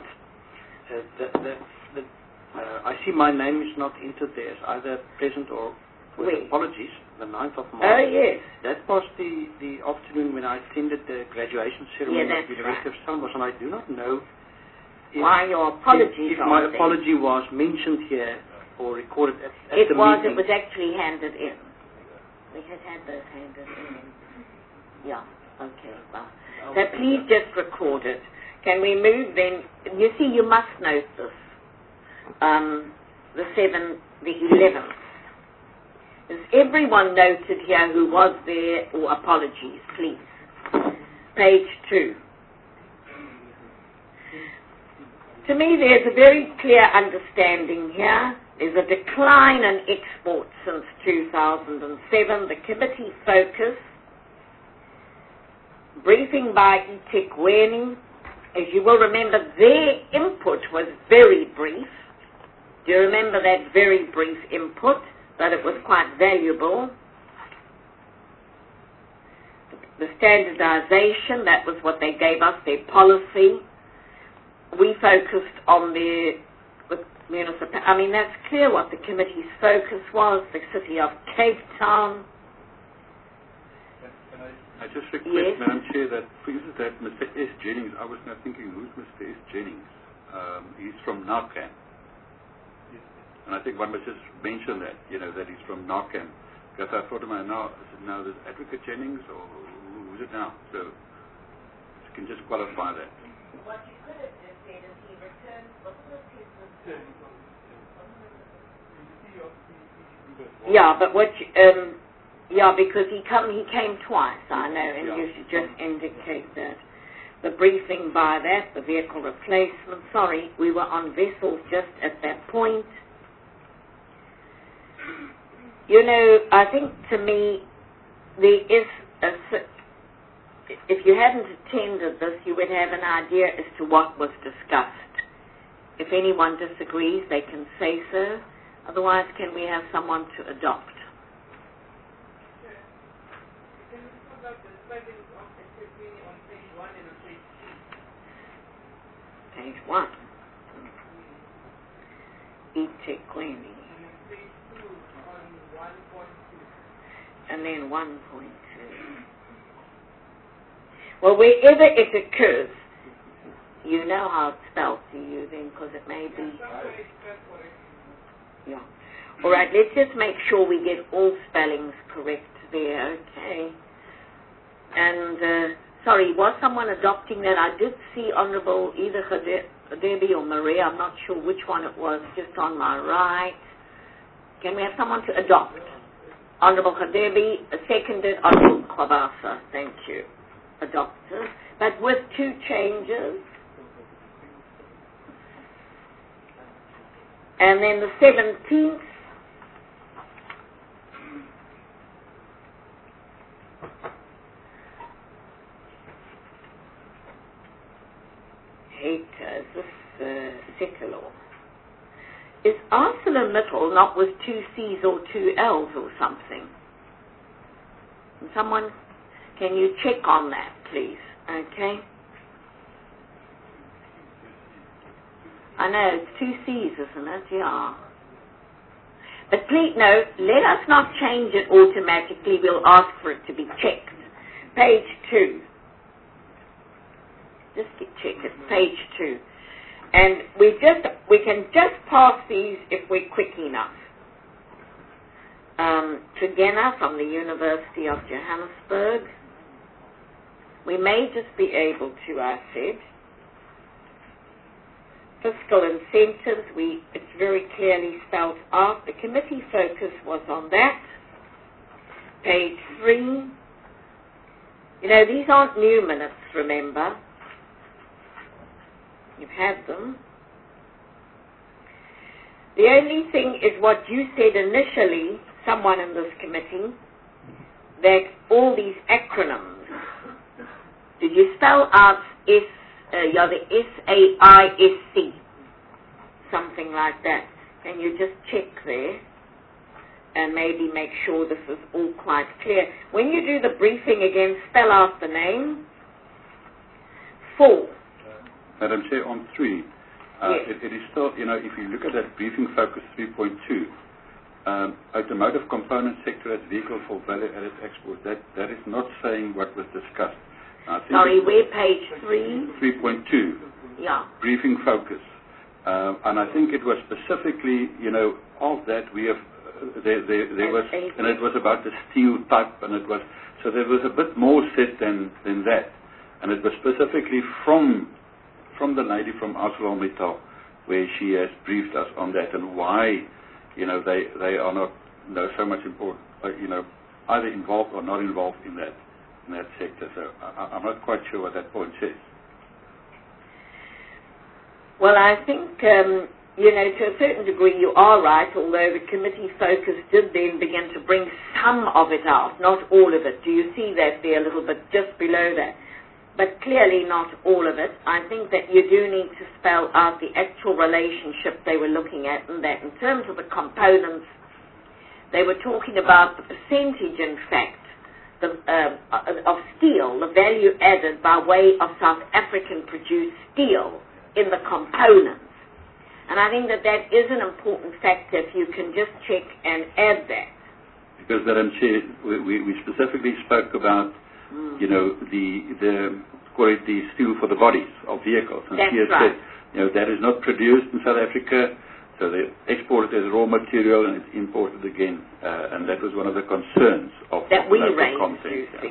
I see my name is not entered there as either present or with apologies, the 9th of March. Oh, yes. That was the afternoon when I attended the graduation ceremony at the University of Stellenbosch, and I do not know why your apologies if my apology was mentioned here or recorded at the meeting. It was actually handed in. We had those handed in. Yeah, okay. Well. So please just record it. Can we move then? You see, you must note this. The 11th. Is everyone noted here who was there, or apologies, please? Page 2. To me, there's a very clear understanding here. There's a decline in exports since 2007. The committee focus, briefing by eThekwini. As you will remember, their input was very brief. Do you remember that very brief input? But it was quite valuable. The standardization, that was what they gave us, their policy. We focused on the municipal. I mean, that's clear what the committee's focus was, the city of Cape Town. I just request, yes. Madam Chair, that for instance that Mr. S. Jennings, I was now thinking, who's Mr. S. Jennings? He's from Narcan. And I think one must just mention that, that he's from Narcan. Because I thought to myself, now there's Advocate Jennings, or who's it now? So you can just qualify that. What you could have just said is he returned, yeah, but what because he came twice, I know, and you should just indicate that. The briefing by that, the vehicle replacement, sorry, we were on vessels just at that point. I think to me, there is if you hadn't attended this, you would have an idea as to what was discussed. If anyone disagrees, they can say so. Otherwise, can we have someone to adopt? Page 1. eThekwini. And then 1.2. Well, wherever it occurs, you know how it's spelled, do you then? Because it may be... Yeah. All right, let's just make sure we get all spellings correct there, okay? And, sorry, was someone adopting that? I did see Honourable either Debbie or Maria, I'm not sure which one it was, just on my right. Can we have someone to adopt? Honourable Debbie, seconded Honourable Kwabasa, thank you. Adopted, but with 2 changes. And then the 17th, is this secular? Is ArcelorMittal not with 2 C's or 2 L's or something? And someone, can you check on that, please? Okay. I know, it's 2 C's, isn't it? Yeah. But please, no, let us not change it automatically. We'll ask for it to be checked. Page 2. Just check it. Page 2. And we can just pass these if we're quick enough. Trigena from the University of Johannesburg. We may just be able to, I said. Fiscal incentives, it's very clearly spelled out. The committee focus was on that. Page 3. These aren't new minutes, remember. You've had them. The only thing is what you said initially, someone in this committee, that all these acronyms, did you spell out the SAISC, something like that? Can you just check there and maybe make sure this is all quite clear? When you do the briefing again, spell out the name. 4. Madam Chair, on 3, yes. it is still, if you look at that briefing focus 3.2, automotive component sector as vehicle for value-added exports, that is not saying what was discussed. Sorry, where page 3? 3.2. Yeah. Briefing focus. And I think it was specifically, of that we have, there was, and it was about the steel type, and it was, so there was a bit more said than that. And it was specifically from the lady from ArcelorMittal, where she has briefed us on that and why, they are not so much important, either involved or not involved in that sector. So I'm not quite sure what that point says. Well, I think, to a certain degree you are right, although the committee focus did then begin to bring some of it out, not all of it. Do you see that there a little bit just below that? But clearly not all of it. I think that you do need to spell out the actual relationship they were looking at, and that in terms of the components, they were talking about the percentage, in fact, of steel, the value added by way of South African-produced steel in the components. And I think that is an important factor if you can just check and add that. Because, Madam Chair, we specifically spoke about, the steel for the bodies of vehicles. And That's she has right. said, that is not produced in South Africa, so they export it as raw material and it's imported again. And that was one of the concerns of that we local raised, content. you see.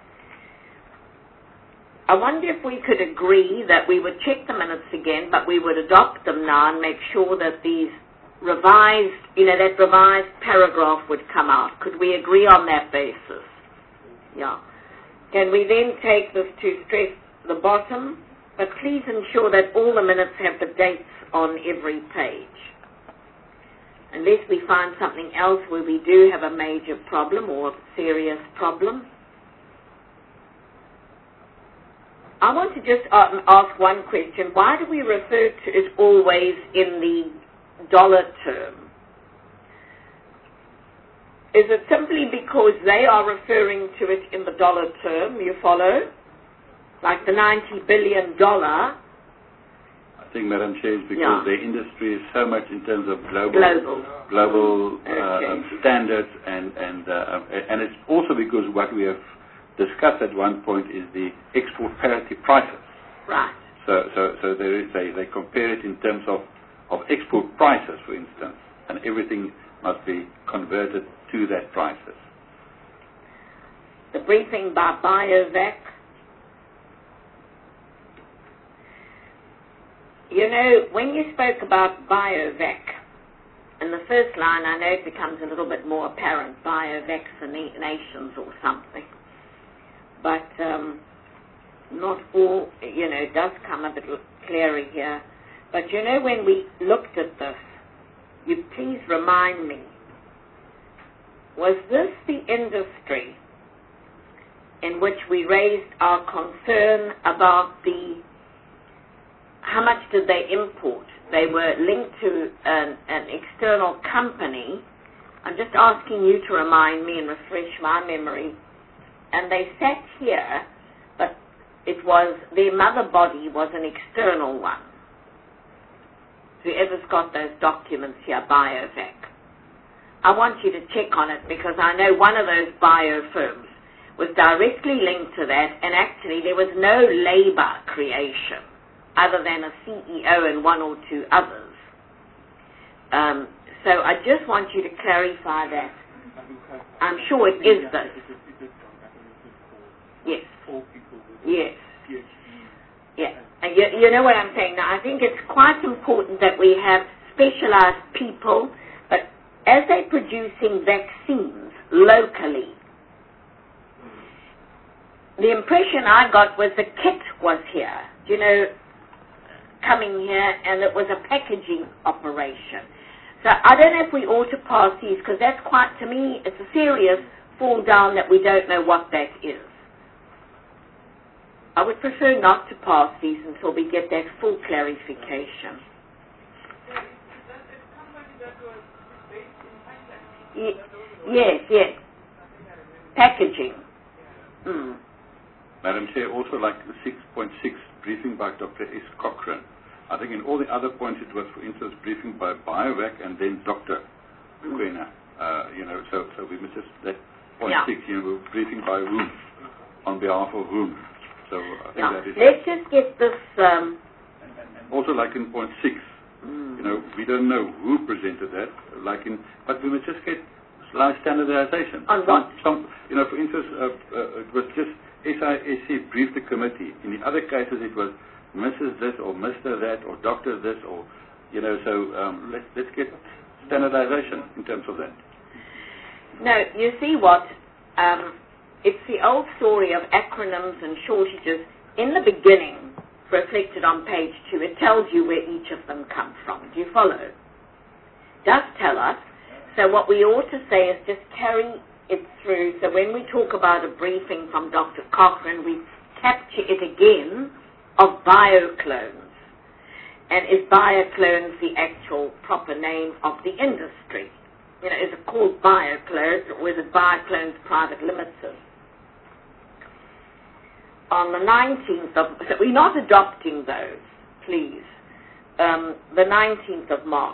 I wonder if we could agree that we would check the minutes again, but we would adopt them now and make sure that these revised, that revised paragraph would come out. Could we agree on that basis? Yeah. Can we then take this to stress the bottom, but please ensure that all the minutes have the dates on every page. Unless we find something else where we do have a major problem or a serious problem. I want to just ask one question. Why do we refer to it always in the dollar term? Is it simply because they are referring to it in the dollar term, you follow? Like the $90 billion? I think, Madam Chair, is because their industry is so much in terms of global standards, and it's also because what we have discussed at one point is the export parity prices. Right. So there is they compare it in terms of export prices, for instance, and everything must be converted to that prices. The briefing by BioVac. When you spoke about BioVac, in the first line, I know it becomes a little bit more apparent, bio-vaccinations or something. But not all, it does come a bit clearer here. But when we looked at this, you please remind me, was this the industry in which we raised our concern about how much did they import? They were linked to an external company. I'm just asking you to remind me and refresh my memory. And they sat here, but their mother body was an external one. Whoever's got those documents here, BioVac. I want you to check on it because I know one of those bio firms was directly linked to that, and actually there was no labor creation other than a CEO and one or two others. So I just want you to clarify that. I'm sure it is this. Yes. Yes. Yeah. And you know what I'm saying? Now, I think it's quite important that we have specialized people, but as they're producing vaccines locally, the impression I got was the kit was here, coming here, and it was a packaging operation. So I don't know if we ought to pass these, because that's quite, to me, it's a serious fall down that we don't know what that is. I would prefer not to pass these until we get that full clarification. Yes. Packaging. Madam Chair, also like the 6.6 briefing by Dr. S. Cochrane. I think in all the other points it was, for instance, briefing by BioVac and then Dr. Kwena. So we must just, that point 6, we're briefing by whom, on behalf of whom. So I think that is... Let's just get this... Also like in point 6, we don't know who presented that, but we must just get slight standardization. On what? For instance, it was just SISC briefed the committee. In the other cases it was Mrs. this or Mr. that or Dr. this or, let's get standardization in terms of that. No, you see what? It's the old story of acronyms and shortages. In the beginning, reflected on page 2, it tells you where each of them come from. Do you follow? It does tell us. So what we ought to say is just carry it through. So when we talk about a briefing from Dr. Cochrane, we capture it again of bioclones. And is bioclones the actual proper name of the industry? You know, is it called bioclones, or is it Bioclones Private Limited? On the 19th of, so we're not adopting those, please, the 19th of March.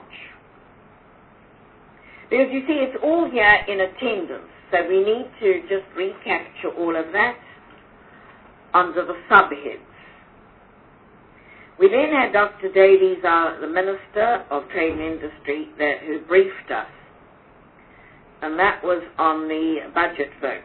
Because you see, it's all here in attendance, so we need to just recapture all of that under the subheads. We then had Dr. Davies, the Minister of Trade and Industry, who briefed us, and that was on the budget vote.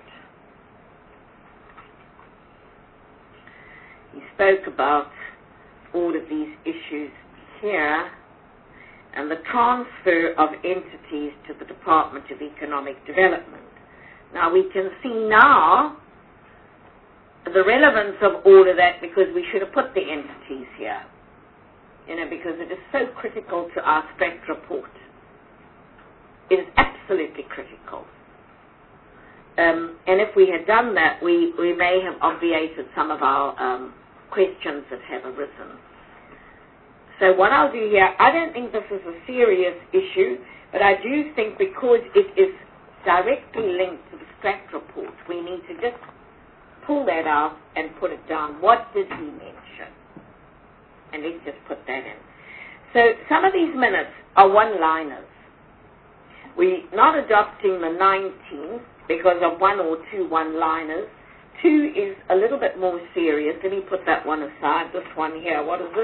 He spoke about all of these issues here and the transfer of entities to the Department of Economic Development. Now we can see now the relevance of all of that, because we should have put the entities here, you know, because it is so critical to our STRAC report. It is absolutely critical. And if we had done that, we may have obviated some of our questions that have arisen. So what I'll do here, I don't think this is a serious issue, but I do think because it is directly linked to the STRAC report, we need to just pull that out and put it down. What did he mention? And let's just put that in. So some of these minutes are one-liners. We're not adopting the 19th because of one or two one-liners. 2 is a little bit more serious. Let me put that one aside. This one here, what is it?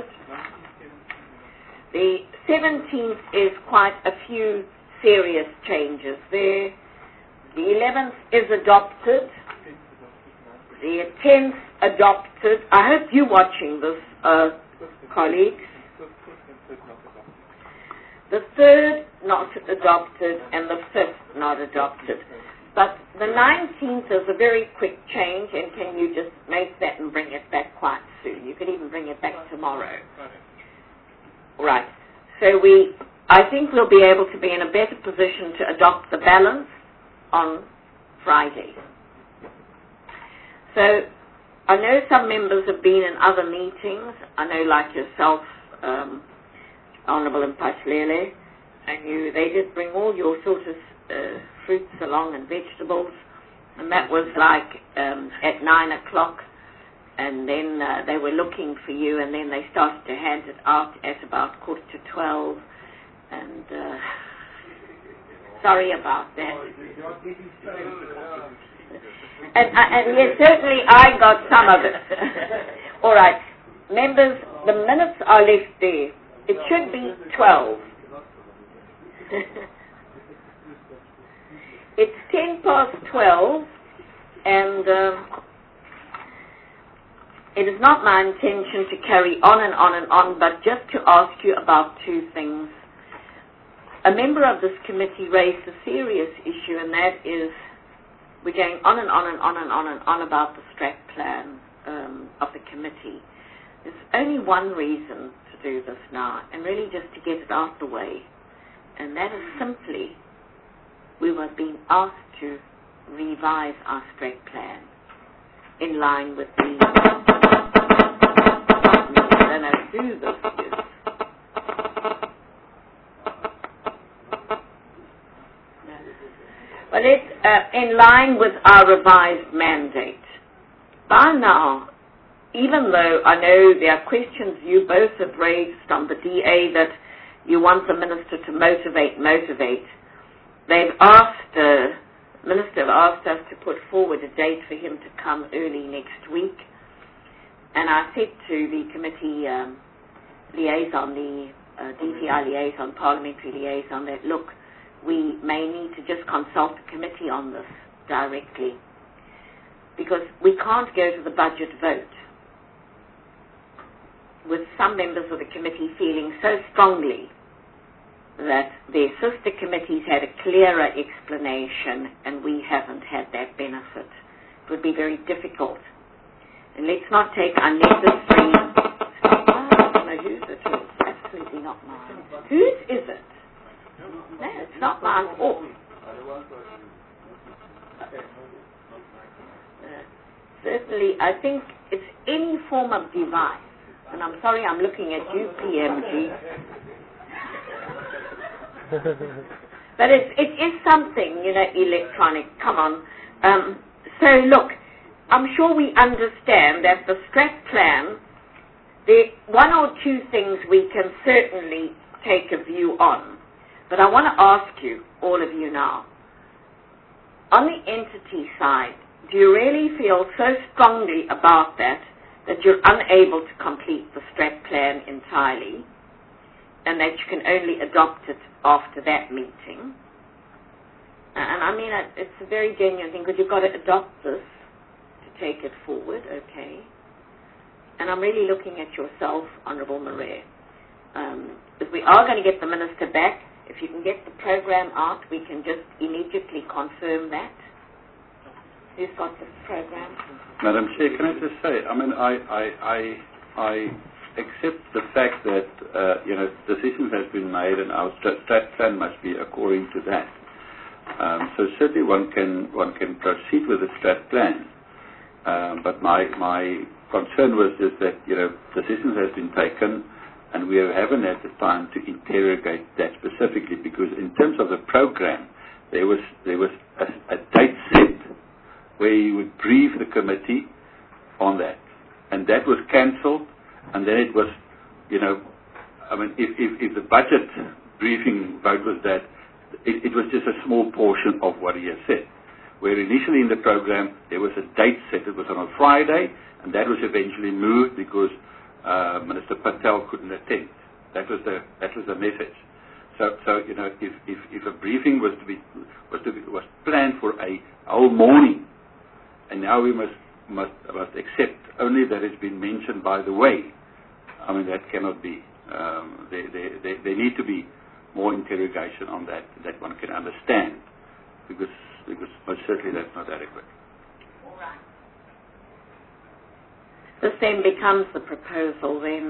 The 17th is quite a few serious changes there. The 11th is adopted. The 10th adopted. I hope you're watching this, colleagues. The 3rd not adopted and the 5th not adopted. But the 19th is a very quick change, and can you just make that and bring it back quite soon? You could even bring it back tomorrow. Right. So I think we'll be able to be in a better position to adopt the balance on Friday. So I know some members have been in other meetings. I know, like yourself, Honourable Mpashlele, and they did bring all your sort of fruits along and vegetables, and that was like at 9 o'clock, and then they were looking for you, and then they started to hand it out at about 11:45, and sorry about that. And yes, certainly I got some of it. All right, members, the minutes are left there. It should be 12. It's 12:10, and it is not my intention to carry on and on and on, but just to ask you about 2 things. A member of this committee raised a serious issue, and that is we're going on and on and on and on and on about the STRAC plan of the committee. There's only one reason to do this now, and really just to get it out the way, and that is simply we were being asked to revise our STRAC plan in line with the and I do this is but it's in line with our revised mandate. By now, even though I know there are questions you both have raised on the DA that you want the minister to motivate, they've asked, the minister asked us to put forward a date for him to come early next week. And I said to the committee liaison, the DTI liaison, parliamentary liaison, that look, we may need to just consult the committee on this directly, because we can't go to the budget vote with some members of the committee feeling so strongly that their sister committees had a clearer explanation and we haven't had that benefit. It would be very difficult. And let's not take unnecessary... I don't know whose it is. Absolutely not mine. Whose is it? No, it's not mine. Oh. Certainly, I think it's any form of device. And I'm sorry I'm looking at you, PMG. But it is something, electronic. Come on. So look, I'm sure we understand that the strat plan, there are one or two things we can certainly take a view on. But I want to ask you, all of you now, on the entity side, do you really feel so strongly about that you're unable to complete the strat plan entirely and that you can only adopt it after that meeting? And I mean, it's a very genuine thing, because you've got to adopt this to take it forward, okay? And I'm really looking at yourself, Honourable Marais. If we are going to get the Minister back, if you can get the program out, we can just immediately confirm that. Who's got the program? Madam Chair, can I just say, I mean, I accept the fact that, decisions have been made and our strat plan must be according to that. So certainly one can proceed with the strat plan. But my concern was just that, decisions have been taken and we haven't had the time to interrogate that specifically, because in terms of the program, there was a date set where you would brief the committee on that. And that was cancelled, and then it was, if the budget briefing vote was that, it was just a small portion of what he has said. Where initially in the program, there was a date set. It was on a Friday, and that was eventually moved because Minister Patel couldn't attend. That was the message. So if a briefing was planned for a whole morning, and now we must accept only that it's been mentioned by the way. I mean, that cannot be. There need to be more interrogation on that one can understand, because most certainly that's not adequate. All right. This then becomes the proposal then.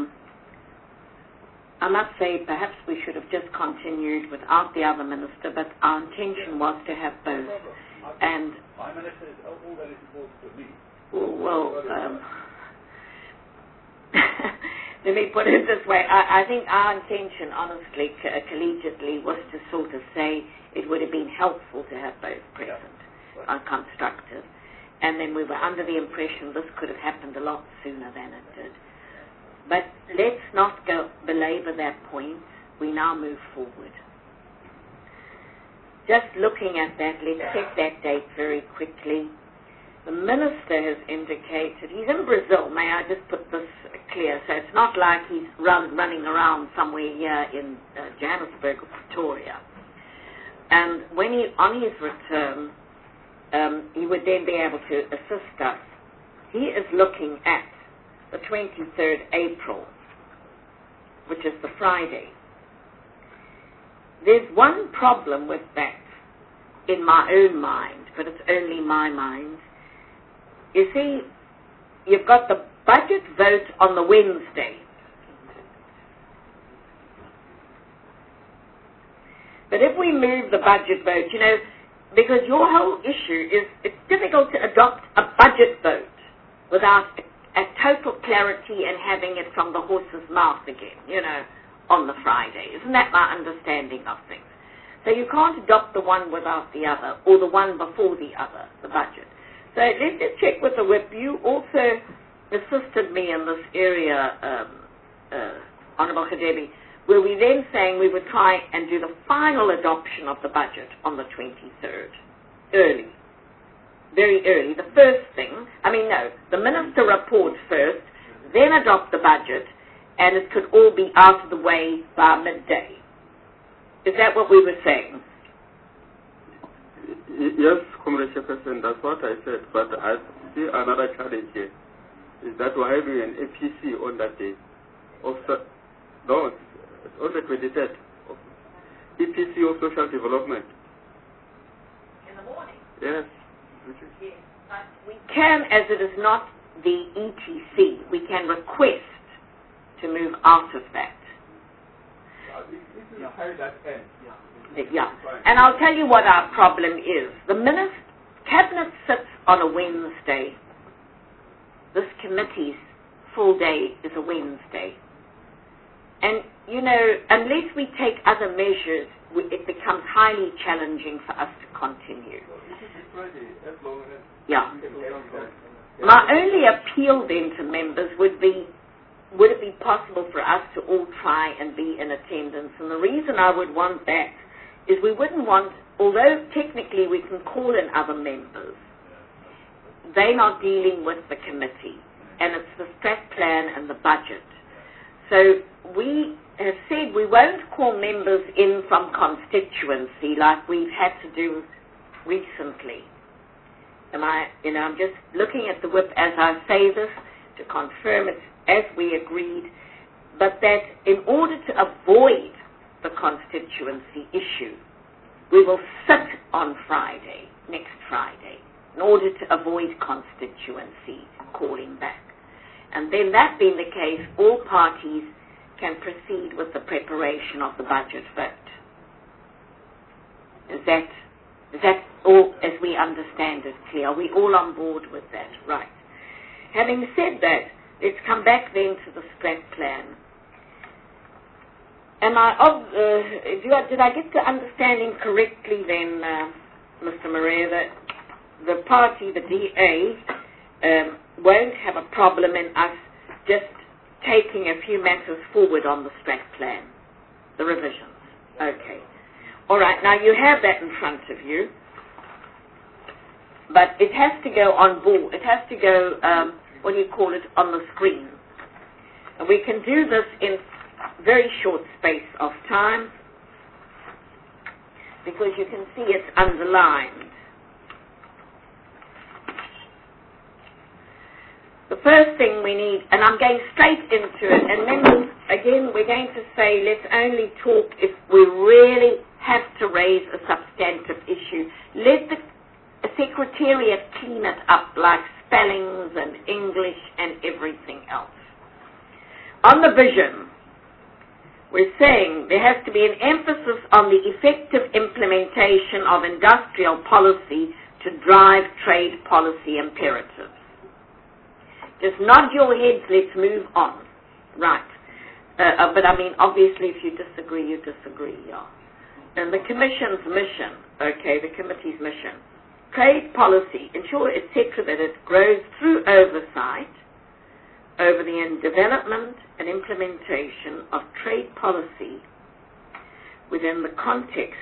I must say perhaps we should have just continued without the other minister, but our intention was to have both. And my minister is all that is important to me. Well, let me put it this way. I think our intention, honestly, collegiately, was to sort of say it would have been helpful to have both present, constructive. And then we were under the impression this could have happened a lot sooner than it did. But let's not belabor that point. We now move forward. Just looking at that, let's check that date very quickly. The minister has indicated he's in Brazil. May I just put this clear? So it's not like he's running around somewhere here in Johannesburg or Pretoria. And when on his return, he would then be able to assist us. He is looking at the 23rd April, which is the Friday. There's one problem with that in my own mind, but it's only my mind. You see, you've got the budget vote on the Wednesday. But if we move the budget vote, because your whole issue is it's difficult to adopt a budget vote without a total clarity and having it from the horse's mouth again, on the Friday. Isn't that my understanding of things? So you can't adopt the one without the other, or the one before the other, the budget. So let's just check with the whip. You also assisted me in this area, Honourable Khadebi, where we then saying we would try and do the final adoption of the budget on the 23rd, early, very early. The first thing, the minister reports first, then adopt the budget, and it could all be out of the way by midday. Is that what we were saying? Yes, Comrade Chairperson, that's what I said. But I see another challenge here, is that we're having an APC on that day. No, it's on the 23rd EPC or social development? In the morning? Yes. Yes. But we can, as it is not the ETC, we can request to move out of that. Yeah. And I'll tell you what our problem is. The Cabinet sits on a Wednesday. This committee's full day is a Wednesday. And, you know, unless we take other measures, it becomes highly challenging for us to continue. Yeah. My only appeal then to members would be, would it be possible for us to all try and be in attendance? And the reason I would want that is we wouldn't want, although technically we can call in other members, they're not dealing with the committee, and it's the strat plan and the budget. So we have said we won't call members in from constituency like we've had to do recently. I'm just looking at the whip as I say this to confirm it as we agreed, but that in order to avoid the constituency issue, we will sit on Friday, next Friday, in order to avoid constituency calling back. And then that being the case, all parties can proceed with the preparation of the budget vote. Is that all, as we understand it, clear? Are we all on board with that? Right. Having said that, let's come back then to the strat plan. Did I get the understanding correctly then, Mr. Maria, that the party, the DA, won't have a problem in us just taking a few matters forward on the strat plan, the revisions? Okay. All right, now you have that in front of you, but it has to go on board. It has to go, on the screen. And we can do this in very short space of time because you can see it's underlined. The first thing we need, and I'm going straight into it, and members, again, we're going to say let's only talk if we really have to raise a substantive issue. Let the Secretariat clean it up like spellings and English and everything else. On the vision, we're saying there has to be an emphasis on the effective implementation of industrial policy to drive trade policy imperatives. Just nod your heads, let's move on. Right. But I mean, obviously, if you disagree, you disagree, yeah. And the Commission's mission, the committee's mission, trade policy, ensure, etc., that it grows through oversight over the development and implementation of trade policy within the context.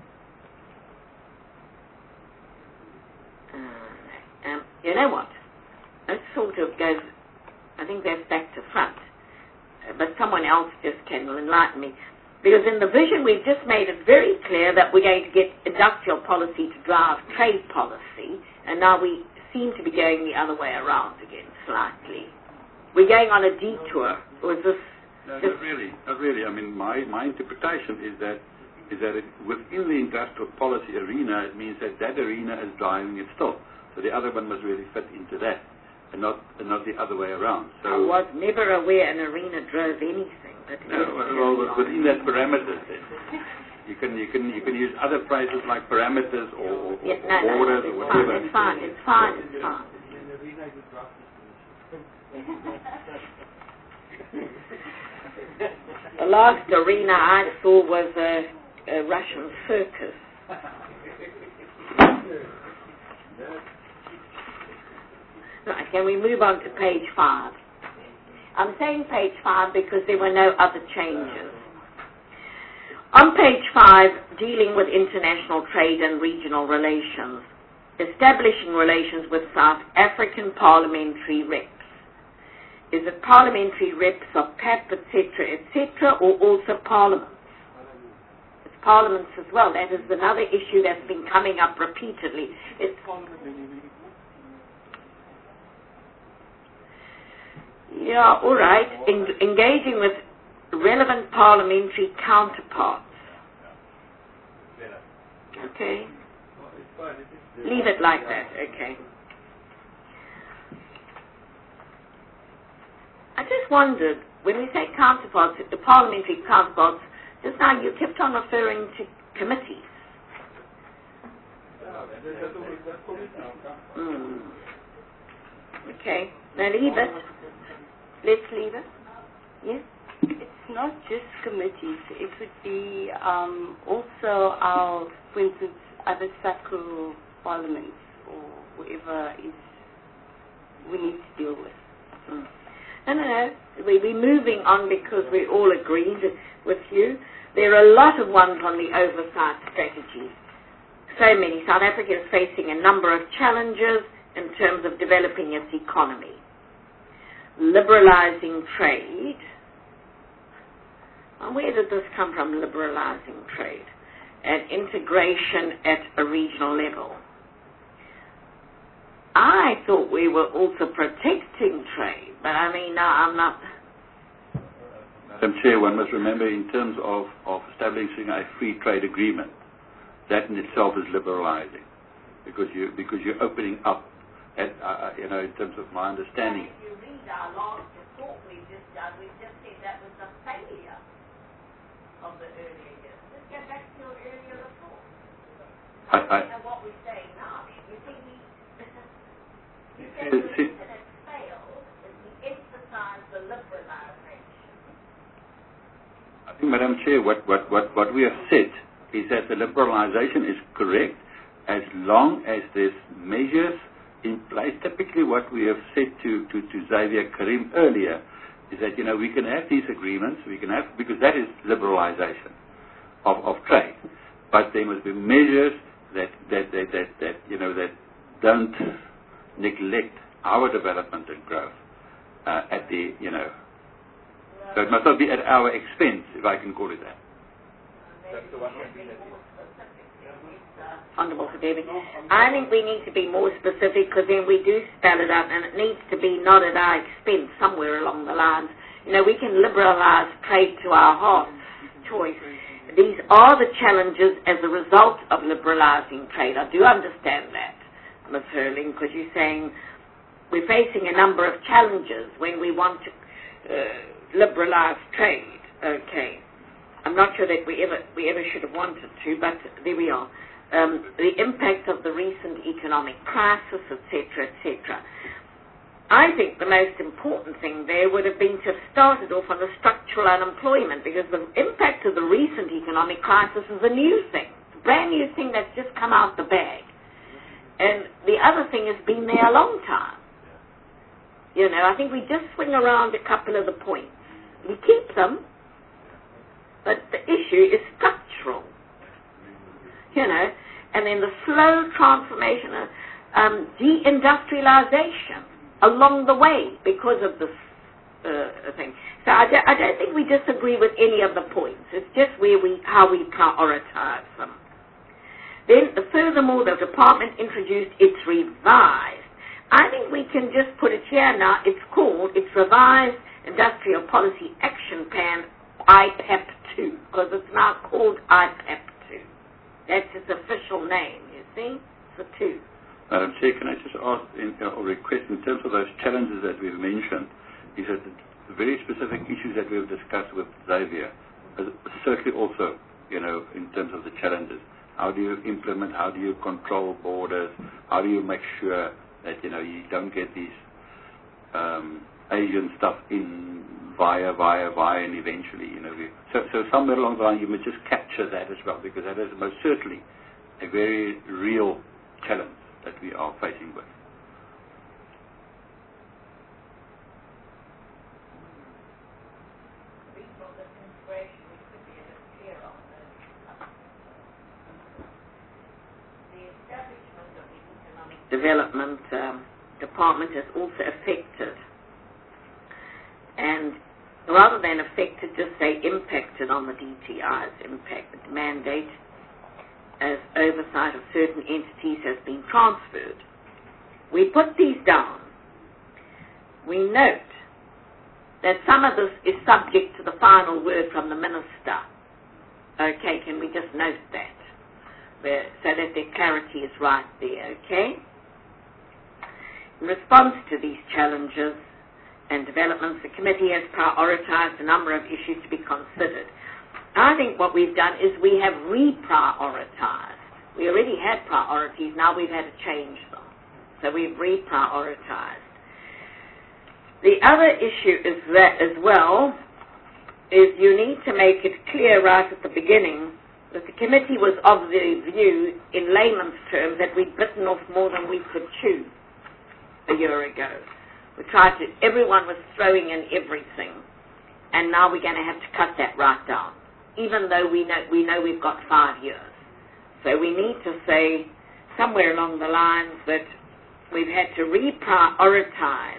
You know what? That sort of goes, I think that's back to front. But someone else just can enlighten me. Because in the vision, we've just made it very clear that we're going to get industrial policy to drive trade policy, and now we seem to be going the other way around again, slightly. We're going on a detour. Was this? No, not really. I mean, my interpretation is that within the industrial policy arena, it means that arena is driving it still. So the other one must really fit into that, and not the other way around. So I was never aware an arena drove anything. But within that parameters, then you can use other phrases like parameters or borders or whatever. It's fine. The last arena I saw was a Russian circus. Right, can we move on to page 5? I'm saying page 5 because there were no other changes. On page 5, dealing with international trade and regional relations, establishing relations with South African parliamentary reps. Is it parliamentary reps of PAP, etc., or also parliaments? It's parliaments as well. That is another issue that's been coming up repeatedly. Yeah, all right. Engaging with relevant parliamentary counterparts. Okay. Leave it like that. Okay. I just wondered, when we say counterparts, the parliamentary counterparts, just now you kept on referring to committees. Okay. Now leave it. Let's leave it. Yes? It's not just committees. It would be also our, for instance, other SACU parliaments or whoever is we need to deal with. No. We're moving on because we all agreed with you. There are a lot of ones on the oversight strategy. So many. South Africa is facing a number of challenges in terms of developing its economy. Liberalizing trade. And where did this come from, liberalizing trade? And integration at a regional level. I thought we were also protecting trade, but I mean, no, I'm not. Madam Chair, one must remember in terms of establishing a free trade agreement, that in itself is liberalizing, because you're opening up, at, in terms of my understanding. If you read our last report we just said that was a failure of the earlier years. Let's get back to your earlier report. I know what we're saying now. You think you said the reason it failed is we emphasize the liberalization. I think, Madam Chair, what we have said is that the liberalization is correct as long as there's measures in place. Typically what we have said to Xavier Karim earlier is that, we can have these agreements, because that is liberalization of trade, but there must be measures that don't neglect our development and growth at the, so it must not be at our expense, if I can call it that. That's the one. Honourable for David. I think we need to be more specific, because then we do spell it out, and it needs to be not at our expense somewhere along the lines. We can liberalise trade to our heart's choice. These are the challenges as a result of liberalising trade. I do understand that, Ms. Hurling, because you're saying we're facing a number of challenges when we want to liberalise trade. Okay. I'm not sure that we ever should have wanted to, but there we are. The impact of the recent economic crisis, etc., etc. I think the most important thing there would have been to have started off on the structural unemployment, because the impact of the recent economic crisis is a new thing, a brand new thing that's just come out the bag. And the other thing has been there a long time. I think we just swing around a couple of the points. We keep them, but the issue is structural. And then the slow transformation of deindustrialization along the way because of this thing. So I don't think we disagree with any of the points. It's just how we prioritize them. Then, furthermore, the department introduced its revised. I think we can just put it here now. It's Revised Industrial Policy Action Plan, IPAP 2, because it's now called IPAP 2. That's its official name, you see? It's a 2. Madam Chair, can I just ask or request in terms of those challenges that we've mentioned, is that the very specific issues that we've discussed with Xavier, certainly also, in terms of the challenges. How do you implement, how do you control borders, how do you make sure that, you don't get these Asian stuff in via, and eventually, so somewhere along the line you may just capture that as well, because that is most certainly a very real challenge that we are facing with. Development Department is also affected, and rather than affected, just say impacted on the DTI's impact. The mandate as oversight of certain entities has been transferred. We put these down. We note that some of this is subject to the final word from the Minister. Okay, can we just note that? so that their clarity is right there, okay? In response to these challenges and developments, the committee has prioritized a number of issues to be considered. I think what we've done is we have reprioritized. We already had priorities, now we've had to change them. So we've reprioritized. The other issue is that as well is you need to make it clear right at the beginning that the committee was of the view, in layman's terms, that we'd bitten off more than we could chew a year ago. Everyone was throwing in everything, and now we're going to have to cut that right down, even though we know we've got 5 years. So we need to say somewhere along the lines that we've had to reprioritize,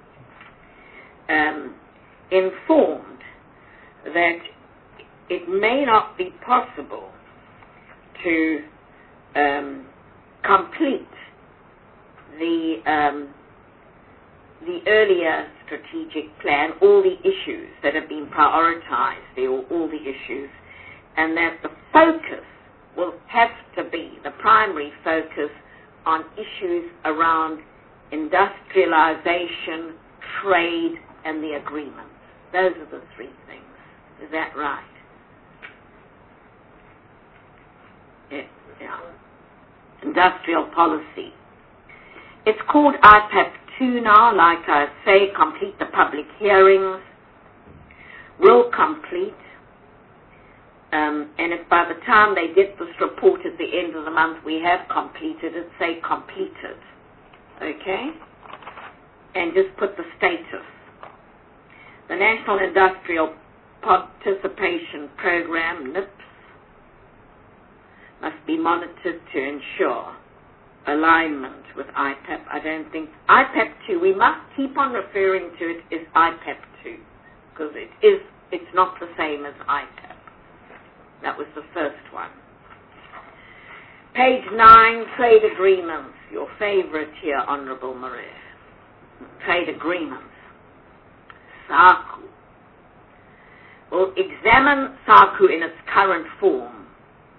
informed that it may not be possible to complete the earlier strategic plan, all the issues that have been prioritized there, all the issues, and that the focus will have to be, the primary focus, on issues around industrialization, trade, and the agreements. Those are the 3 things. Is that right? Yeah. Industrial policy. It's called IPAP 2 now, like I say, complete the public hearings. Will complete. And if by the time they get this report at the end of the month we have completed it, say completed. Okay? And just put the status. The National Industrial Participation Program, NIPS, must be monitored to ensure alignment with IPAP. I don't think IPAP 2, we must keep on referring to it as IPAP 2 because it's not the same as IPAP. That was the first one. Page 9, trade agreements. Your favorite here, Honorable Maria. Trade agreements. SACU. We'll examine SACU in its current form.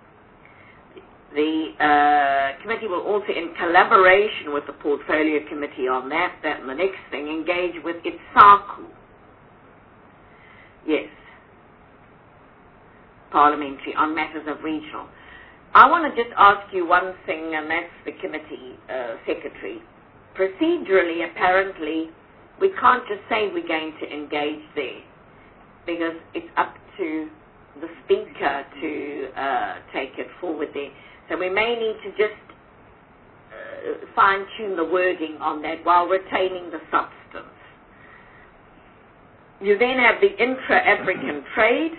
The committee will also, in collaboration with the Portfolio Committee on that and the next thing, engage with its SACU. Yes. Parliamentary on matters of regional. I want to just ask you one thing, and that's the committee secretary. Procedurally, apparently, we can't just say we're going to engage there because it's up to the speaker to take it forward there. So we may need to just fine-tune the wording on that while retaining the substance. You then have the intra-African trade.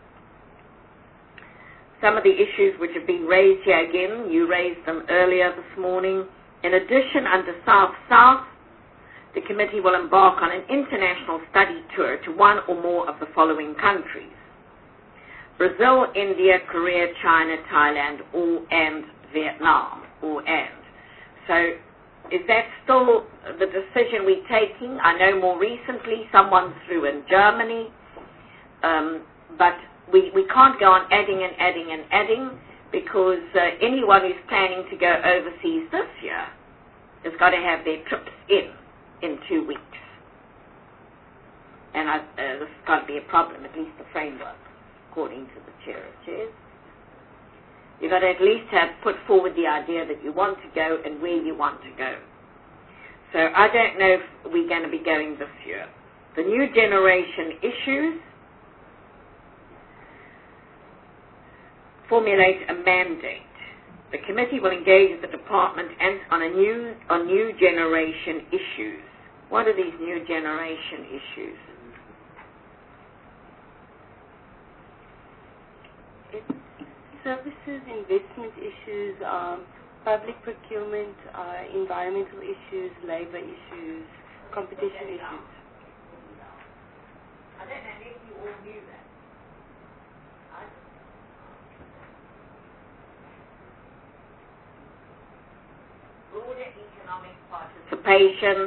Some of the issues which have been raised here again, you raised them earlier this morning. In addition, under South-South, the committee will embark on an international study tour to one or more of the following countries: Brazil, India, Korea, China, Thailand, and Vietnam, So is that still the decision we're taking? I know more recently someone threw in Germany, but we can't go on adding because anyone who's planning to go overseas this year has got to have their trips in 2 weeks. And this has got to be a problem, at least the framework, according to the chair of chairs. You've got to at least have put forward the idea that you want to go and where you want to go. So I don't know if we're going to be going this year. The new generation issues. Formulate a mandate. The committee will engage with the department and on new generation issues. What are these new generation issues? It's services, investment issues, public procurement, environmental issues, labor issues, competition issues. I don't know if you all knew that. Broader economic participation.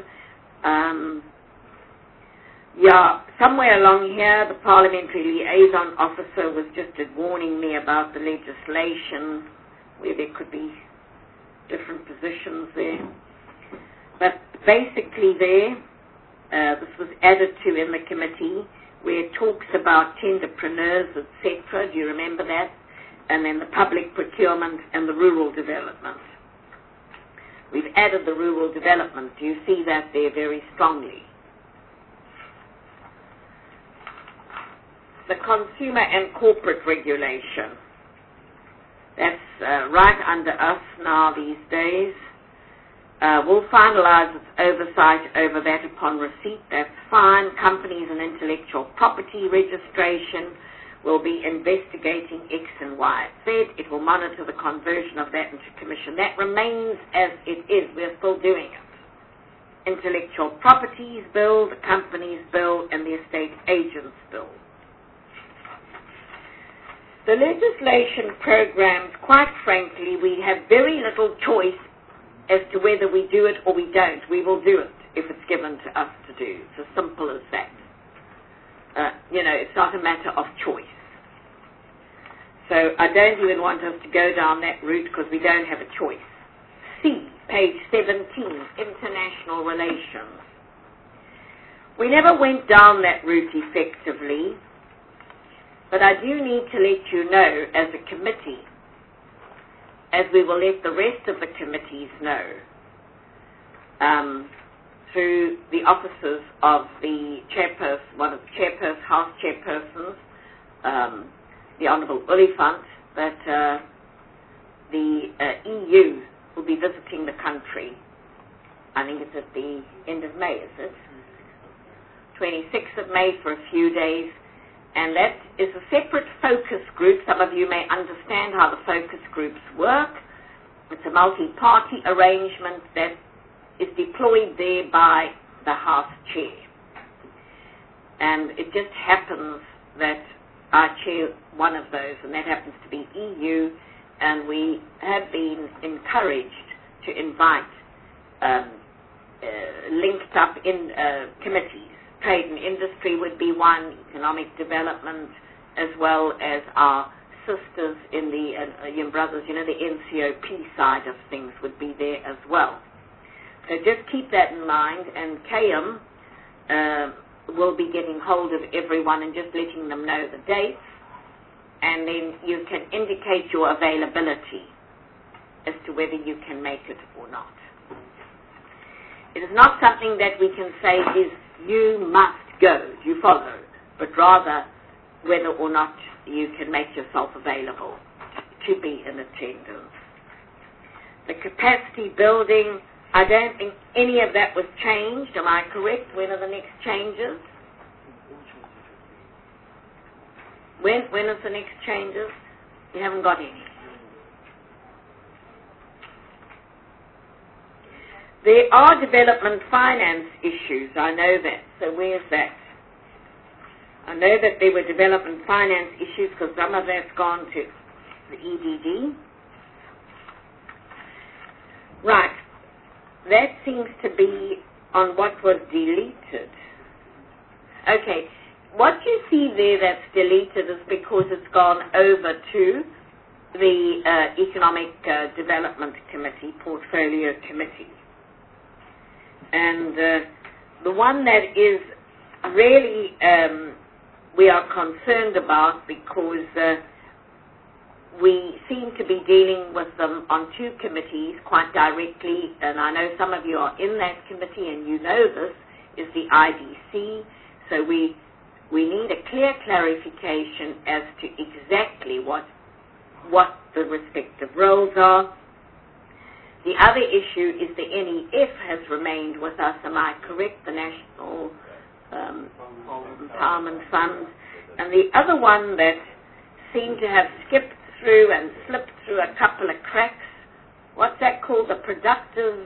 Somewhere along here, the parliamentary liaison officer was just warning me about the legislation where there could be different positions there. But basically this was added to in the committee, where it talks about tenderpreneurs, etc. Do you remember that? And then the public procurement and the rural development. We've added the rural development. Do you see that there very strongly? The consumer and corporate regulation. That's right under us now these days. We'll finalize its oversight over that upon receipt. That's fine. Companies and intellectual property registration will be investigating X and Y, Z. It will monitor the conversion of that into commission. That remains as it is. We're still doing it. Intellectual Properties Bill, the Companies Bill, and the Estate Agents Bill. The legislation programs, quite frankly, we have very little choice as to whether we do it or we don't. We will do it if it's given to us to do. It's as simple as that. It's not a matter of choice. So I don't even want us to go down that route because we don't have a choice. C, page 17, international relations. We never went down that route effectively, but I do need to let you know as a committee, as we will let the rest of the committees know, through the offices of the chairperson, one of the House chairpersons, the Honourable Oliphant, that the EU will be visiting the country. I think it's at the end of May, is it? 26th of May for a few days. And that is a separate focus group. Some of you may understand how the focus groups work. It's a multi-party arrangement that is deployed there by the House Chair. And it just happens that I chair one of those, and that happens to be EU, and we have been encouraged to invite linked up in committees. Trade and industry would be one, economic development, as well as our sisters in the, your brothers, the NCOP side of things would be there as well. So just keep that in mind, and KM will be getting hold of everyone and just letting them know the dates, and then you can indicate your availability as to whether you can make it or not. It is not something that we can say is you must go, you follow, but rather whether or not you can make yourself available to be in attendance. The capacity building, I don't think any of that was changed. Am I correct? When are the next changes? When is the next changes? You haven't got any. There are development finance issues, I know that. So where's that? I know that there were development finance issues because some of that's gone to the EDD. Right. That seems to be on what was deleted. Okay. What you see there that's deleted is because it's gone over to the Economic Development Committee, Portfolio Committee. And the one that is really we are concerned about because we seem to be dealing with them on two committees quite directly, and I know some of you are in that committee and you know this, is the IDC. So we need a clear clarification as to exactly what the respective roles are. The other issue is the NEF has remained with us, am I correct? The National Empowerment Fund. And the other one that seemed to have skipped through and slipped through a couple of cracks, what's that called? The Productive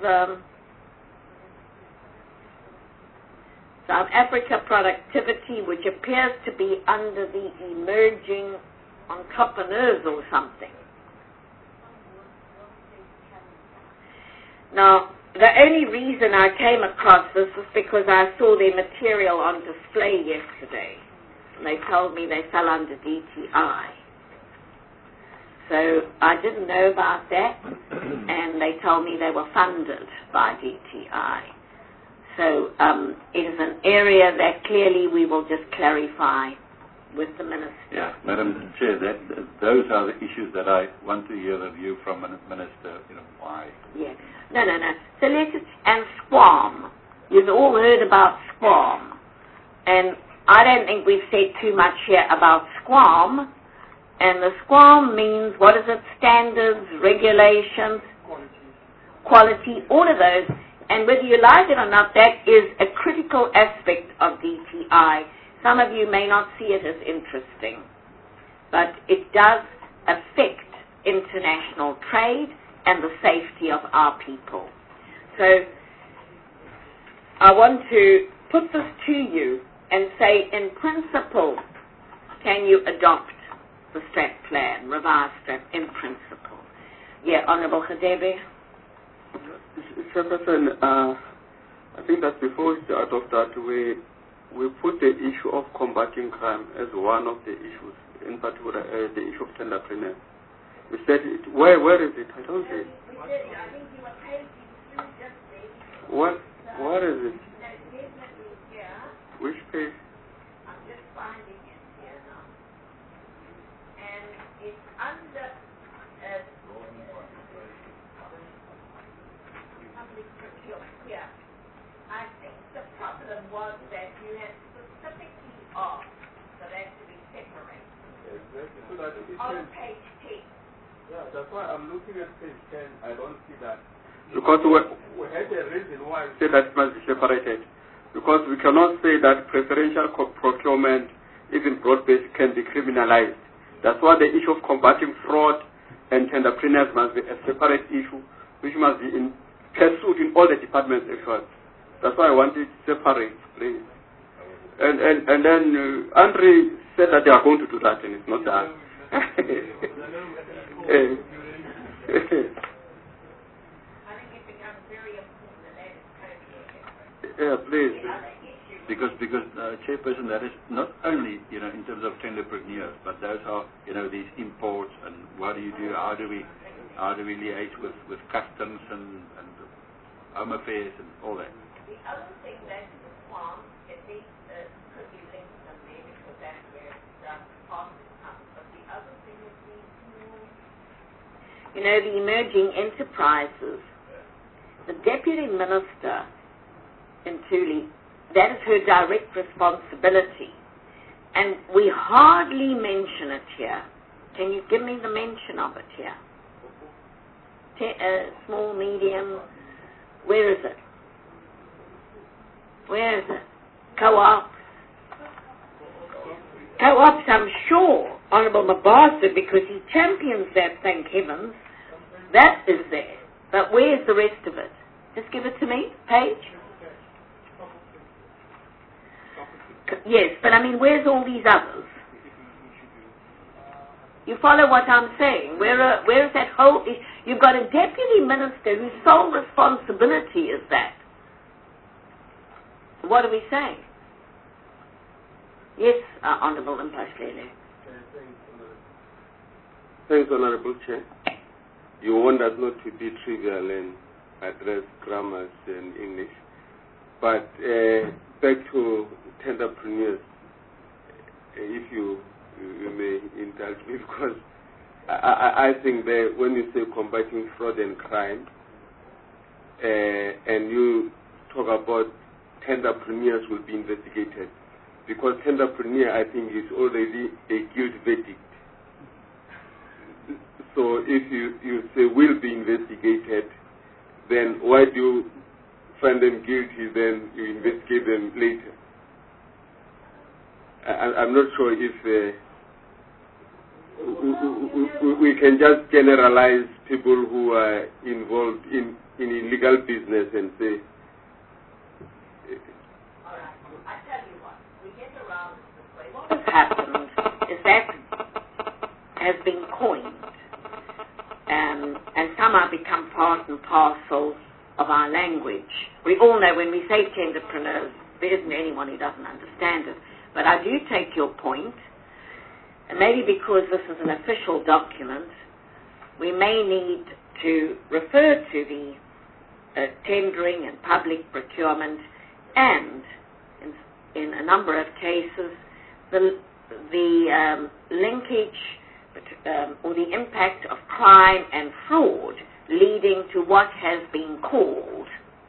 South Africa Productivity, which appears to be under the Emerging Entrepreneurs or something. Now, the only reason I came across this was because I saw their material on display yesterday. And they told me they fell under DTI. So I didn't know about that, and they told me they were funded by DTI. So it is an area that clearly we will just clarify with the Minister. Yeah, Madam Chair, those are the issues that I want to hear the view from a Minister, why. Yeah. No. So and SQUAM. You've all heard about SQUAM. And I don't think we've said too much here about SQUAM. And the SQUAM means, what is it? Standards, regulations, quality, all of those. And whether you like it or not, that is a critical aspect of DTI. Some of you may not see it as interesting, but it does affect international trade and the safety of our people. So I want to put this to you and say, in principle, can you adopt the STRAP plan, revised STRAP, in principle? Yeah, Honourable Khadebe. Chairperson, I think that before we adopt that, we put the issue of combating crime as one of the issues, in particular the issue of tenderpreneurs. We said it. Where is it? I don't see it. What is it? Which page? I'm just finding it here now. And it's under public procurement. Yeah. I think the problem was that you had specifically asked for that to be separated. Exactly. So that it on page 10. Yeah, that's why I'm looking at page 10. I don't see that. Because we had a reason why we said that it must be separated. Because we cannot say that preferential procurement, even broad-based, can be criminalized. That's why the issue of combating fraud and tenderpreneurs must be a separate issue, which must be pursued in all the departments actually. That's why I want it separate, please. And then Andre said that they are going to do that, and it's not done. Yeah, please. Because Chairperson, that is not only in terms of tenderpreneurs, but those are these imports, and what do you do? How do we liaise with customs and home affairs and all that? The other thing that the SQUAM, at least could be linked to there, because that's where part of it comes. But the other thing is the emerging enterprises. The Deputy Minister in Thuli, that is her direct responsibility. And we hardly mention it here. Can you give me the mention of it here? Small, medium, where is it? Where is it? Co-ops. Co-ops, I'm sure, Honourable Mabasa, because he champions that, thank heavens, that is there. But where's the rest of it? Just give it to me, page. Yes, but I mean, where's all these others? You follow what I'm saying? Where is that whole... You've got a deputy minister whose sole responsibility is that. What are we saying? Yes, Honourable Mphahlele. Thanks, Honourable Chair. You want us not to be trivial and address grammars in English. But back to tenderpreneurs, if you may indulge me, because I think that when you say combating fraud and crime, and you talk about tenderpreneurs will be investigated, because tenderpreneur, I think, is already a guilt verdict. So if you say will be investigated, then why do you find them guilty, then you investigate them later? I'm not sure if we can just generalize people who are involved in illegal business and say... All right, I tell you what, we get around this way. What has happened is that has been coined, and some have become part and parcel of our language. We all know when we say tenderpreneurs, there isn't anyone who doesn't understand it. But I do take your point, and maybe because this is an official document, we may need to refer to the tendering and public procurement, and in a number of cases, the linkage or the impact of crime and fraud leading to what has been called,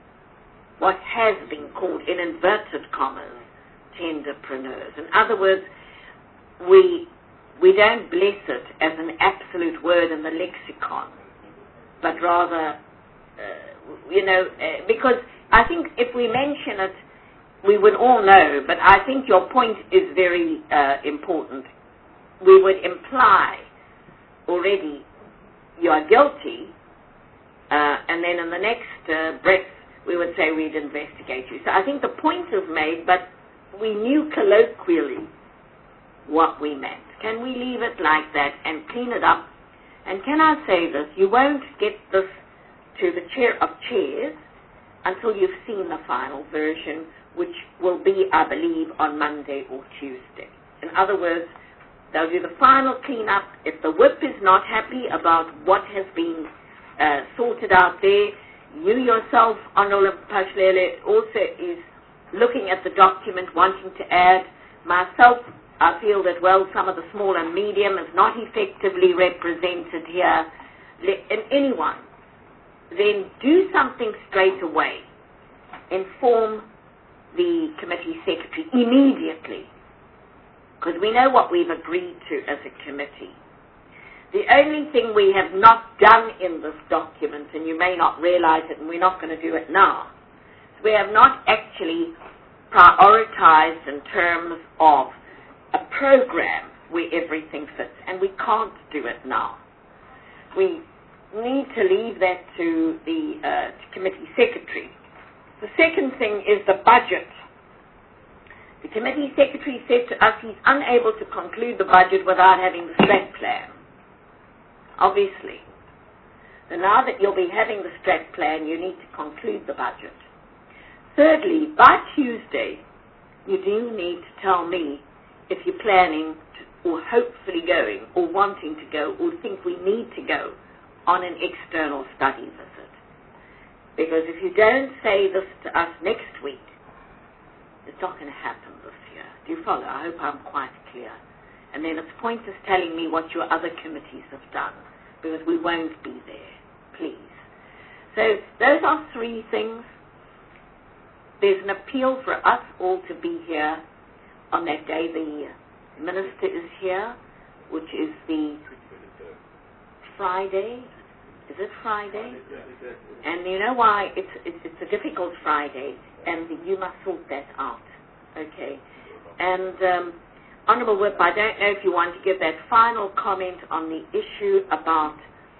in inverted commas, tenderpreneurs. In other words, we don't bless it as an absolute word in the lexicon, but rather, because I think if we mention it, we would all know, but I think your point is very important. We would imply already you are guilty, and then in the next breath we would say we'd investigate you. So I think the point is made, but we knew colloquially what we meant. Can we leave it like that and clean it up? And can I say this? You won't get this to the chair of chairs until you've seen the final version, which will be, I believe, on Monday or Tuesday. In other words, they'll do the final clean-up. If the whip is not happy about what has been sorted out there, you yourself, Honorable Mphahlele, also is looking at the document, wanting to add. Myself, I feel that, well, some of the small and medium is not effectively represented here. And anyone, then do something straight away. Inform the committee secretary immediately, because we know what we've agreed to as a committee. The only thing we have not done in this document, and you may not realize it, and we're not going to do it now, is we have not actually prioritized in terms of a program where everything fits, and we can't do it now. We need to leave that to the committee secretary. The second thing is the budget. The committee secretary said to us he's unable to conclude the budget without having the strat plan. Obviously. So now that you'll be having the strat plan, you need to conclude the budget. Thirdly, by Tuesday, you do need to tell me if you're planning to, or hopefully going, or wanting to go, or think we need to go on an external study visit. Because if you don't say this to us next week, it's not going to happen this year. Do you follow? I hope I'm quite clear. And then it's pointless telling me what your other committees have done, because we won't be there. Please. So those are three things. There's an appeal for us all to be here on that day. The minister is here, which is the Friday. Is it Friday? And you know why? It's a difficult Friday, and you must sort that out. Okay. And Honourable Whip, I don't know if you want to give that final comment on the issue about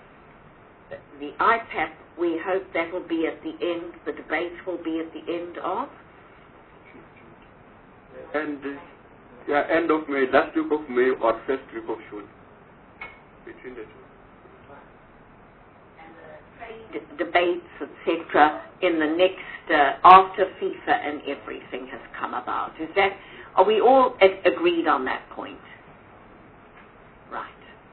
the IPAP. We hope that will be at the end, the debates will be at the end of? And end of May, last week of May or first week of June. Between the two. Debates, etc., in the next, after FIFA and everything has come about. Are we all agreed on that point? Right.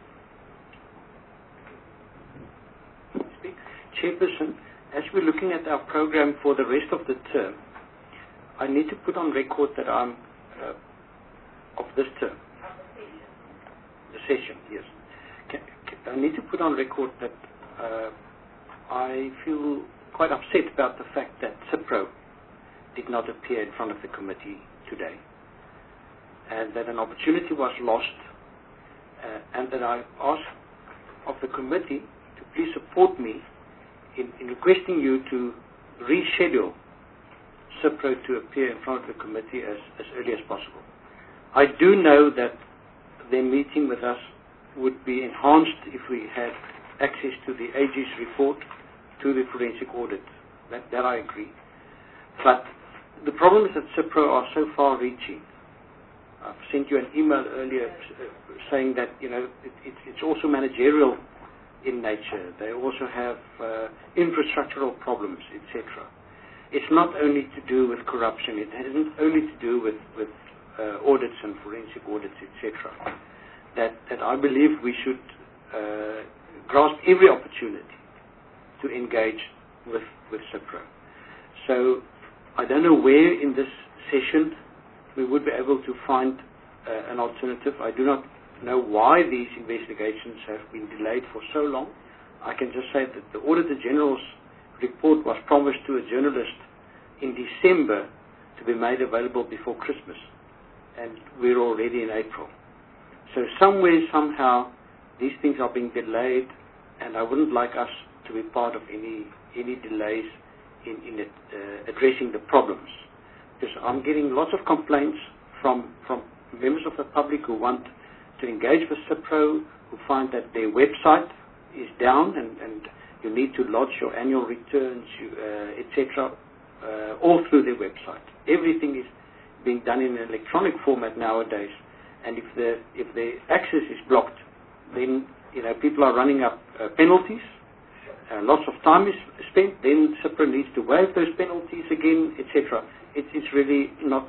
Chairperson, as we're looking at our program for the rest of the term, I need to put on record that I'm of this term. The session, yes. I need to put on record that I feel quite upset about the fact that CIPRO did not appear in front of the committee today, and that an opportunity was lost, and that I ask of the committee to please support me in requesting you to reschedule CIPRO to appear in front of the committee as early as possible. I do know that their meeting with us would be enhanced if we had access to the AG's report, to the forensic audit. That I agree. But the problem is that CIPRO are so far-reaching. I've sent you an email earlier saying that it's also managerial in nature. They also have infrastructural problems, etc. It's not only to do with corruption. It hasn't only to do with audits and forensic audits, etc. That I believe we should grasp every opportunity to engage with CIPRO. So I don't know where in this session we would be able to find an alternative. I do not know why these investigations have been delayed for so long. I can just say that the Auditor General's report was promised to a journalist in December to be made available before Christmas, and we're already in April. So somewhere, somehow, these things are being delayed, and I wouldn't like us to be part of any delays in addressing the problems. Because I'm getting lots of complaints from members of the public who want to engage with CIPRO, who find that their website is down and you need to lodge your annual returns, etc., all through their website. Everything is being done in an electronic format nowadays, and if the access is blocked, then people are running up penalties. Lots of time is spent. Then CIPRO needs to waive those penalties again, etc. It's really not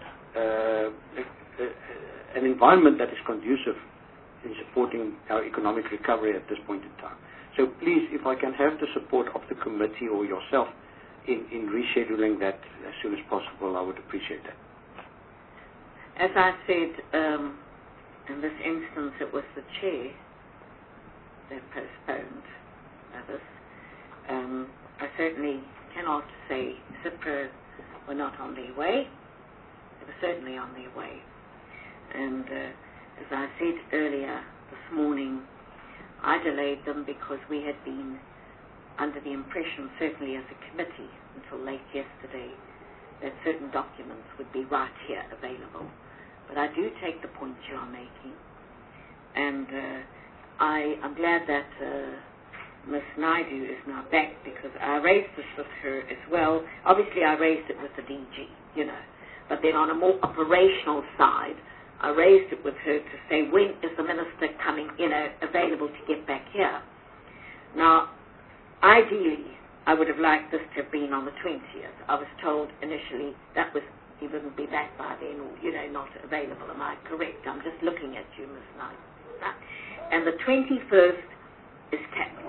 an environment that is conducive in supporting our economic recovery at this point in time. So please, if I can have the support of the committee or yourself in rescheduling that as soon as possible, I would appreciate that. As I said, in this instance, it was the chair that postponed this. I certainly cannot say CIPRO were not on their way. They were certainly on their way. And as I said earlier this morning, I delayed them because we had been under the impression, certainly as a committee until late yesterday, that certain documents would be right here available. But I do take the point you are making, and I'm glad that Ms. Naidu is now back, because I raised this with her as well. Obviously, I raised it with the DG, but then on a more operational side, I raised it with her to say, when is the minister coming, available to get back here? Now, ideally, I would have liked this to have been on the 20th. I was told initially that he wouldn't be back by then, or, not available. Am I correct? I'm just looking at you, Ms. Knight. And the 21st is cabinet.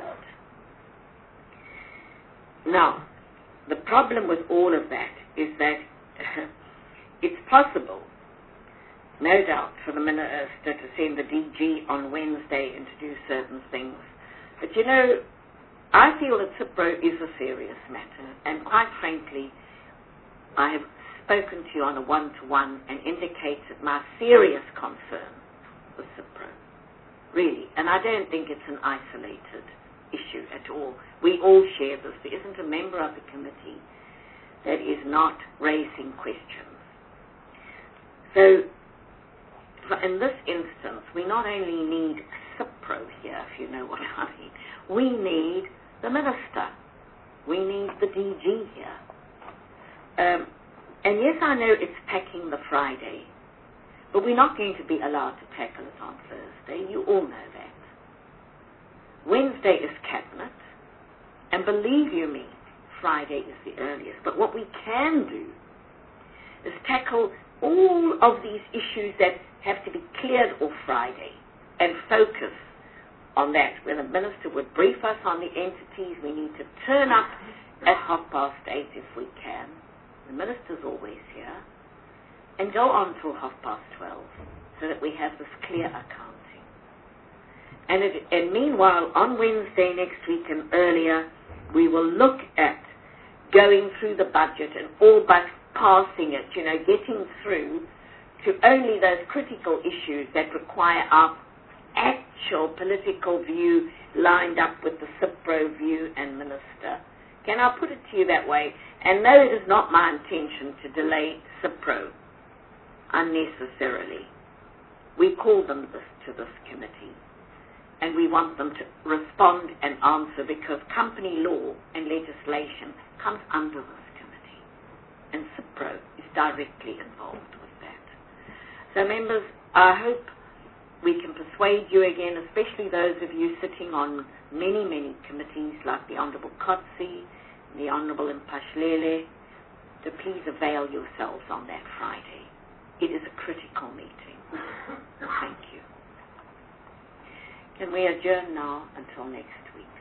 Now, the problem with all of that is that it's possible, no doubt, for the minister to send the DG on Wednesday and to do certain things. But I feel that CIPRO is a serious matter, and quite frankly, I have spoken to you on a one-to-one and indicated my serious concern with CIPRO, really. And I don't think it's an isolated issue at all. We all share this. There isn't a member of the committee that is not raising questions. So, in this instance, we not only need CIPRO here, if you know what I mean, we need the minister. We need the DG here. And yes, I know it's packing the Friday, but we're not going to be allowed to tackle it on Thursday. You all know that. Wednesday is cabinet, and believe you me, Friday is the earliest. But what we can do is tackle all of these issues that have to be cleared off Friday and focus on that. When the minister would brief us on the entities, we need to turn up at 8:30 if we can. The minister's always here. And go on till 12:30 so that we have this clear accounting. And meanwhile, on Wednesday next week and earlier, we will look at going through the budget and all but passing it, getting through to only those critical issues that require our actual political view lined up with the CIPRO view and minister. Can I put it to you that way? And no, it is not my intention to delay CIPRO unnecessarily. We call them to this committee, and we want them to respond and answer, because company law and legislation comes under this committee, and CIPRO is directly involved with that. So members, I hope we can persuade you again, especially those of you sitting on many, many committees like the Honourable Kotsi, the Honourable Mpashlele, to please avail yourselves on that Friday. It is a critical meeting. Thank you. Can we adjourn now until next week?